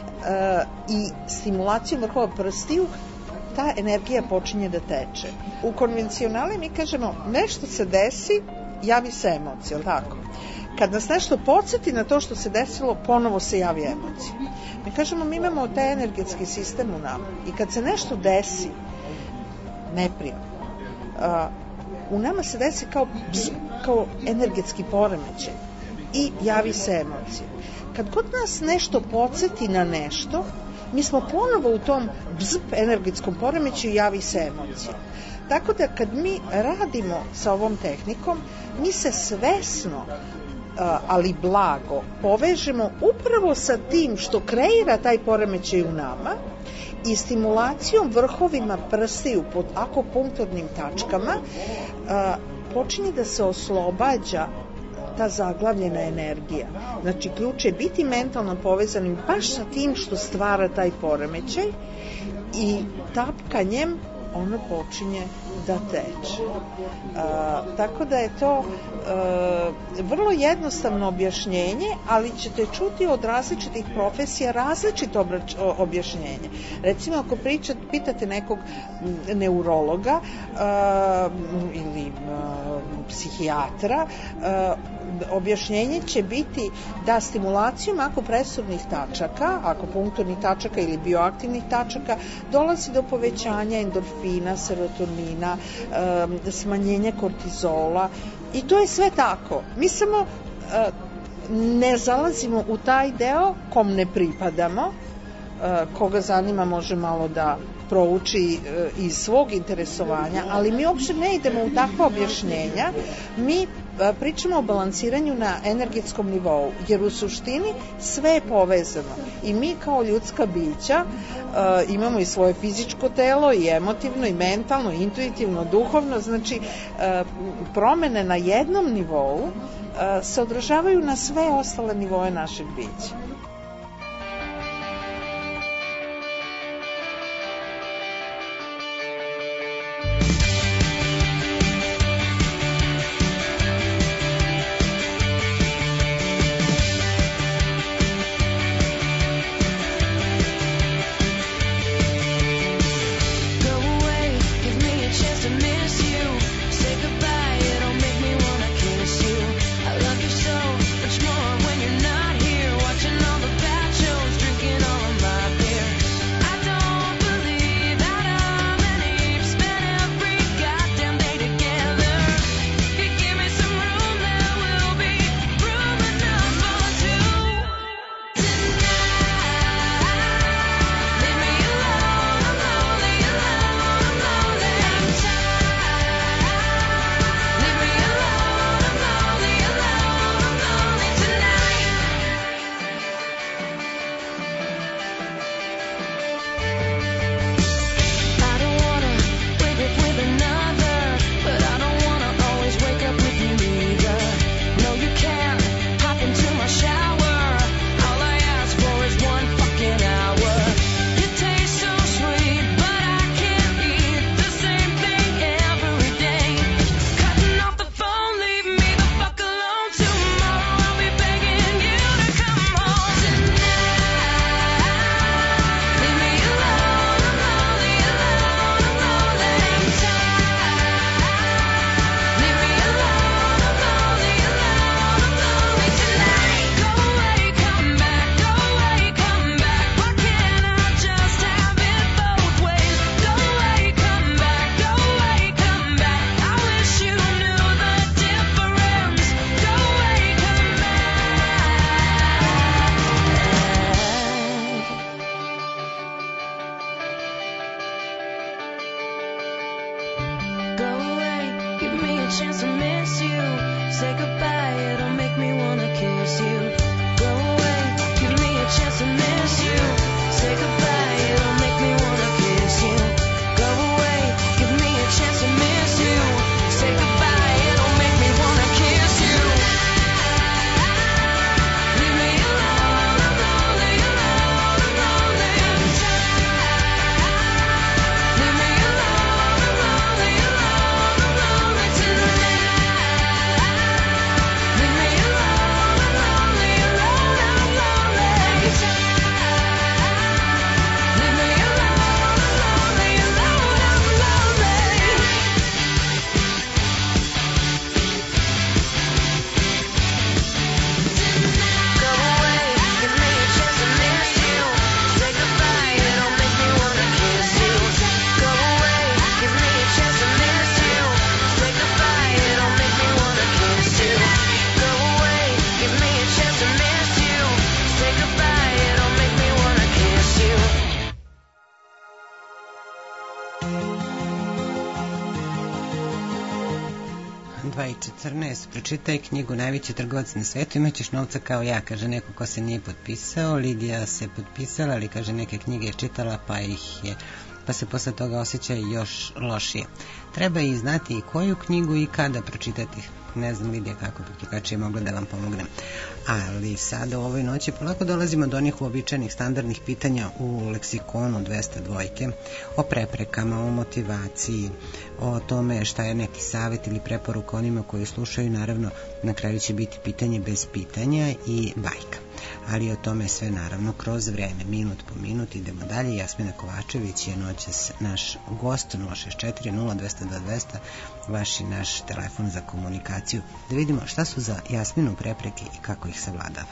i stimulacijom vrhova prstiju ta energija počinje da teče. U konvencionali mi kažemo nešto se desi, javi se emocija, ili tako? Kad nas nešto podsjeti na to što se desilo, ponovo se javi emocija. Mi kažemo, mi imamo taj energetski sistem u nama i kad se nešto desi, neprijatno, u nama se desi kao energetski poremećaj i javi se emocija. Kad god nas nešto podsjeti na nešto, mi smo ponovo u tom energetskom poremećaju, javi se emocija. Tako da kad mi radimo sa ovom tehnikom, mi se svesno, ali blago, povežemo upravo sa tim što kreira taj poremećaj u nama i stimulacijom vrhovima prstiju pod akupunkturnim tačkama počinje da se oslobađa ta zaglavljena energija. Znači, ključ je biti mentalno povezanim baš sa tim što stvara taj poremećaj i tapkanjem ono počinje da teče. Tako da je to vrlo jednostavno objašnjenje, ali ćete čuti od različitih profesija različito objašnjenje. Recimo, ako pitate nekog neurologa ili psihijatra, objašnjenje će biti da stimulacijom akupresurnih tačaka, akupunkturnih tačaka ili bioaktivnih tačaka dolazi do povećanja endorfina, serotonina, smanjenja kortizola i to je sve tako. Mi samo ne zalazimo u taj deo kom ne pripadamo. Koga zanima može malo da prouči iz svog interesovanja, ali mi uopšte ne idemo u takva objašnjenja. Mi pričamo o balansiranju na energetskom nivou, jer u suštini sve je povezano i mi kao ljudska bića imamo i svoje fizičko telo i emotivno i mentalno, i intuitivno, duhovno, znači promene na jednom nivou se odražavaju na sve ostale nivoe našeg bića. Much more when you're not here watching chance to miss you. Say goodbye, it'll make me wanna kiss you. Go away, give me a chance to miss you. Say goodbye, it'll make me wanna kiss you. Go away, give me a chance to miss you. Say goodbye, it'll make me wanna kiss you. Leave me alone, I'm lonely, alone, I'm lonely. Leave me alone, I'm lonely, alone, I'm lonely tonight. Leave me alone, I'm lonely, alone, I'm lonely. Leave me alone, I'm lonely, alone, I'm lonely. Go away, give me a chance to miss you. Say goodbye, it'll make me wanna kiss you. Go away, give me a chance to miss you. Say goodbye, it'll make me wanna kiss you. Go away, give me a chance to miss you. Say goodbye, it'll make me wanna kiss you. 2:14. Pročitaj knjigu Najveći trgovac na svetu, imaćeš novca kao ja, kaže neko ko se nije potpisao. Lidija se potpisala, ali kaže neke knjige je čitala pa se posle toga osjeća još lošije. Treba i znati i koju knjigu i kada pročitati. Ne znam, Lidija, kako bi drugačije mogla da vam pomognem. Ali sada u ovoj noći polako dolazimo do onih uobičajenih standardnih pitanja u leksikonu 202, o preprekama, o motivaciji, o tome šta je neki savjet ili preporuka onima koji slušaju. Naravno, na kraju će biti pitanje bez pitanja i bajka. Ali o tome sve naravno kroz vreme, minut po minut. Idemo dalje. Jasmina Kovačević je noćas naš gost. 064 02 200, vaš i naš telefon za komunikaciju. Da vidimo šta su za Jasminu prepreke i kako ih savladava.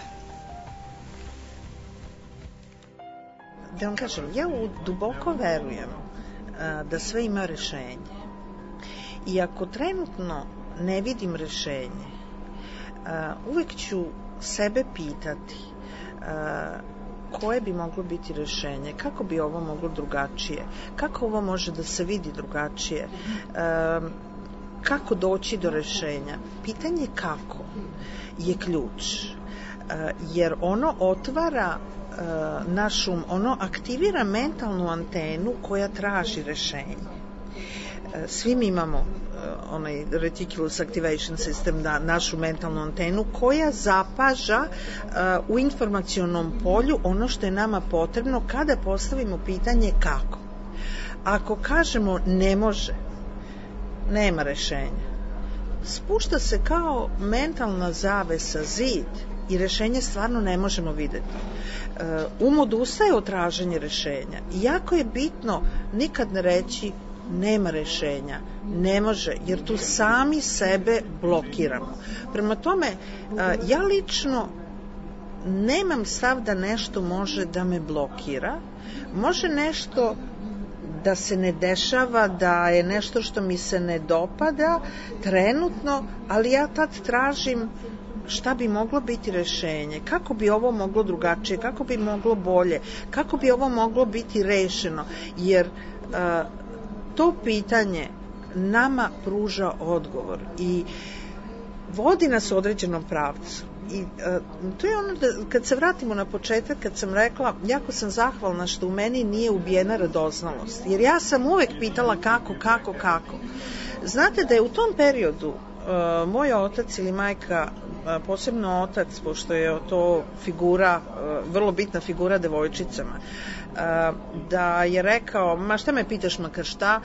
Da vam kažem, ja duboko verujem da sve ima rešenje. I ako trenutno ne vidim rešenje, uvek ću sebe pitati koje bi moglo biti rešenje, kako bi ovo moglo drugačije, kako ovo može da se vidi drugačije, kako doći do rešenja. Pitanje kako je ključ, jer ono otvara naš um, ono aktivira mentalnu antenu koja traži rešenje. Svi mi imamo onaj reticulous activation system, našu mentalnu antenu koja zapaža u informacionom polju ono što je nama potrebno kada postavimo pitanje kako. Ako kažemo ne može, nema rešenja, spušta se kao mentalna zavesa, zid, i rešenje stvarno ne možemo videti. Odustaje od traženja rešenja. I jako je bitno nikad ne reći nema rešenja, ne može, jer tu sami sebe blokiramo. Prema tome, ja lično nemam stav da nešto može da me blokira. Može nešto da se ne dešava, da je nešto što mi se ne dopada trenutno, ali ja tad tražim šta bi moglo biti rešenje, kako bi ovo moglo drugačije, kako bi moglo bolje, kako bi ovo moglo biti rešeno, jer to pitanje nama pruža odgovor i vodi nas u određenom pravcu. I to je ono kad se vratimo na početak, kad sam rekla, jako sam zahvalna što u meni nije ubijena radoznalost, jer ja sam uvek pitala kako. Znate da je u tom periodu moj otac ili majka, posebno otac, pošto je to figura, vrlo bitna figura devojčicama, da je rekao, ma šta me pitaš makar šta,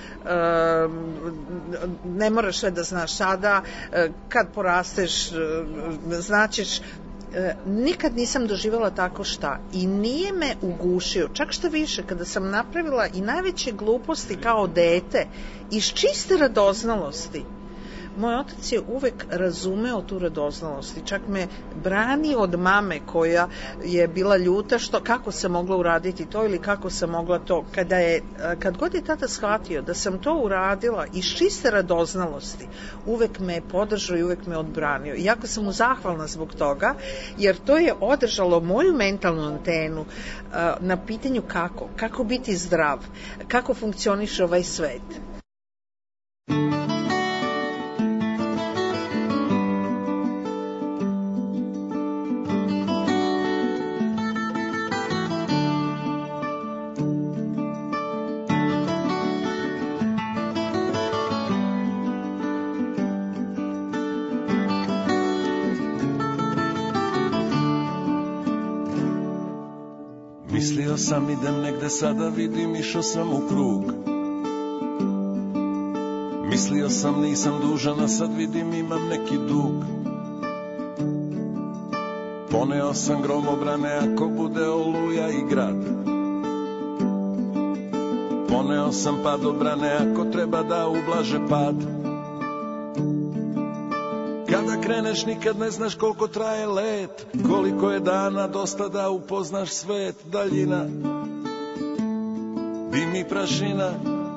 ne moraš sve da znaš sada, kad porasteš znaćeš. Nikad nisam doživjela tako šta i nije me ugušio, čak što više, kada sam napravila i najveće gluposti kao dete iz čiste radoznalosti, moj otac je uvek razumeo tu radoznalost i čak me brani od mame koja je bila ljuta kako sam mogla uraditi to ili kako sam mogla to. Kad god je tata shvatio da sam to uradila iz čiste radoznalosti, uvek me je podržao i uvek me odbranio. I jako sam mu zahvalna zbog toga, jer to je održalo moju mentalnu antenu na pitanju kako biti zdrav, kako funkcioniše ovaj svet. Mislio sam idem negde, sada vidim išao sam u krug. Mislio sam nisam dužan, a sad vidim imam neki dug. Poneo sam gromobrane ako bude oluja i grad. Poneo sam padobrane ako treba da ublaže pad. Kada kreneš nikad ne znaš koliko traje let, koliko je dana dosta da upoznaš svet. Daljina, dim i prašina.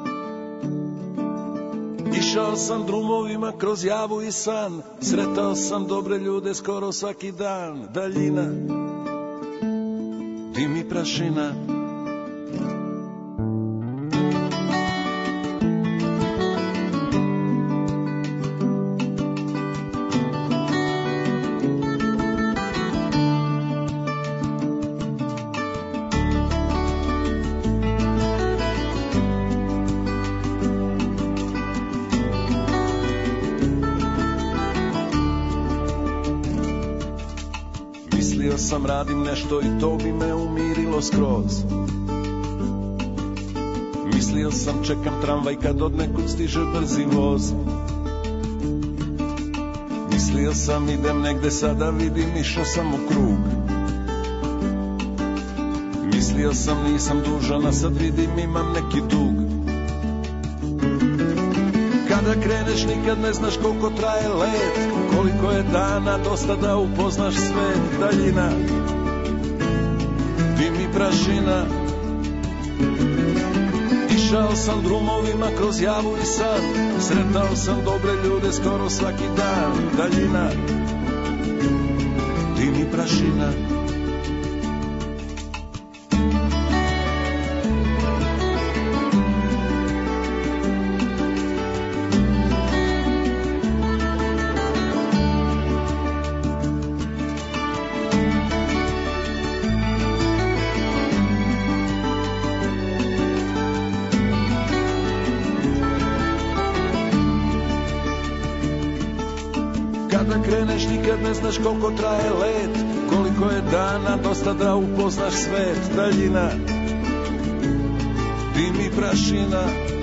Išao sam drumovima kroz javu i san, sretao sam dobre ljude skoro svaki dan. Daljina, dim i prašina. Sam radim nešto i to bi me umirilo skroz. Mislio sam čekam tramvaj kad od nekud stiže brzi voz. Mislio sam idem negde, sada vidim išao sam u krug. Mislio sam nisam dužan, a sad vidim imam neki dug. Kada kreneš nikad ne znaš koliko traje let, koliko je dana dosta da upoznaš svet. Daljina, dim i prašina. Išao sam drumovima kroz javu i san, sretao sam dobre ljude skoro svaki dan. Daljina, dim i prašina. Kreneš nikad ne znaš koliko traje let, koliko je dana dosta da upoznaš svet. Daljina, dim i prašina.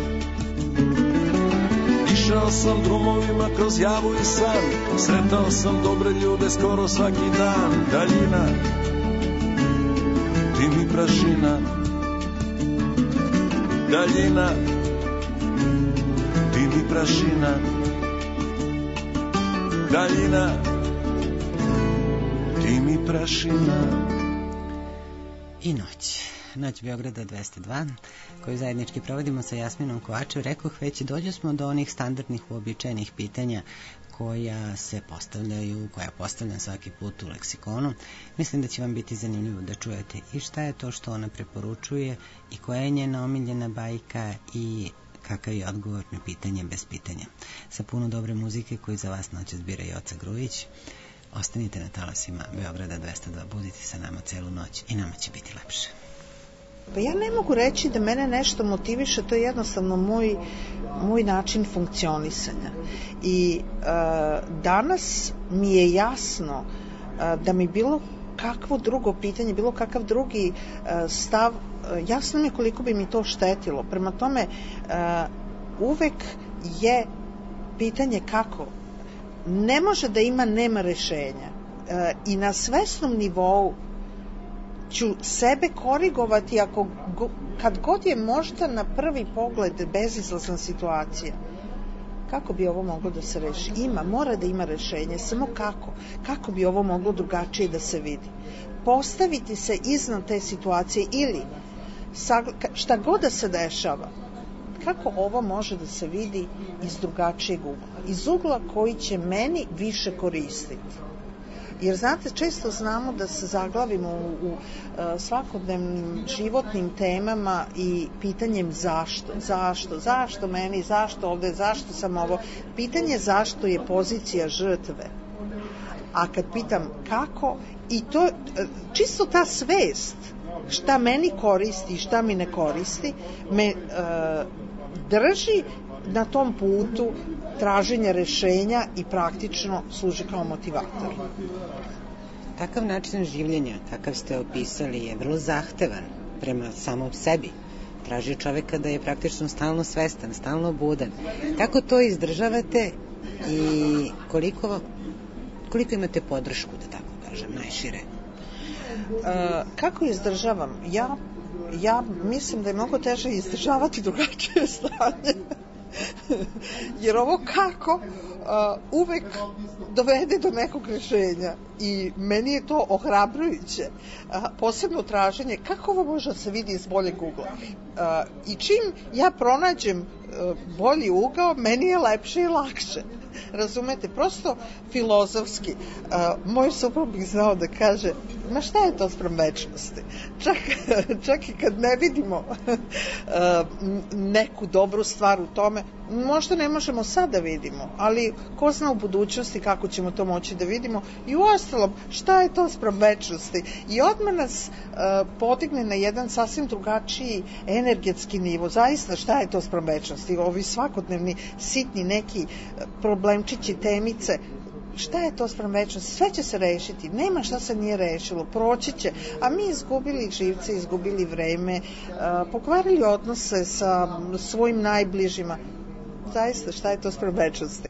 Išao sam drumovima kroz javu i san, sretao sam dobre ljude skoro svaki dan. Daljina, dim i prašina. Daljina, dim i prašina. Daljina, dim i prašina. I noć Beograda 202, koju zajednički provodimo sa Jasminom Kovačev. Rekoh već, dođu smo do onih standardnih uobičajenih pitanja koja se postavljaju, koja postavljam svaki put u leksikonu. Mislim da će vam biti zanimljivo da čujete i šta je to što ona preporučuje i koja je njena omiljena bajka i kakav je odgovor na pitanje bez pitanja. Sa puno dobre muzike koju za vas noćas bira Joca Grujić. Ostanite na talasima Beograda 202, budite sa nama celu noć i nama će biti lepše. Pa ja ne mogu reći da mene nešto motiviše, to je jednostavno moj način funkcionisanja. I danas mi je jasno da mi bilo kakvo drugo pitanje, bilo kakav drugi stav, jasno mi je koliko bi mi to štetilo. Prema tome, uvek je pitanje kako. Ne može da nema rešenja. I na svesnom nivou ću sebe korigovati kad god je možda na prvi pogled bezizlazna situacija. Kako bi ovo moglo da se reši? Mora da ima rešenje, samo kako? Kako bi ovo moglo drugačije da se vidi? Postaviti se iznad te situacije ili šta god da se dešava, kako ovo može da se vidi iz drugačijeg ugla? Iz ugla koji će meni više koristiti. Jer znate, često znamo da se zaglavimo u svakodnevnim životnim temama i pitanjem zašto meni, zašto ovde, zašto sam ovo. Pitanje zašto je pozicija žrtve. A kad pitam kako, i to čisto ta svest šta meni koristi i šta mi ne koristi me drži na tom putu traženja rešenja i praktično služi kao motivator. Takav način življenja, kakav ste opisali, je vrlo zahtevan. prema samom sebi. Traži čoveka da je praktično stalno svestan, stalno budan. Kako to izdržavate i koliko imate podršku, da tako kažem, najšire? Kako izdržavam? Ja mislim da je mnogo teže izdržavati drugačije stanje. Jer ovo kako uvek dovede do nekog rešenja i meni je to ohrabrujuće. Posebno traženje kako ovo može da se vidi iz boljeg ugla. I čim ja pronađem bolji ugao, meni je lepše i lakše. Razumete, prosto filozofski. Moj suprug bi znao da kaže, ma šta je to sprem večnosti? Čak i kad ne vidimo neku dobru stvar u tome, možda ne možemo sad da vidimo, ali ko zna u budućnosti kako ćemo to moći da vidimo i uostalom šta je to sprem večnosti i odmah nas podigne na jedan sasvim drugačiji energetski nivo. Zaista šta je to sprem večnosti? Ovi svakodnevni sitni neki problemčići, temice, šta je to sprem večnosti? Sve će se rešiti, nema šta se nije rešilo, proći će, a mi izgubili živce, izgubili vreme, pokvarili odnose sa svojim najbližima. Zaista, šta je to sprem večnosti?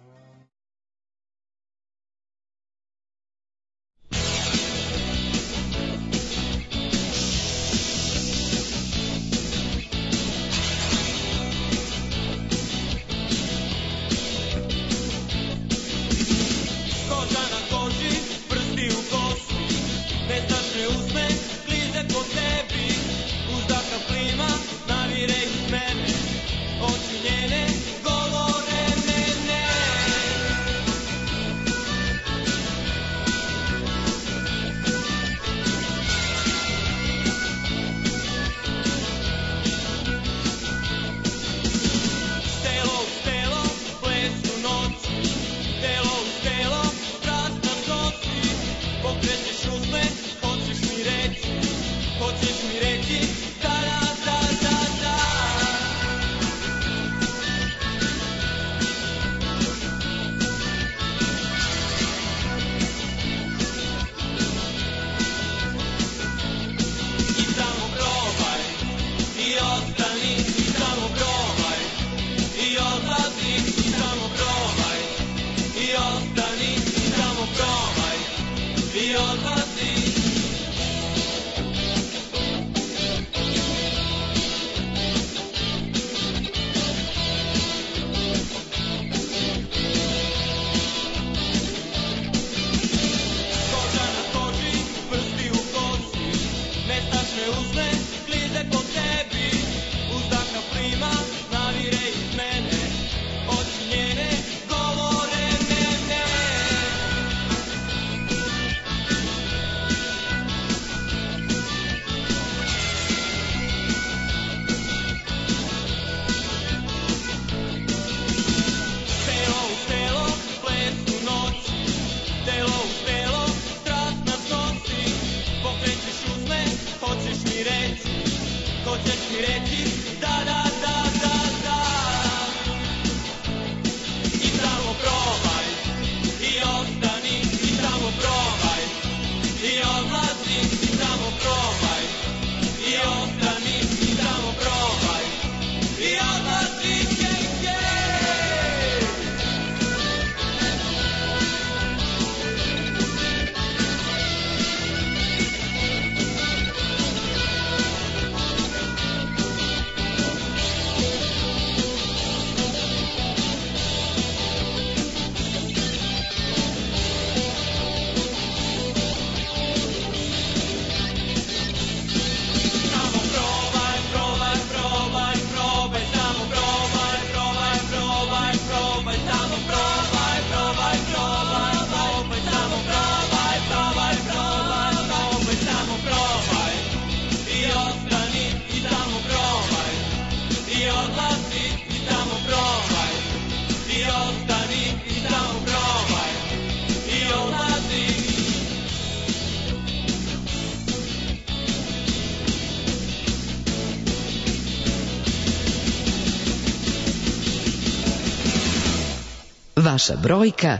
Vaša brojka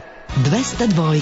202.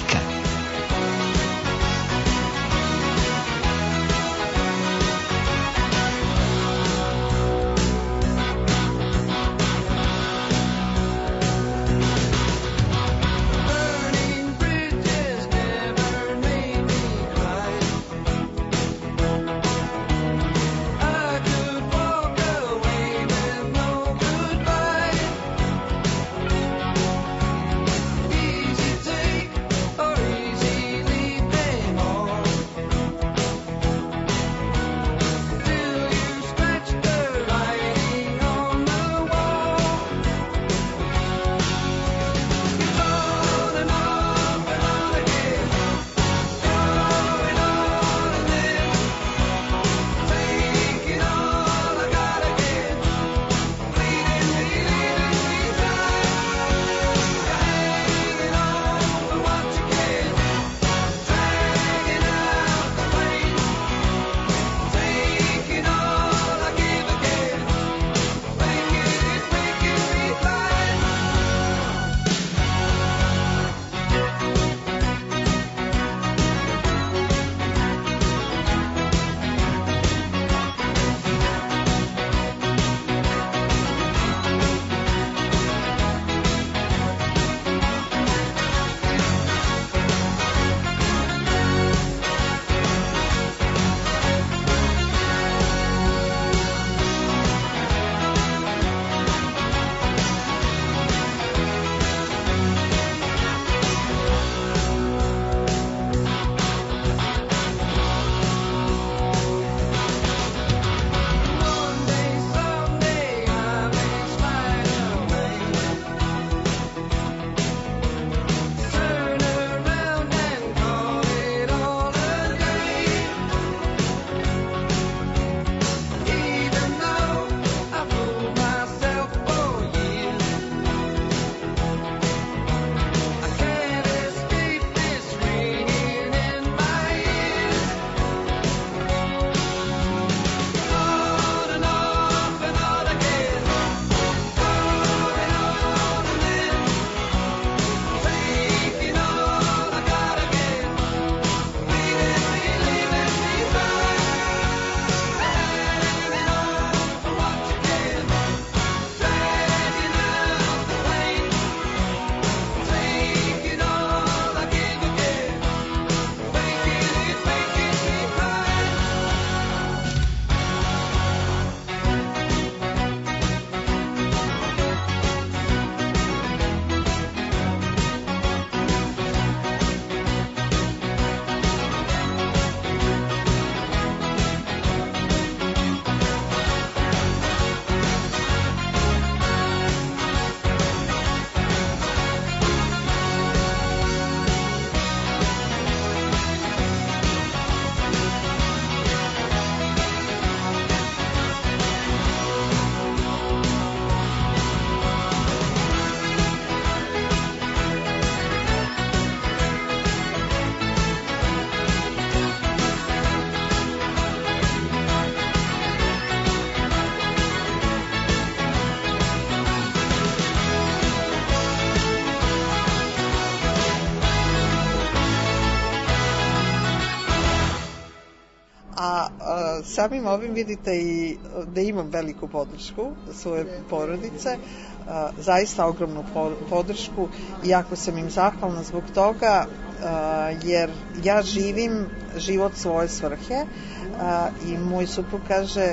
samim ovim vidite i da imam veliku podršku svoje porodice, zaista ogromnu podršku, i jako sam im zahvalna zbog toga, jer ja živim život svoje svrhe, i moj suprug kaže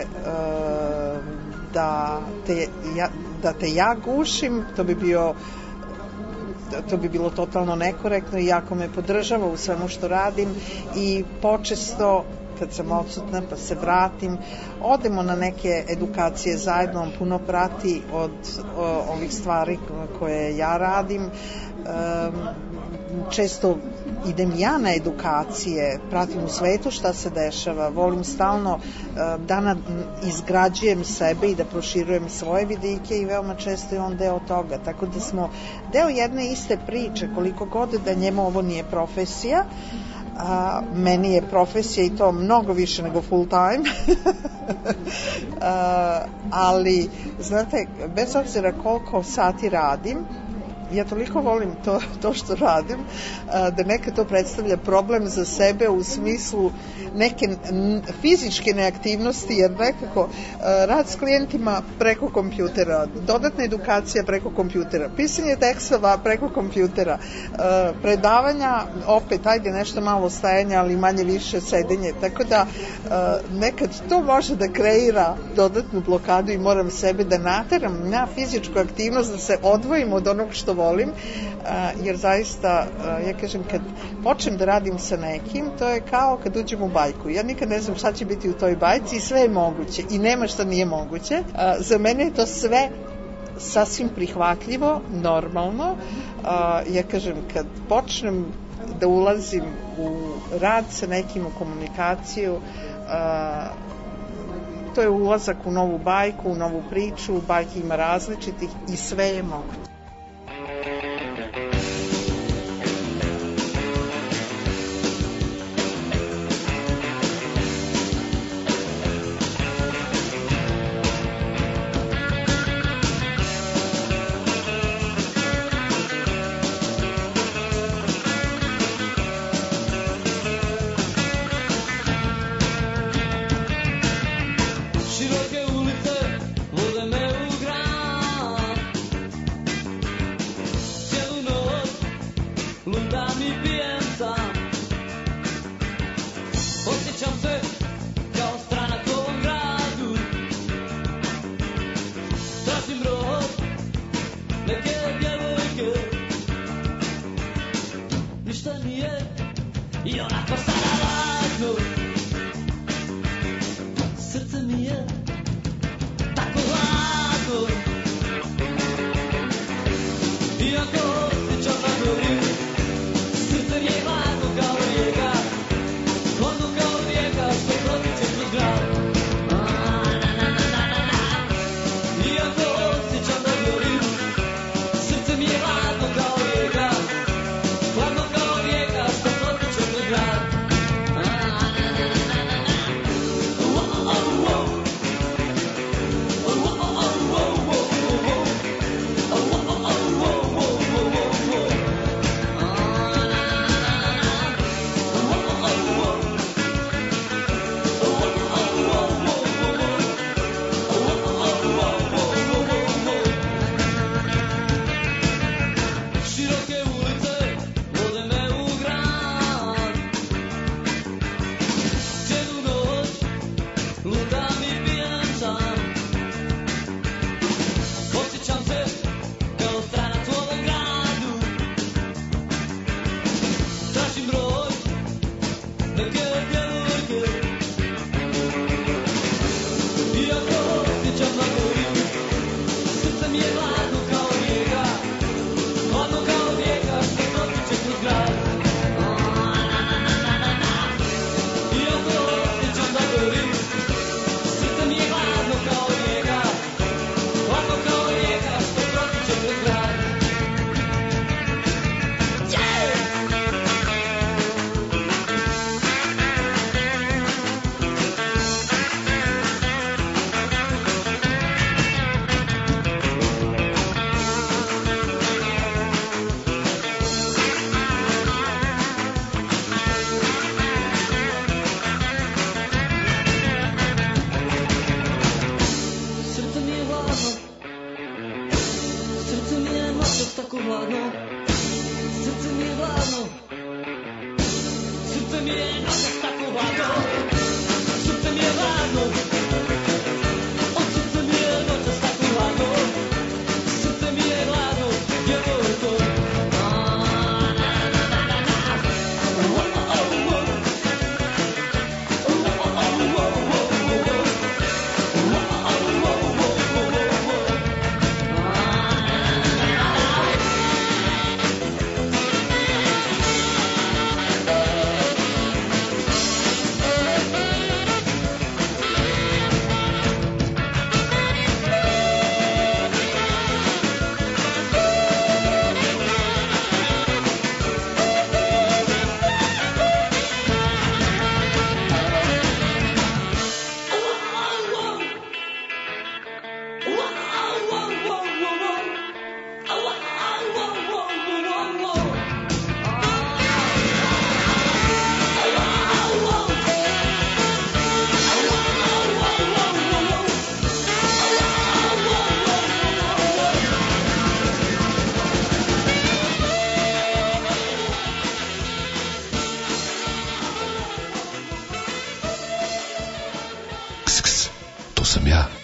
da te ja gušim, to bi bilo totalno nekorektno, i jako me podržava u svemu što radim, i počesto kad sam odsutna pa se vratim, odemo na neke edukacije zajedno, on puno prati od ovih stvari koje ja radim. Često idem ja na edukacije, pratim u svetu šta se dešava, volim stalno da izgrađujem sebe i da proširujem svoje vidike, i veoma često je on deo toga, tako da smo deo jedne iste priče, koliko god da njemu ovo nije profesija, meni je profesija, i to mnogo više nego full time. Ali znate, bez obzira koliko sati radim, ja toliko volim to što radim, da nekad to predstavlja problem za sebe u smislu neke fizičke neaktivnosti, jer nekako rad s klijentima preko kompjutera, dodatna edukacija preko kompjutera, pisanje tekstova preko kompjutera, predavanja, opet, ajde nešto malo stajanja, ali manje više sedenje, tako da nekad to može da kreira dodatnu blokadu, i moram sebe da nateram na fizičku aktivnost, da se odvojim od onog što volim, jer zaista, ja kažem, kad počnem da radim sa nekim, to je kao kad uđem u bajku. Ja nikad ne znam šta će biti u toj bajci, i sve je moguće, i nema šta nije moguće. Za mene je to sve sasvim prihvatljivo, normalno. Ja kažem, kad počnem da ulazim u rad sa nekim, u komunikaciju, to je ulazak u novu bajku, u novu priču, bajki ima različitih, i sve je moguće.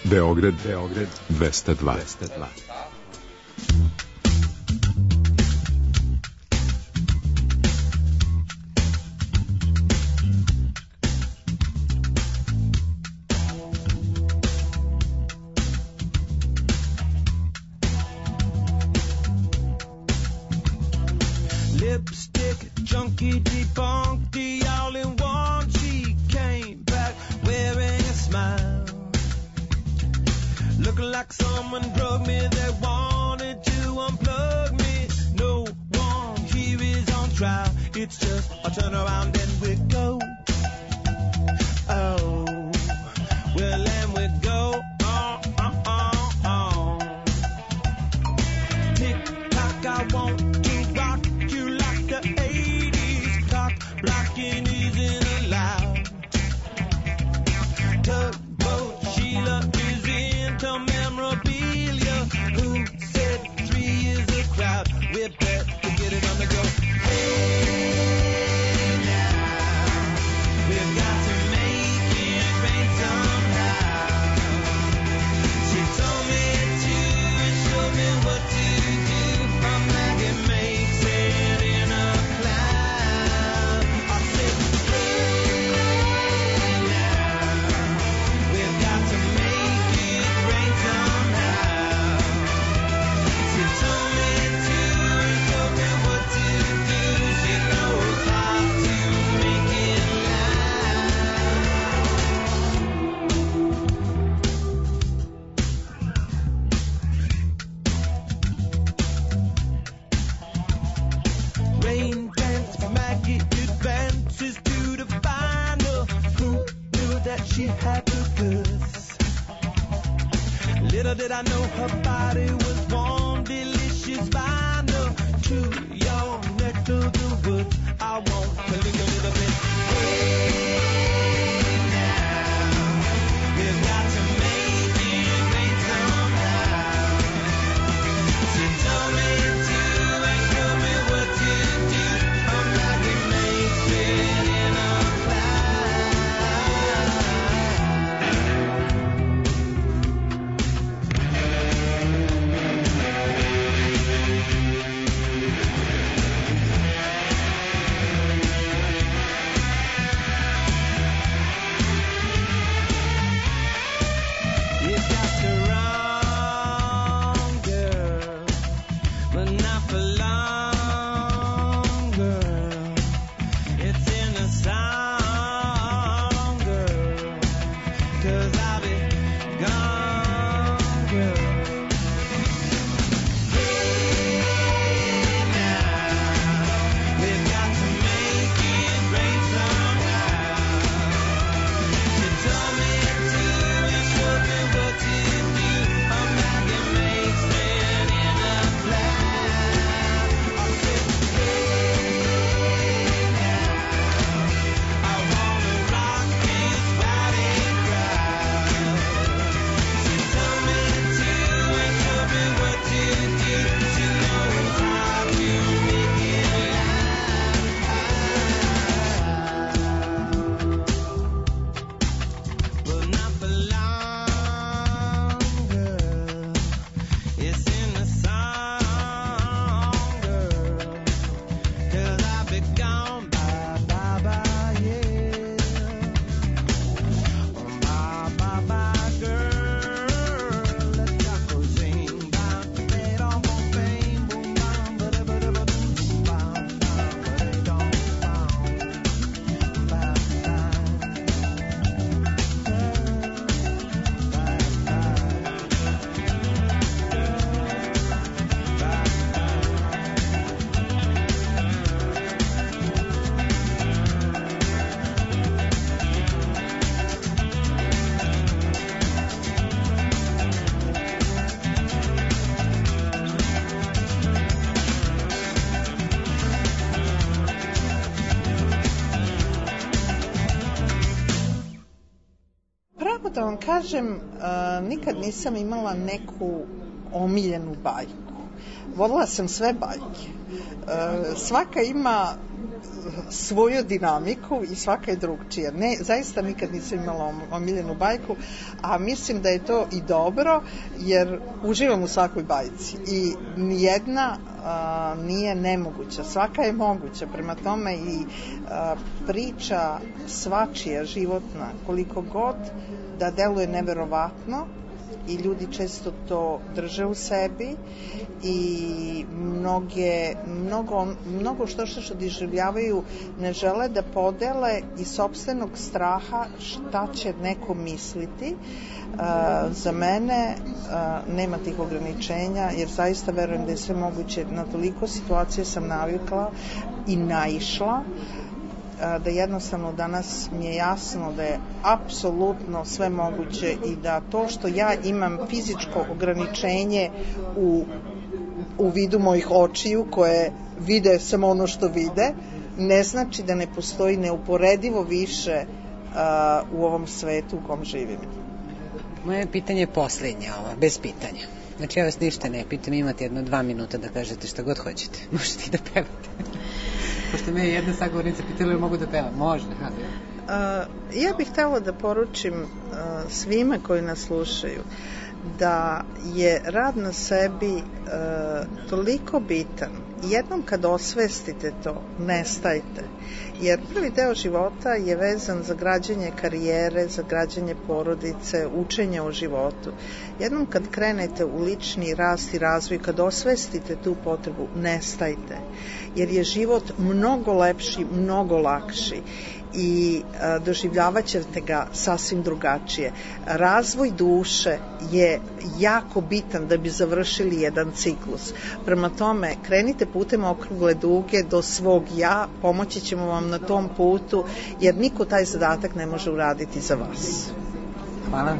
Beograd 202. Lipstick, junkie, debunked, all in one. She came back wearing a smile, looking like someone drugged me. They wanted to unplug me. No one here is on trial. It's just a turn around and we go. Oh, well, and we go. Tick tock, I want to rock you like the 80s clock. Blocking isn't allowed. Tugboat Sheila is into memorabilia. Who said 3 is a crowd? We better get it on the go. Hey now, we've got to make it rain somehow. She told me to and showed me what to do. I'm like it makes it in a cloud. I said, hey now, we've got to make it rain somehow. She told me to and showed me what to do. She knows how to make it Rain dance, Maggie advances to the final. Who knew that she had the goods? Little did I know her body was warm, delicious vinyl. To your neck of the woods, I want to linger a little bit. Hey now, we've got to make it rain somehow. She told me to and showed me what to do. I'm like it makes it in a It got to run, girl, but not for long, girl. It's in the song, girl, 'cause I'll be gone, girl. Hey now, we've got to make it rain somehow. She told me to and showed me what to do. I'm like it makes it in a cloud. I said, hey now, I wanna rock this rowdy crowd. She told me to and showed me what to do. She knows how to make it loud. But not for long, girl. It's in the song, girl. 'Cause I'll be gone, bye, bye, bye, yeah. Bye, bye, bye, girl. Let Jocko sing. Bye, bye, on my fame. Boom, bam, ba-da-ba-da-ba-doo. Bam, bam, ba-da-dum, bam. Bye, bye. Pravo da vam kažem, nikad nisam imala neku omiljenu bajku. Volila sam sve bajke. Svaka ima svoju dinamiku i svaka je drugčija. Ne, zaista nikad nisam imala omiljenu bajku, a mislim da je to i dobro, jer uživam u svakoj bajci i nijedna nije nemoguća, svaka je moguća, prema tome i priča svačija životna, koliko god da deluje neverovatno, i ljudi često to drže u sebi i mnogo što doživljavaju ne žele da podele iz sopstvenog straha šta će neko misliti. Za mene nema tih ograničenja, jer zaista verujem da je sve moguće. Na toliko situacije sam navikla i naišla da jednostavno danas mi je jasno da je apsolutno sve moguće i da to što ja imam fizičko ograničenje u vidu mojih očiju koje vide samo ono što vide, ne znači da ne postoji neuporedivo više u ovom svetu u kom živim. Moje pitanje je posljednje ovo, bez pitanja. Znači ja vas ništa ne pitam, imate 2 minuta da kažete šta god hoćete. Možete i da pevate. Pošto me je jedna sagovornica pitala mogu da pevam. Može. Ja bih htjela da poručim svima koji nas slušaju da je rad na sebi toliko bitan. Jednom kad osvestite to, nestajte. Jer prvi deo života je vezan za građenje karijere, za građenje porodice, učenje o životu. Jednom kad krenete u lični rast i razvoj, kad osvestite tu potrebu, nestajte. Jer je život mnogo lepši, mnogo lakši i doživljavat ćete ga sasvim drugačije. Razvoj duše je jako bitan da bi završili jedan ciklus. Prema tome, krenite putem okrugle duge do svog ja, pomoći ćemo vam na tom putu, jer niko taj zadatak ne može uraditi za vas. Hvala.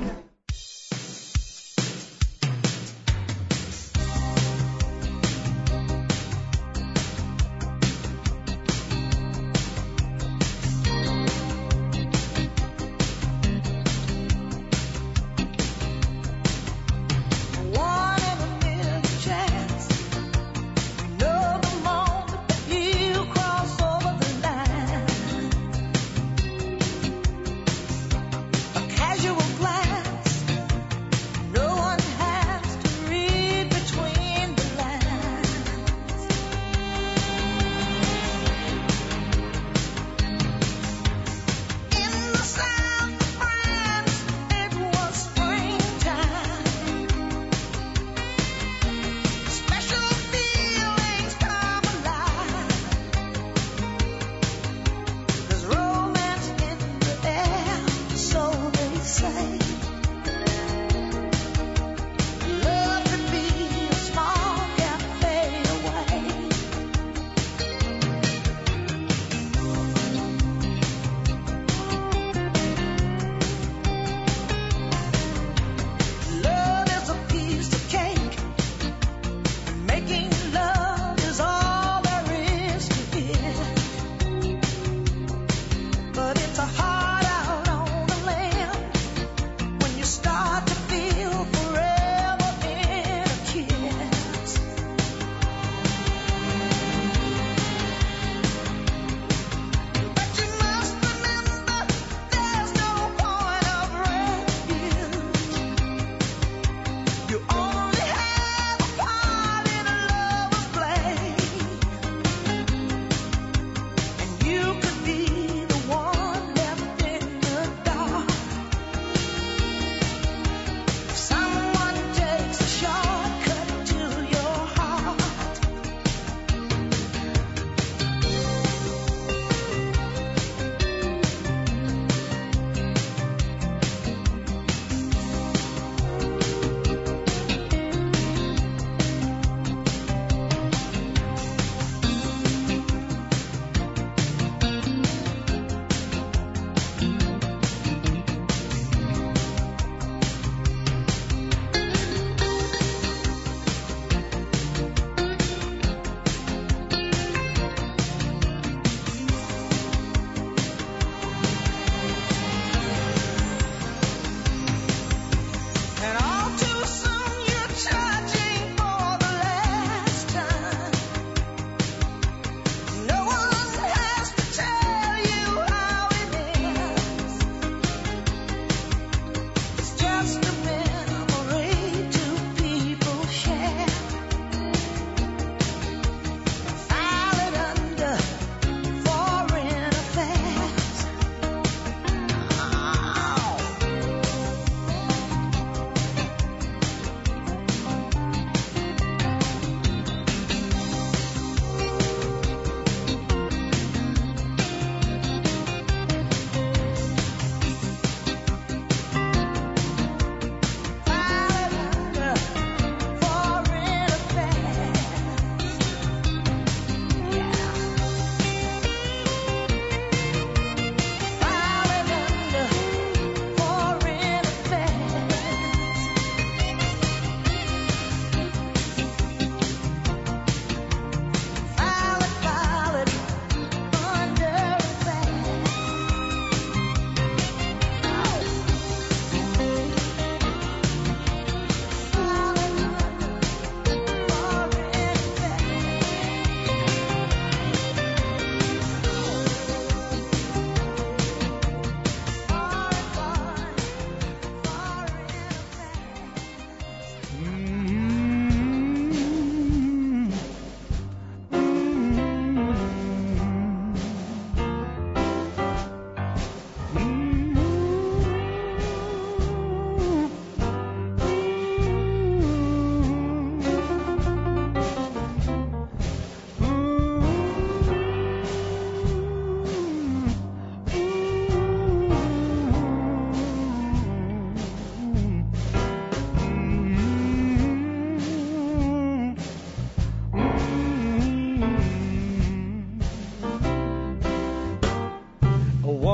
Casual glance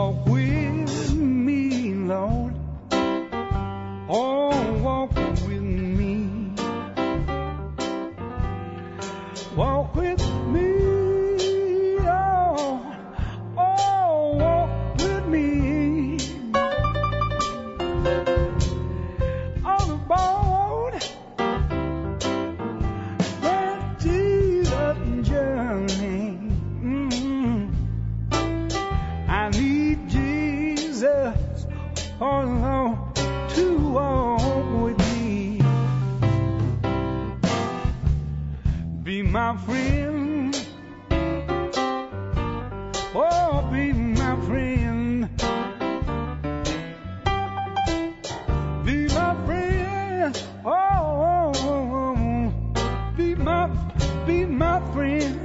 walk with me, Lord. Oh, walk with me. Walk with me. Oh, walk with me. On the boat that Jesus journey. I need Jesus, oh Lord, to walk with me. Be my friend. Oh, be my friend. Be my friend. Oh, be my friend.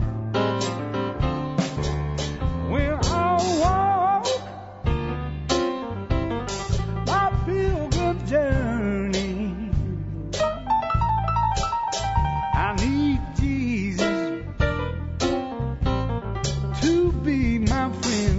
When I walk my pilgrim journey, I need Jesus to be my friend.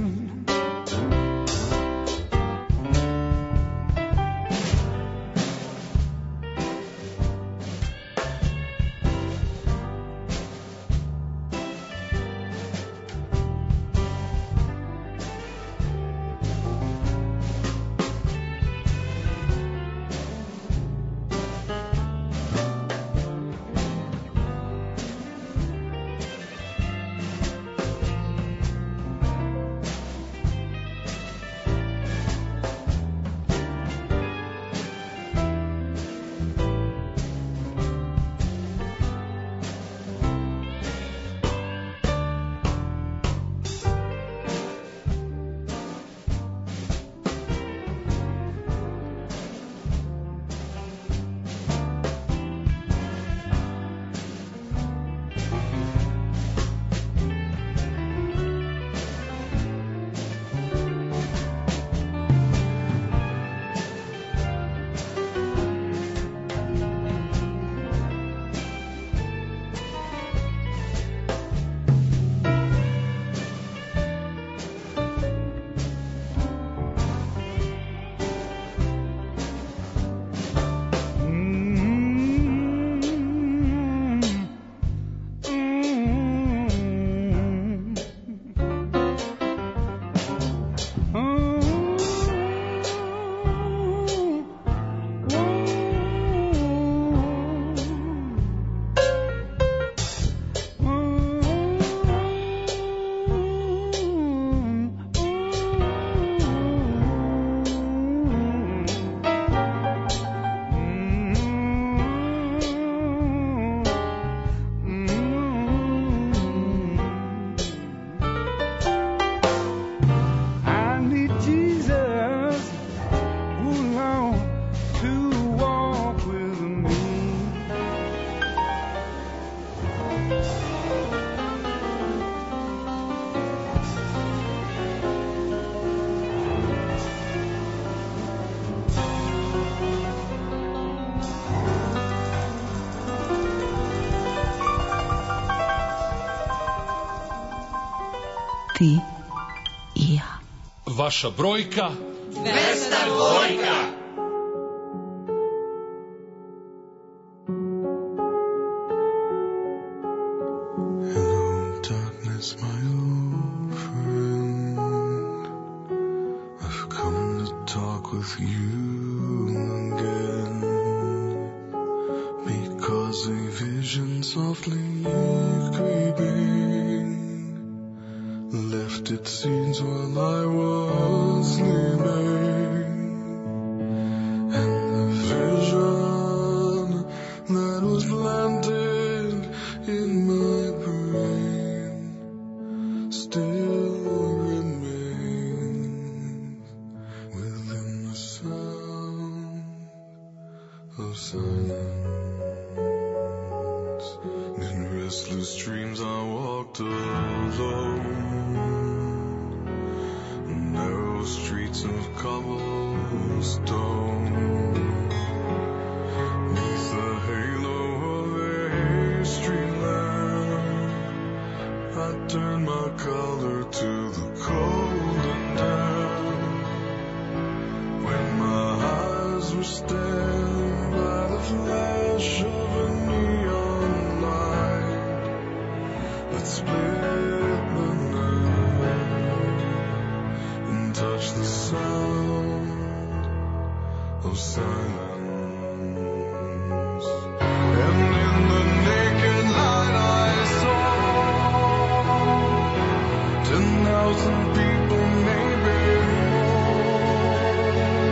Ti i ja. Vaša brojka 202. I turn my color to the colder down. When my eyes were stabbed by the flash of a neon light that split the night and touched the sound of silence. And in the naked light I saw 10,000 people, maybe more.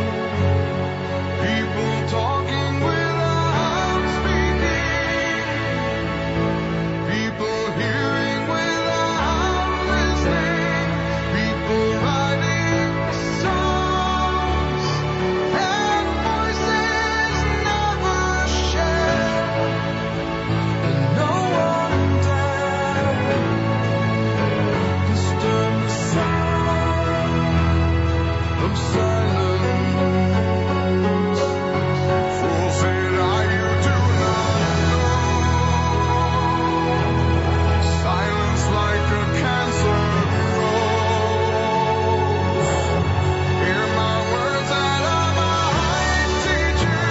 People talking without speaking. People hearing without listening. People writing songs and voices never shared. And no one dared disturb the sound of silence. Fool said I, you do not know. Silence like a cancer grows. Hear my words that I might teach you.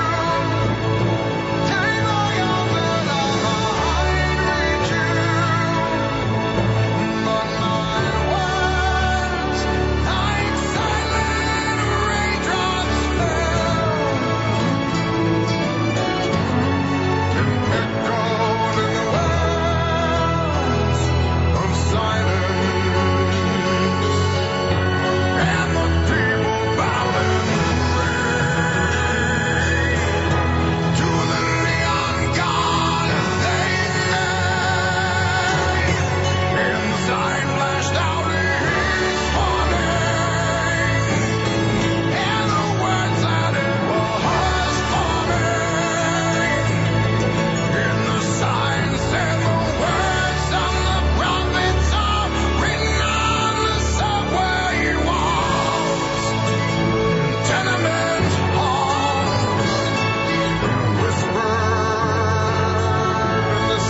Take my arms that I might reach you. But my words, like silent raindrops fell, and echoed in the wells of silence. And the people bowed and prayed to the neon god as they lay. Inside flashed out his warning, and the words that it was forming. In the sign said the words of the prophets are written on the subway walls, tenement halls, whispered in the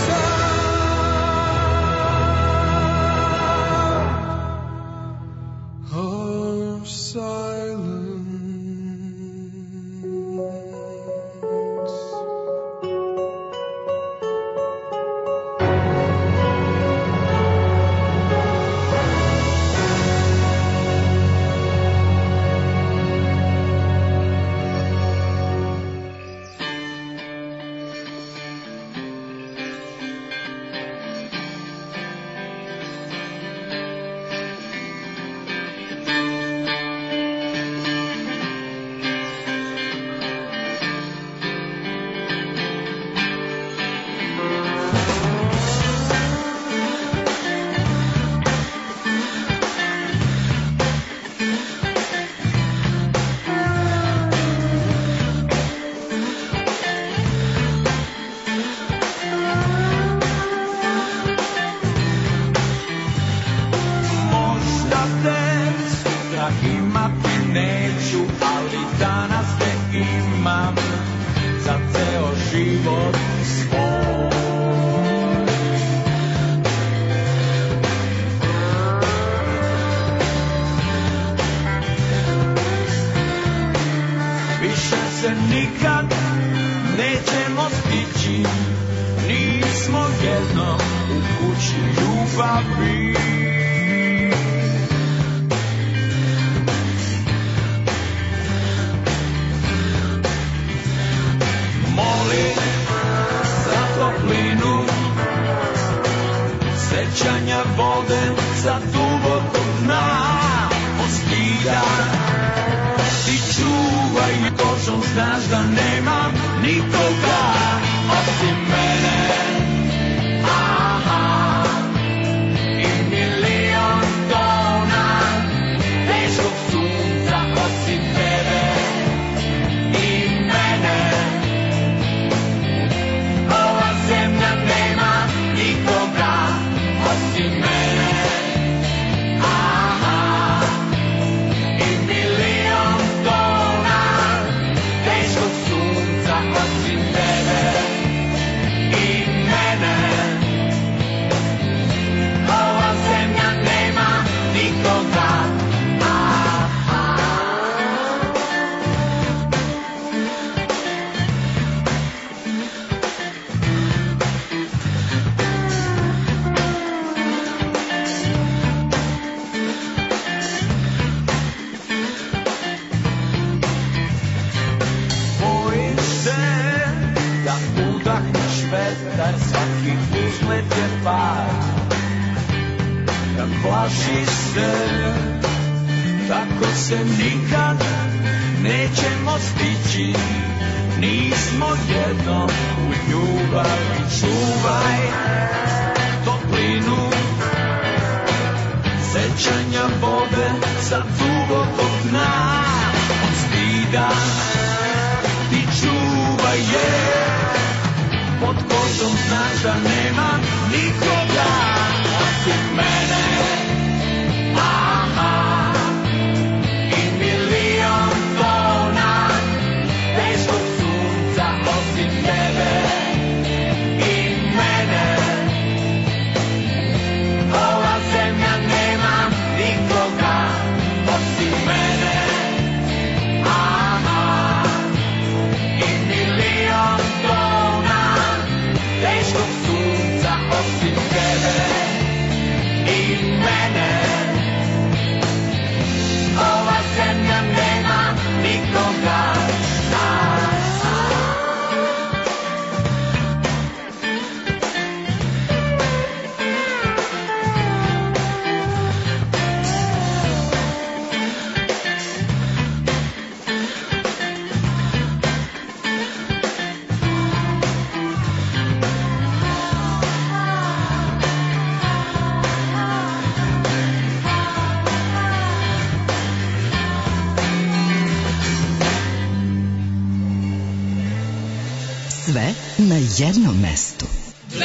sound of silence. Možda te sutra imati neću, ali danas te imam za ceo život svoj. Više se nikad nećemo stići, nismo jednom u kući ljubavi. Molim za toplinu, sećanja vode sa dubokog dna. Oskida ti čuvaj košom, znaš da nema nikoga osim mene. Aha, i milion tona teškog sunca osim tebe i mene. Ova zemlja nema nikoga osim mene. Aha, i milion tona teškog sunca osim tebe i mene. da plaši se, tako se nikad nećemo stići, nismo jedno u ljubavi. Čuvaj toplinu sećanja vode sa dubokog dna, od stida ti čuvaj je, pod kožom znaš da nema nikoga osim mene. Aha, i milion tona teškog sunca osim tebe i mene. Ova zemlja nema nikoga osim mene. Aha, i milion tona teškog sunca osim tebe i mene. Ova zemlja nema nikoga. Sve na jednom mestu. 202.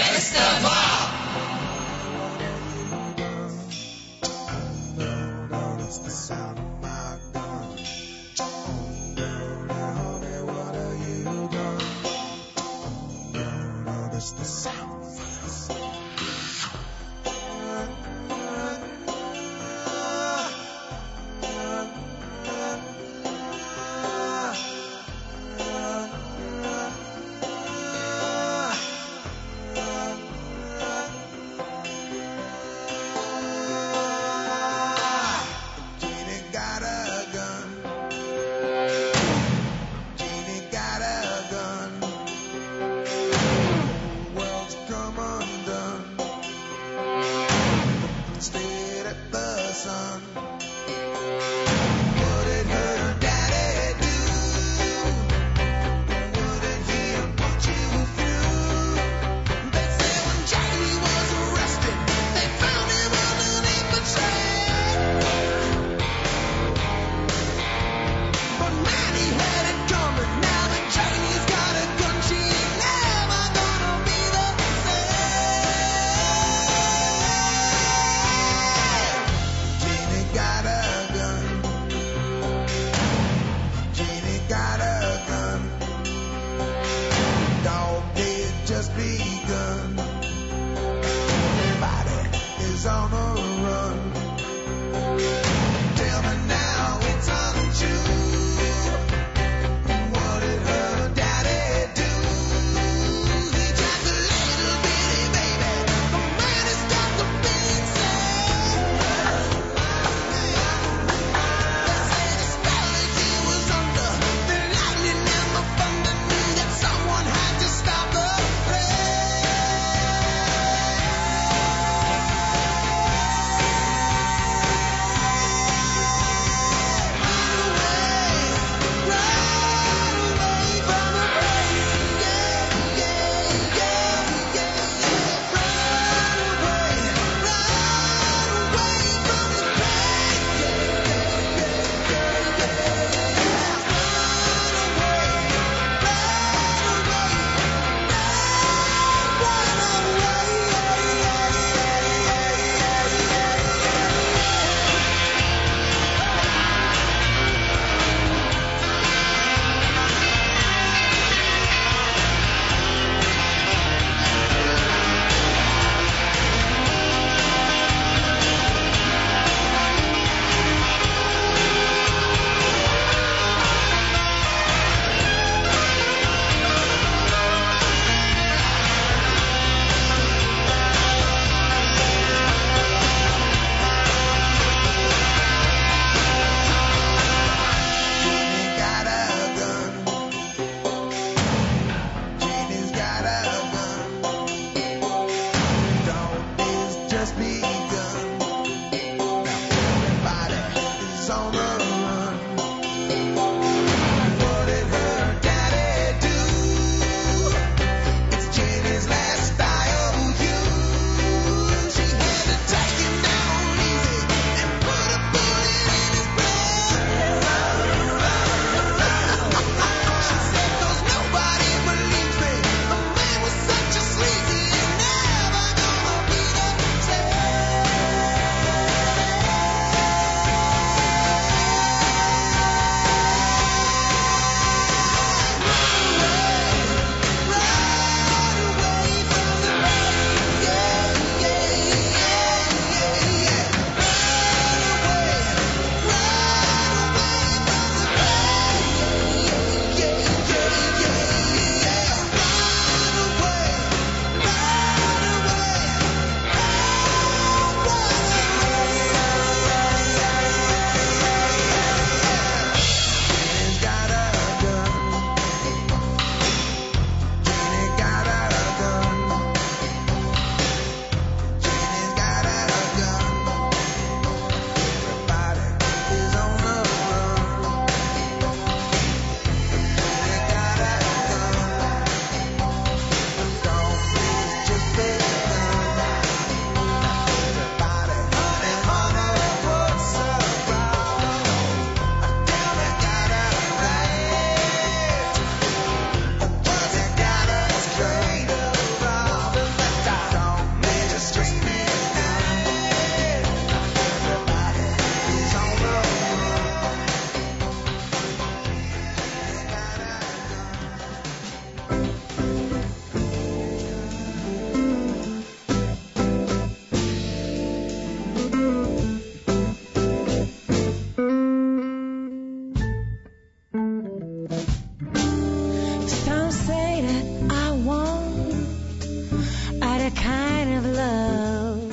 Some say that I want other kind of love,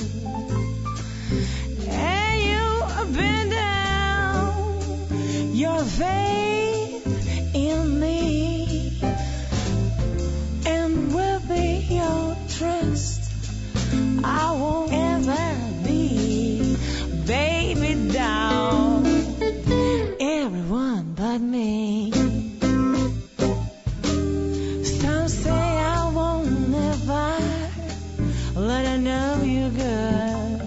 and you bend down your faith in me, and will be your trust. I won't ever be, baby, down everyone but me. Some say I won't never let her know you good.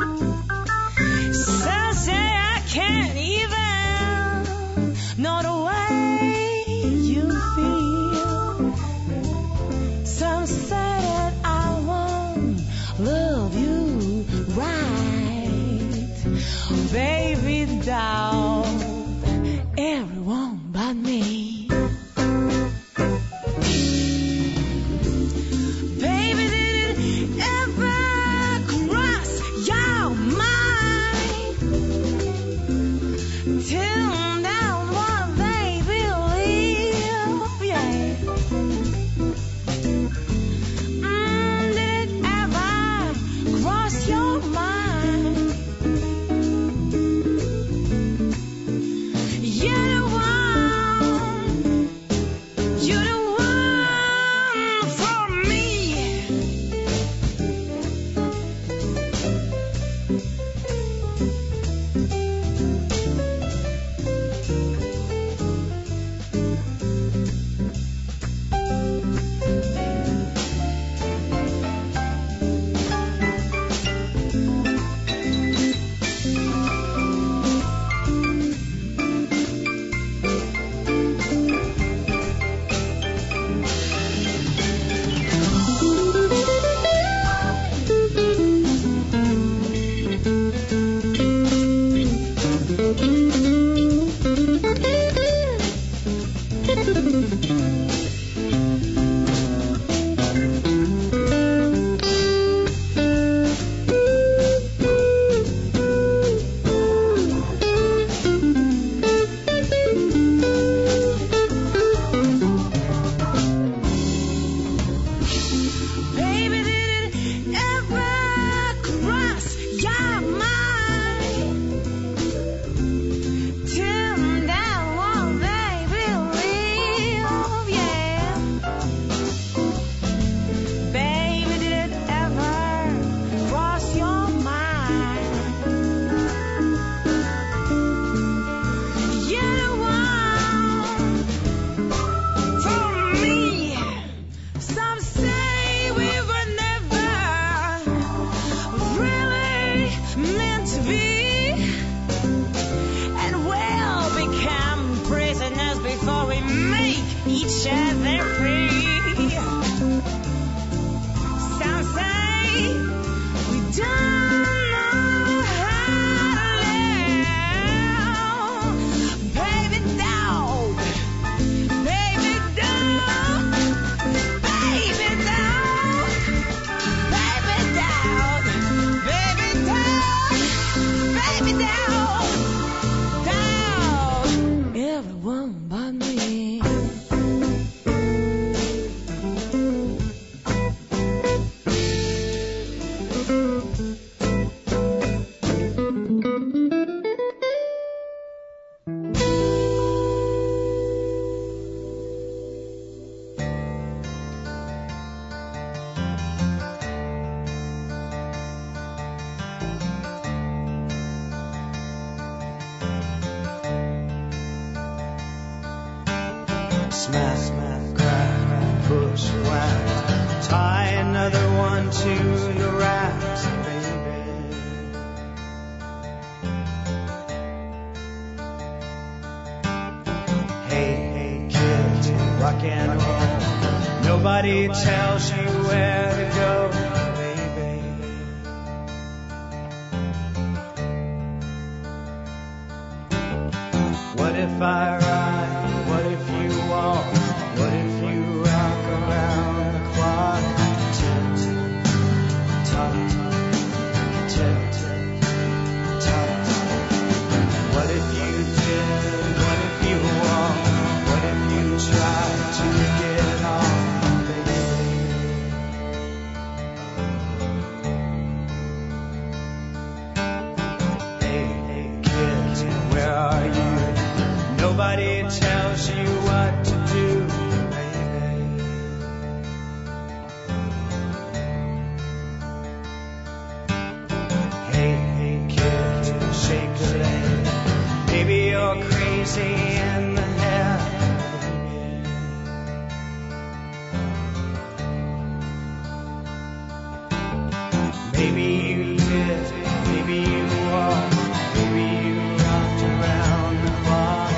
Some say I can't even know the way you feel. Some say that I won't love you right, baby, down everyone but me. Baby, did it ever cross your mind? Till now, what they believe, yeah. Did it ever cross your mind? You're the one for me. Baby, did it ever cross your mind? Till now, what they believe, yeah. Baby, did it ever cross your mind? You're the one for me. Some say we were never really meant to be, and we'll become prisoners before we make each other free. Some say we don't know how to live. Baby, don't. Baby, don't. Baby, don't. Baby, don't. Baby, don't. Baby, don't. Don't. Everyone but me. Smack, smack, crack, push, whack. Tie another one to the racks, baby. Hey, hey, kid, rock and roll. Nobody tells you where to go, baby. What if I ride? What if you walk? What if you rock around the clock? Tick, tock, tick, Nobody tells you what to do, baby. Hey, kid, shake a leg. Maybe you're crazy in the head. Maybe you did, maybe you walked, maybe you rocked around the clock.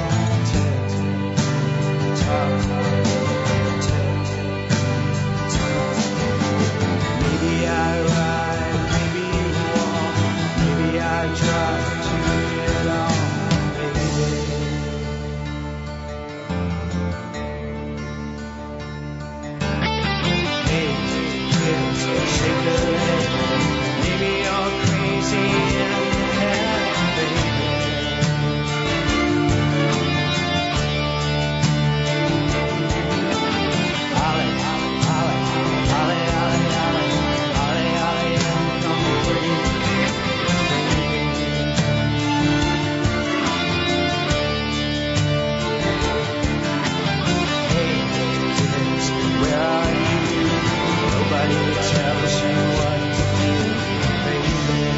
Maybe I ride, maybe you walk, maybe I try to get on, baby. Hey, kids, shake a leg. Maybe you're crazy in the head, baby. Ollie, Ollie, Ollie, Ollie, Ollie, Ollie, Ollie, come free. Hey, kids, where are you? Nobody tells you what to do, baby.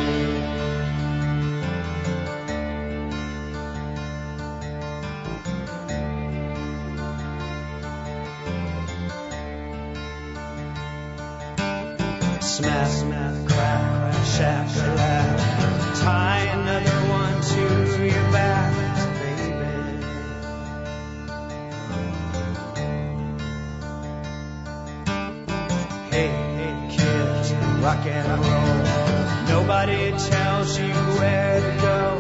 Smack, crack, shack-a-lack. Tie another one to your back, baby. Hey, kids, rock and roll. Nobody tells you where to go,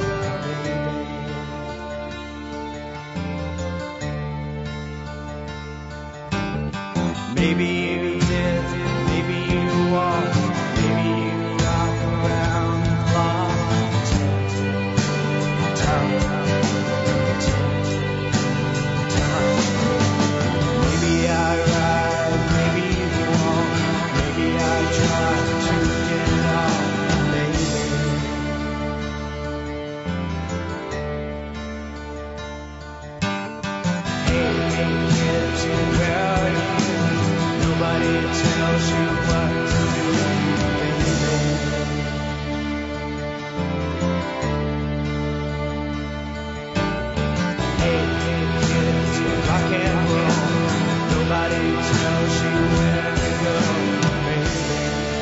baby. Maybe you did, maybe you walked, maybe you rock around the clock. Maybe I ride, maybe you walk, maybe I try to get on, baby. Hey, kids, where are you? Nobody tells you what to do, baby. Hey, kids, rock and roll. Nobody tells you where to go, baby.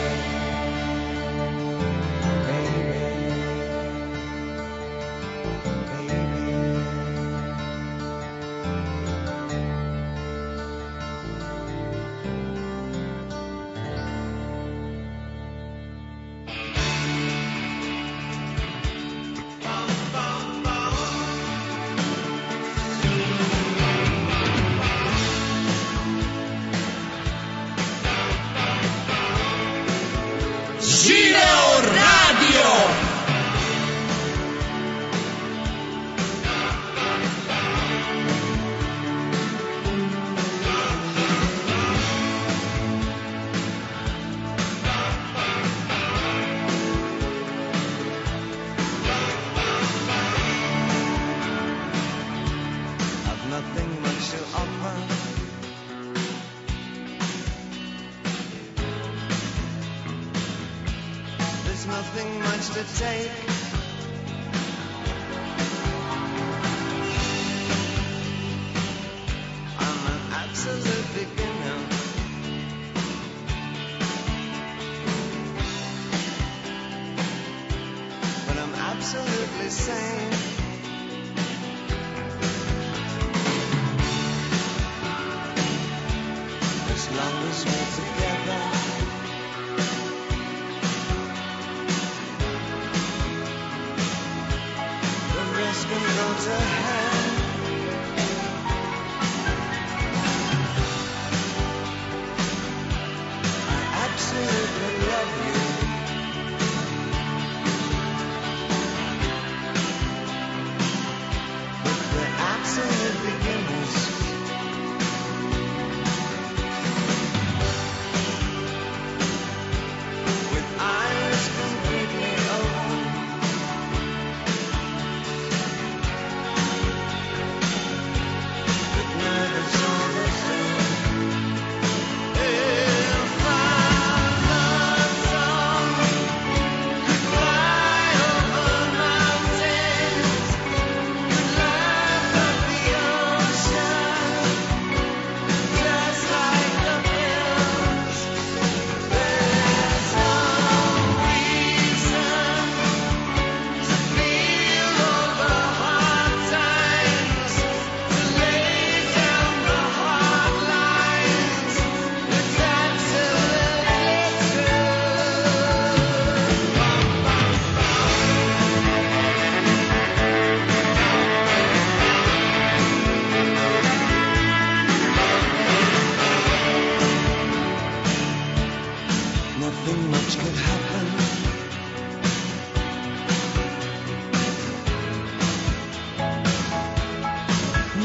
Živeo radio! I've nothing much to offer. There's nothing much to take. I'm an absolute beginner. But I'm absolutely sane. As long as we're together. Can go to hell. I absolutely love you. But we're absolute beginners. With eyes completely open.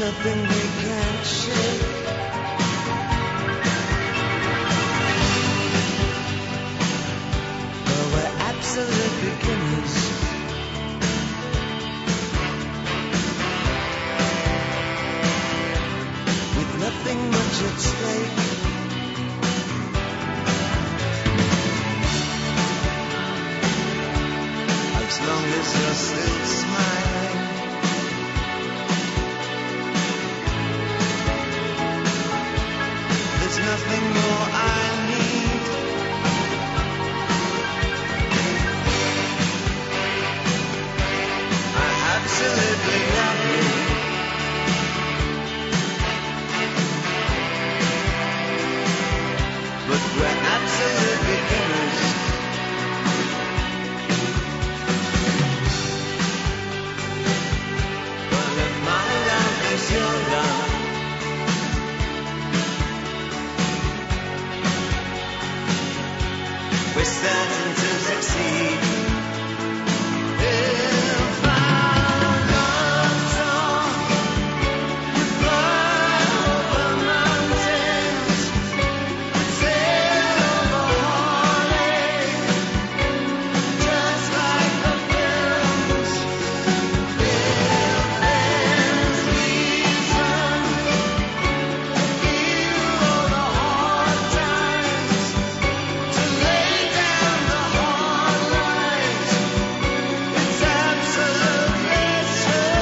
nothing we can't shake. Well, we're absolute beginners. With nothing much at stake. As long as you're still smiling. There's nothing more I need. I absolutely love you. But we're absolute beginners. Well, if my love is your love, we're certain to succeed. If our love song would fly over mountains, sail over heartache, just like the films. If there's reason, even though the hard times, to lay down the hard lines, it's absolutely true.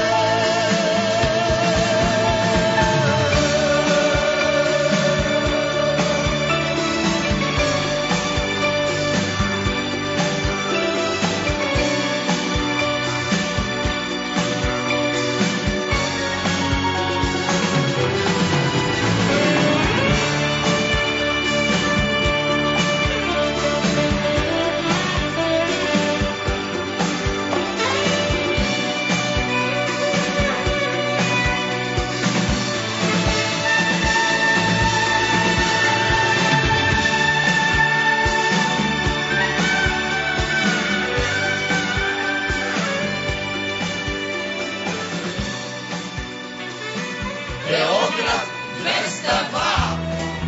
Beograd 202.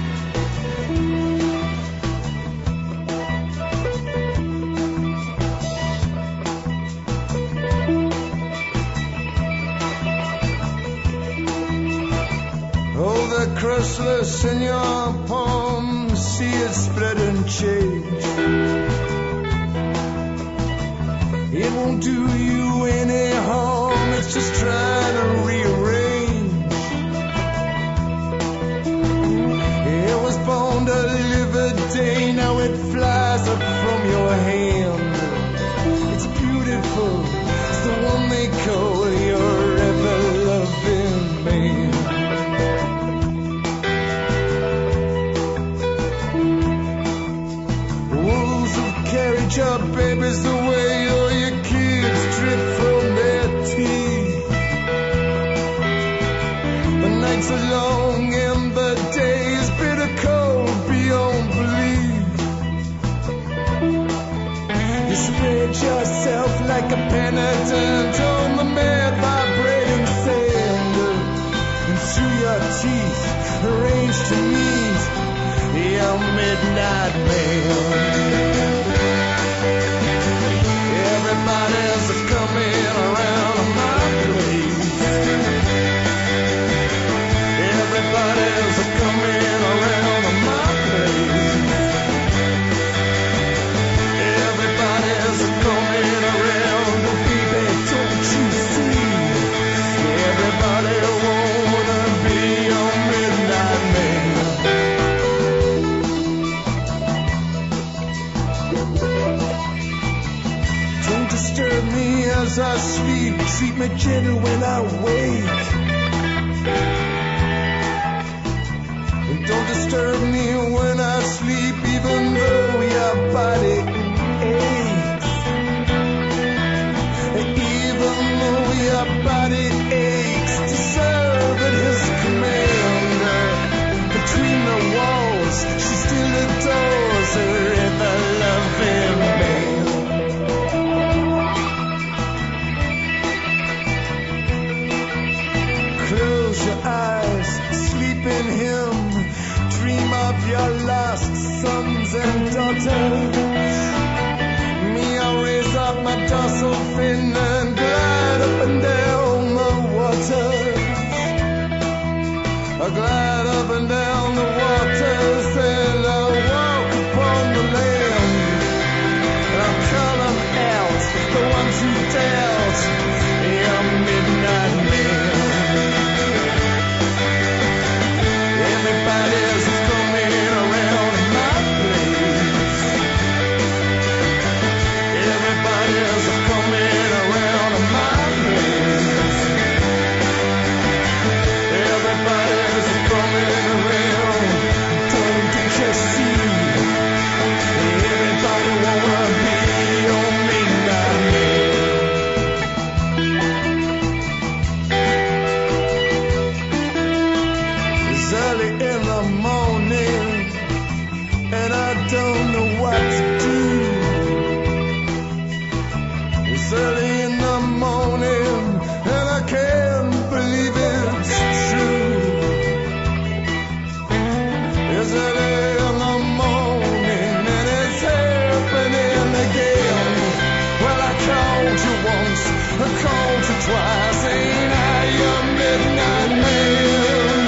Oh, the chrysalis in your palm, see it spread and change. It won't do you any harm, it's just trying to rearrange. It was born to live a day, now it flies up from your hand. It's beautiful, it's the one they call your ever-loving man. Wolves will carry your babies away, or your kids drip from their teeth. The nights are long and the days bitter cold beyond belief. You spread yourself like a penitent on the mad vibrating sand, and through your teeth arranged to meet your midnight man. Everybody's coming around my place. Everybody's coming around my place. Everybody's coming around, baby, don't you see? Everybody wanna be your midnight man. Don't disturb me as I sleep, treat me gentle when I wake. And don't disturb me when I sleep, even though your body aches. Even though your body aches to serve at his command. Between the walls, she still adores her ever-loving man. Close your sons and daughters. Me, I raise up my dorsal fin and glide up and down the waters. I glide up and down the waters and I walk upon the land. And I call them out, the ones who doubt, yeah, midnight man. Everybody's coming around my place. Everybody's coming around my place. Everybody's coming around. Don't you see? Everybody wanna be on midnight man. It's early in the morning, and I don't know what to do. It's early in the morning, and I can't believe it's true. It's early in the morning, and it's happening again. Well, I called you once, I called you twice, ain't I your midnight man?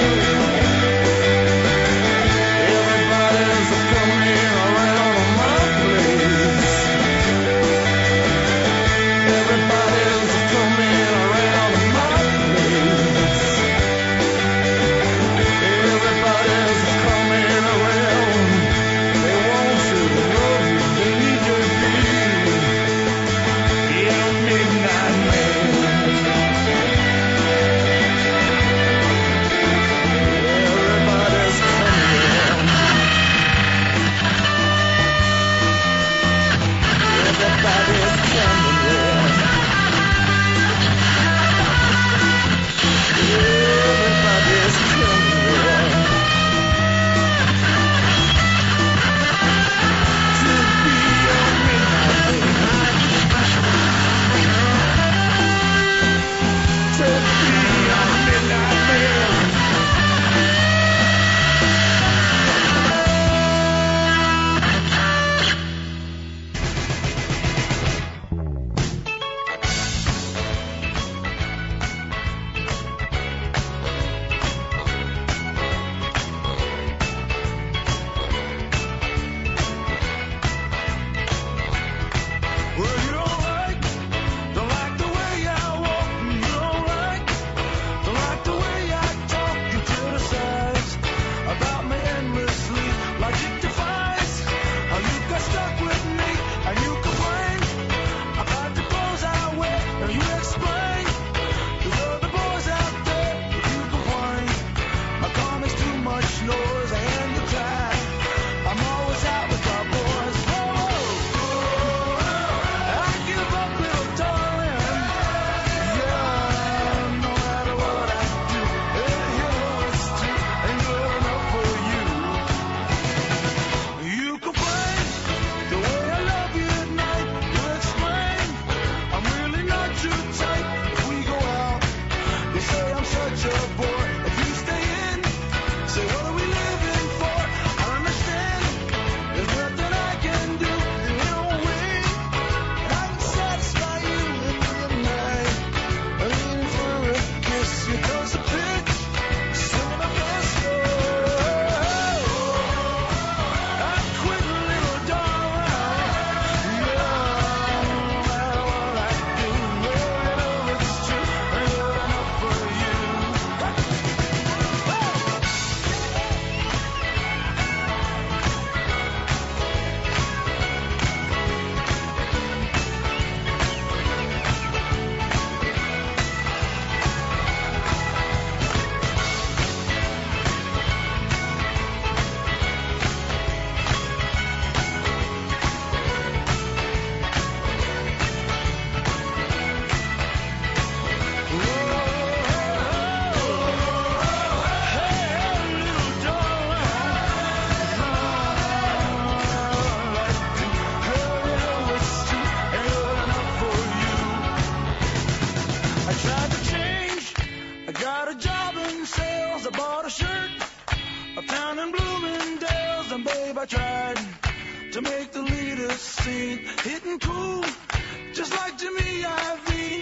Everybody's coming around my place. Everybody's coming around my place. Everybody's coming around. They want to love you, they need to be your midnight man.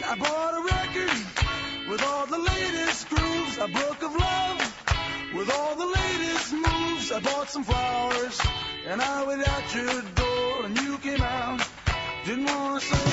I bought a record with all the latest grooves, a book of love with all the latest moves. I bought some flowers and I went out your door and you came out. Didn't want to say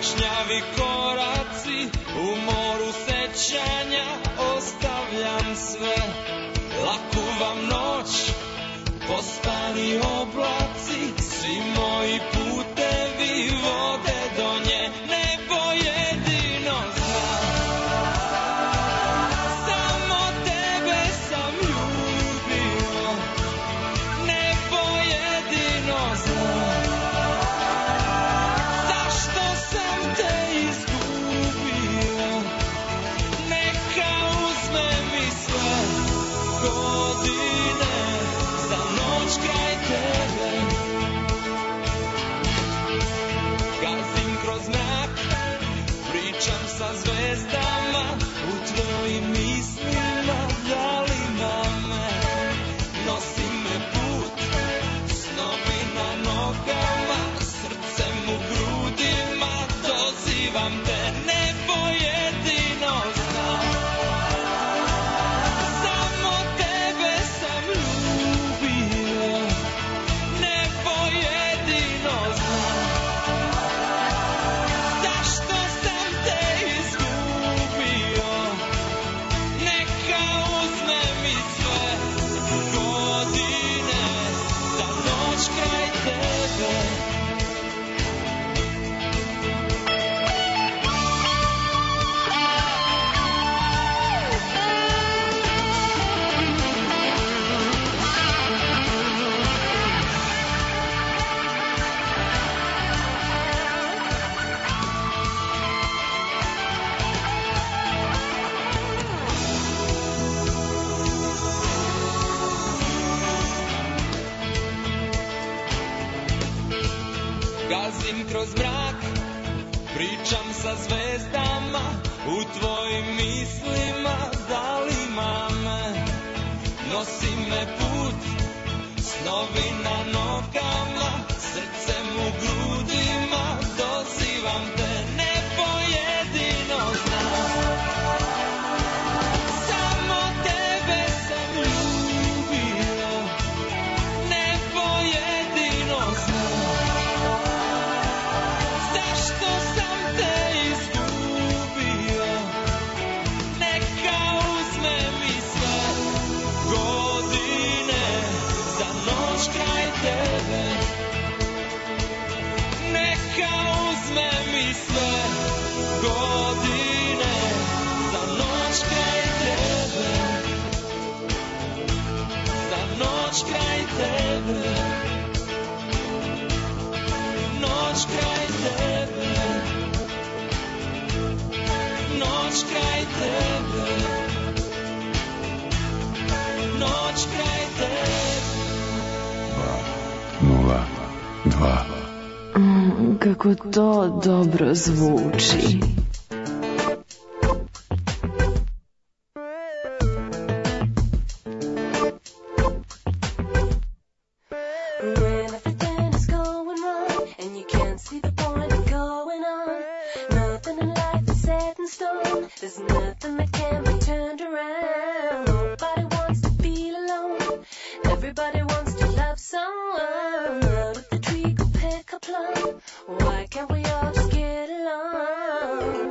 Prašnjavi koraci u moru sećanja, ostavljam sve. Laku vam noć, postani oblaci, svi moji putevi vode do nje, nebo jedino zna. Samo tebe sam ljubio, nebo jedino zna. Zašto sam te izgubio, neka uzme mi sve godine za noć kraj tebe. Gazim kroz mrak, pričam sa zvezdama, u tvojim mislima danima me. Nosi me put, snovi na nogama, srcem u grudima, dozivam te, nebo jedino zna. Samo tebe sam ljubio, nebo jedino zna. Zašto sam te izgubio, neka uzme mi sve godine za noć kraj tebe. Gazim kroz mrak, pričam sa zvezdama, u tvojim mislima danima me. Nosi me put, snovi na nogama, srcem u grudima, dozivam te, nebo jedino zna. Samo tebe sam ljubio, nebo jedino zna. Zašto sam te izgubio, neka uzme mi sve godine za noć kraj tebe. Neka uzme mi sve godine za noć kraj tebe. Za noć kraj tebe. Noć kraj tebe. Noć kraj tebe. Noć kraj tebe. 202. Kako to dobro zvuči. When everything is going wrong and you can't see the point of going on, nothing in life is set in stone. There's nothing that can be turned around. Nobody wants to feel alone. Everybody wants to love someone. Out of the tree go pick a plum. Why can't we all just get along?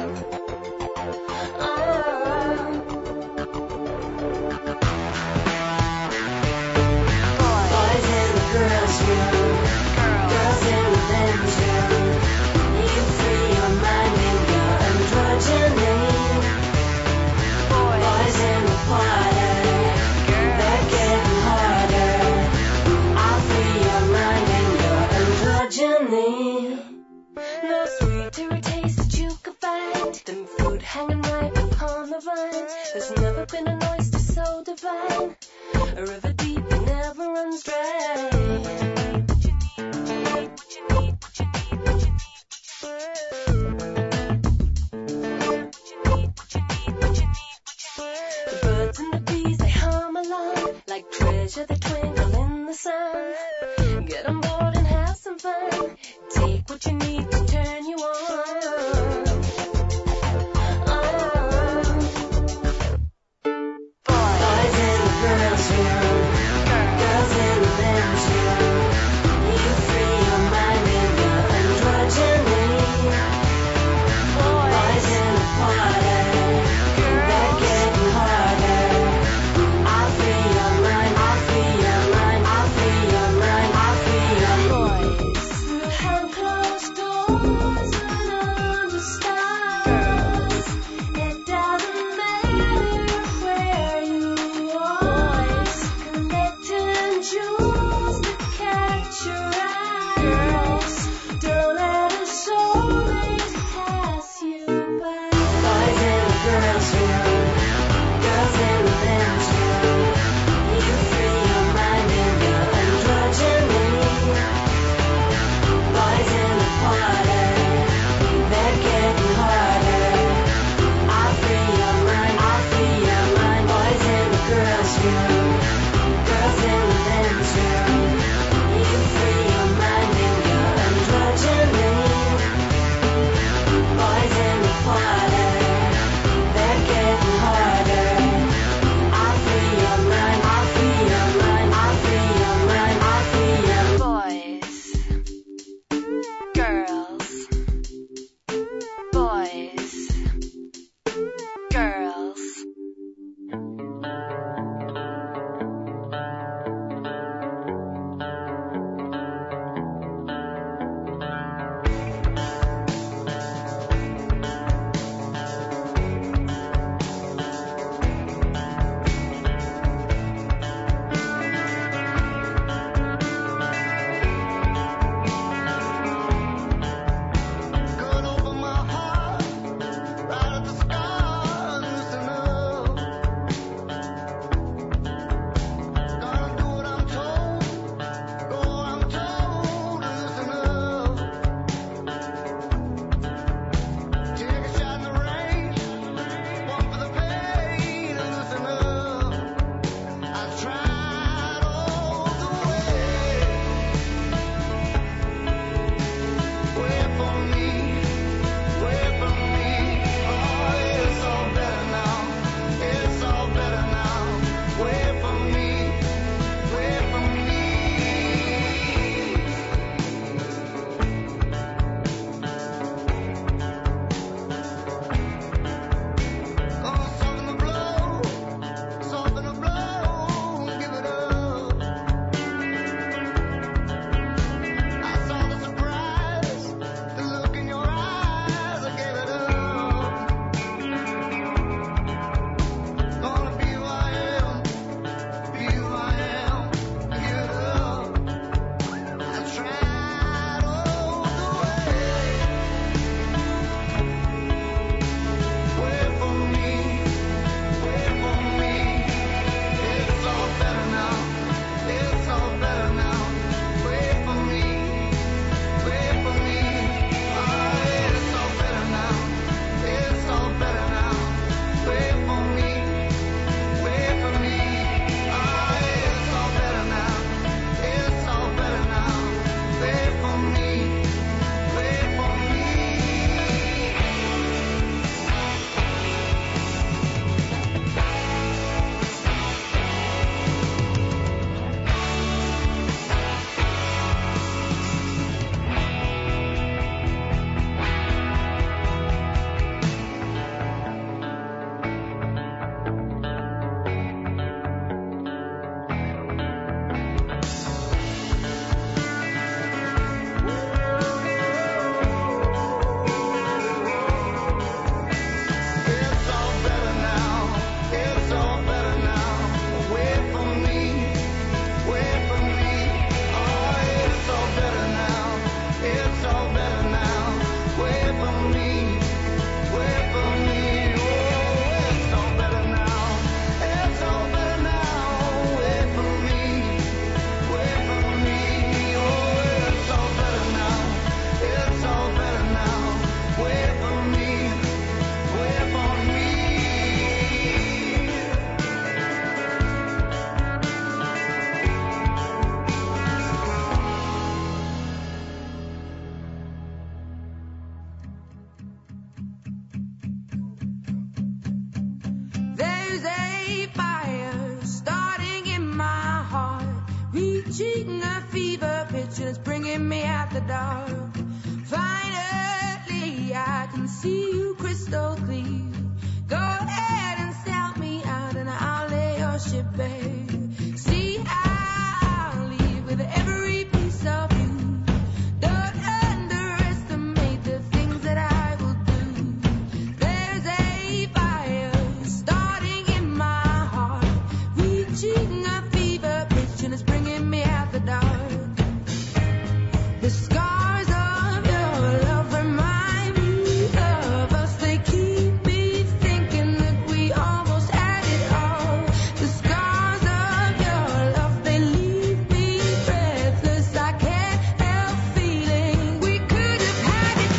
can see you crystal clear. Go ahead and sell me out and I'll lay your ship bare. See, I'll leave with every piece of you. Don't underestimate the things that I will do. There's a fire starting in my heart, reaching a fever pitch and it's bringing me out the dark. The scars of your love remind me of us. They keep me thinking that we almost had it all. The scars of your love, they leave me breathless. I can't help feeling we could have had it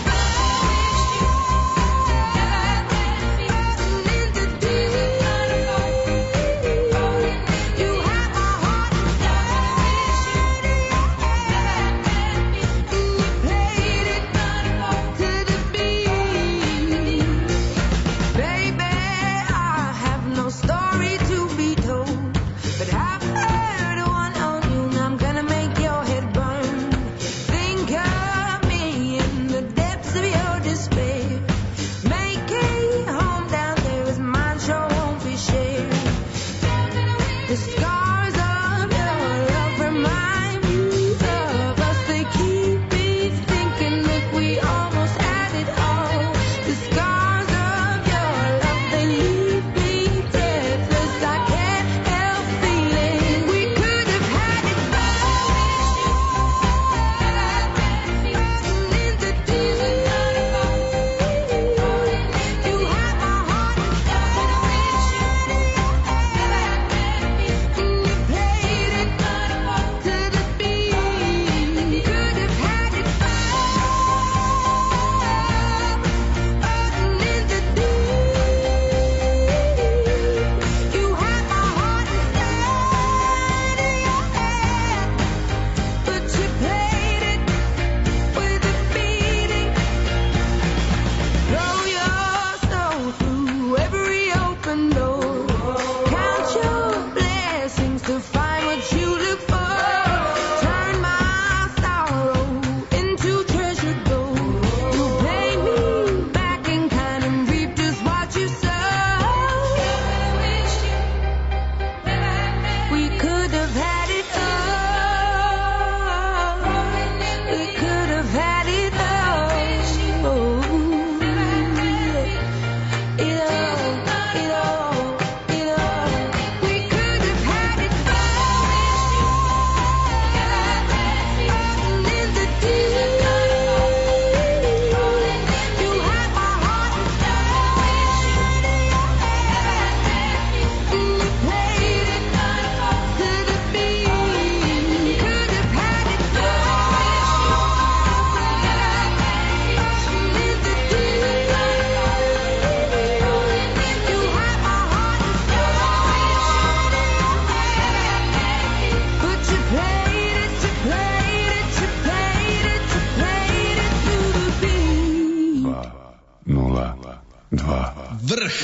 Vrh.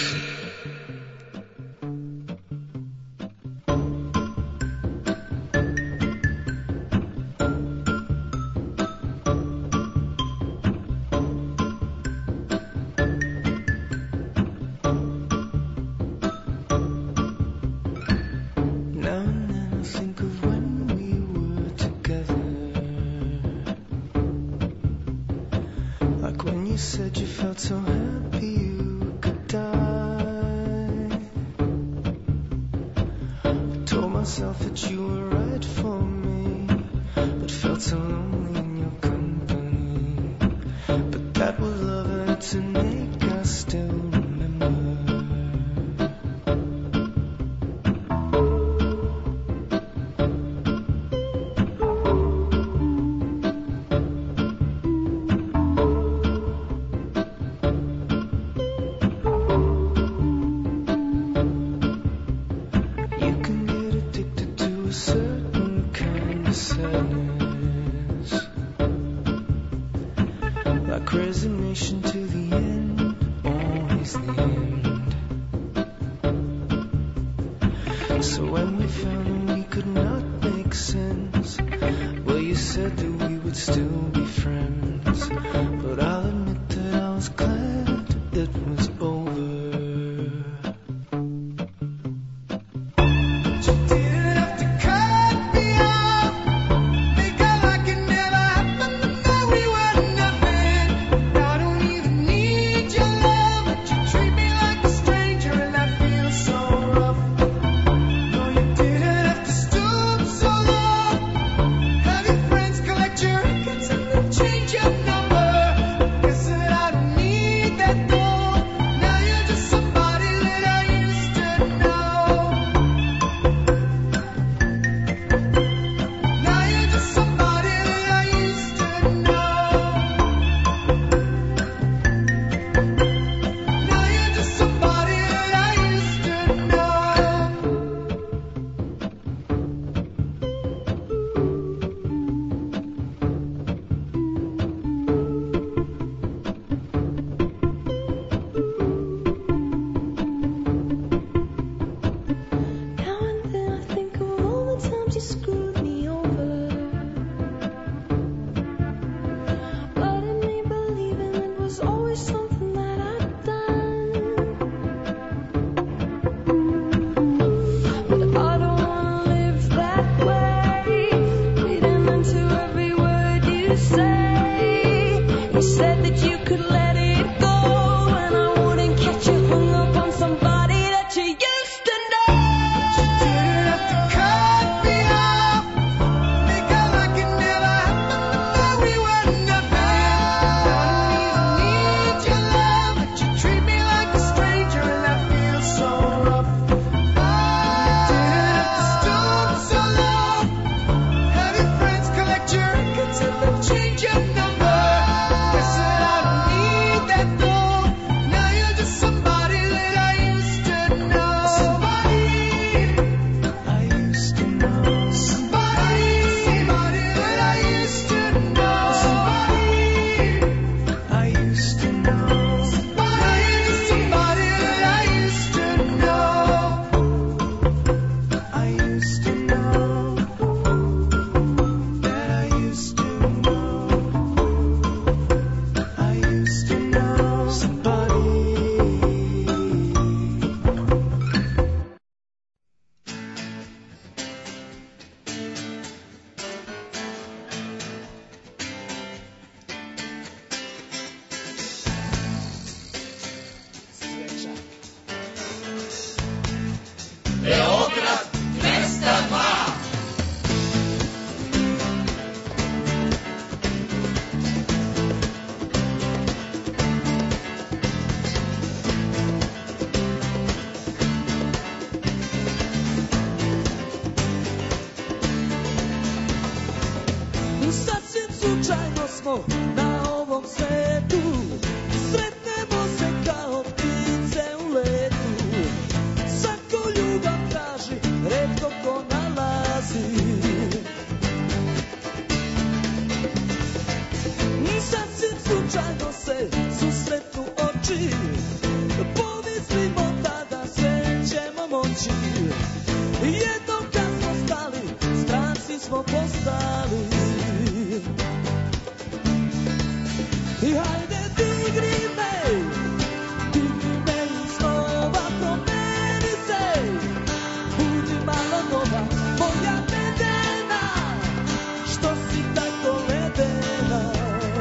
Said that we would still be friends, but I'll admit that I was glad samo na ovom svetu, sretnemo se kao ptice u letu. Svako ljubav traži, retko ko nalazi. Sasvim slučajno se susretnu oči, pomislimo tada sve ćemo moći. Jednom kad smo stali, stranci smo postali. I hajde digni me i snova promeni se. Budi malo nova, moja medena, što si tako ledena.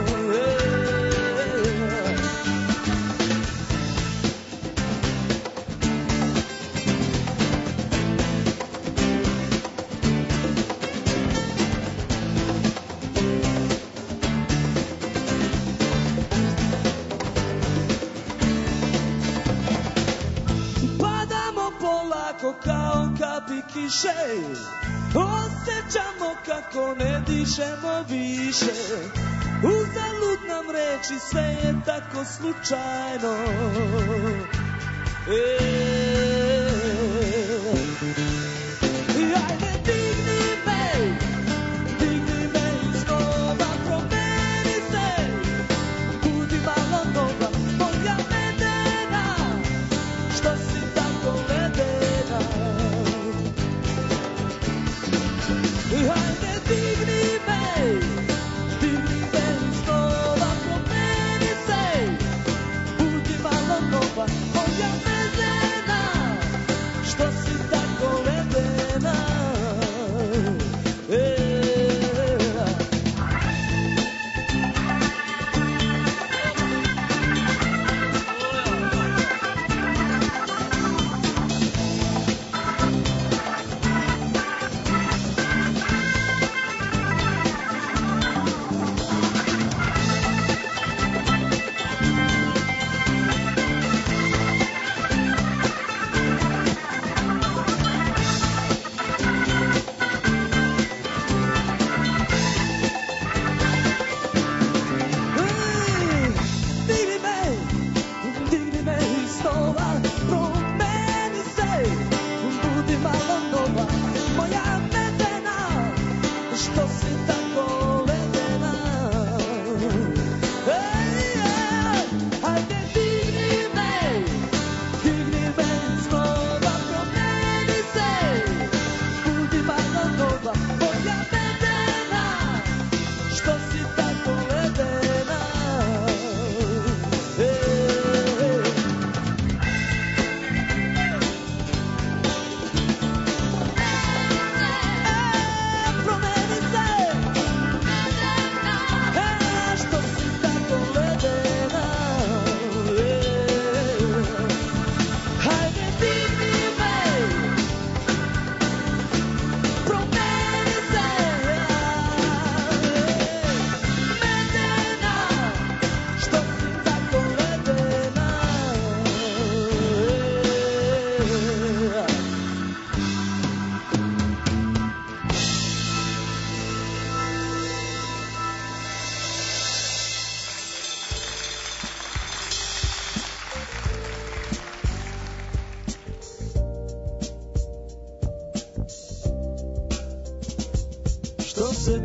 Kao kapi kiše, osjećamo kako ne dišemo više. Uzalud nam reči, sve je tako slučajno. Ajde digni me i snova promeni se. Budi malo nova, moja medena, što si tako ledena. Hajde digni me i snova promeni se. Budi malo nova, moja medena, što si tako ledena. Što se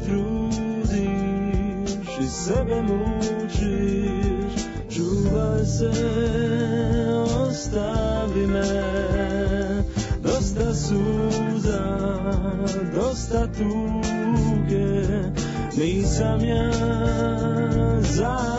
trudiš i sebe mučiš, čuvaj se, ostavi me. Dosta suza, dosta tuge, nisam ja za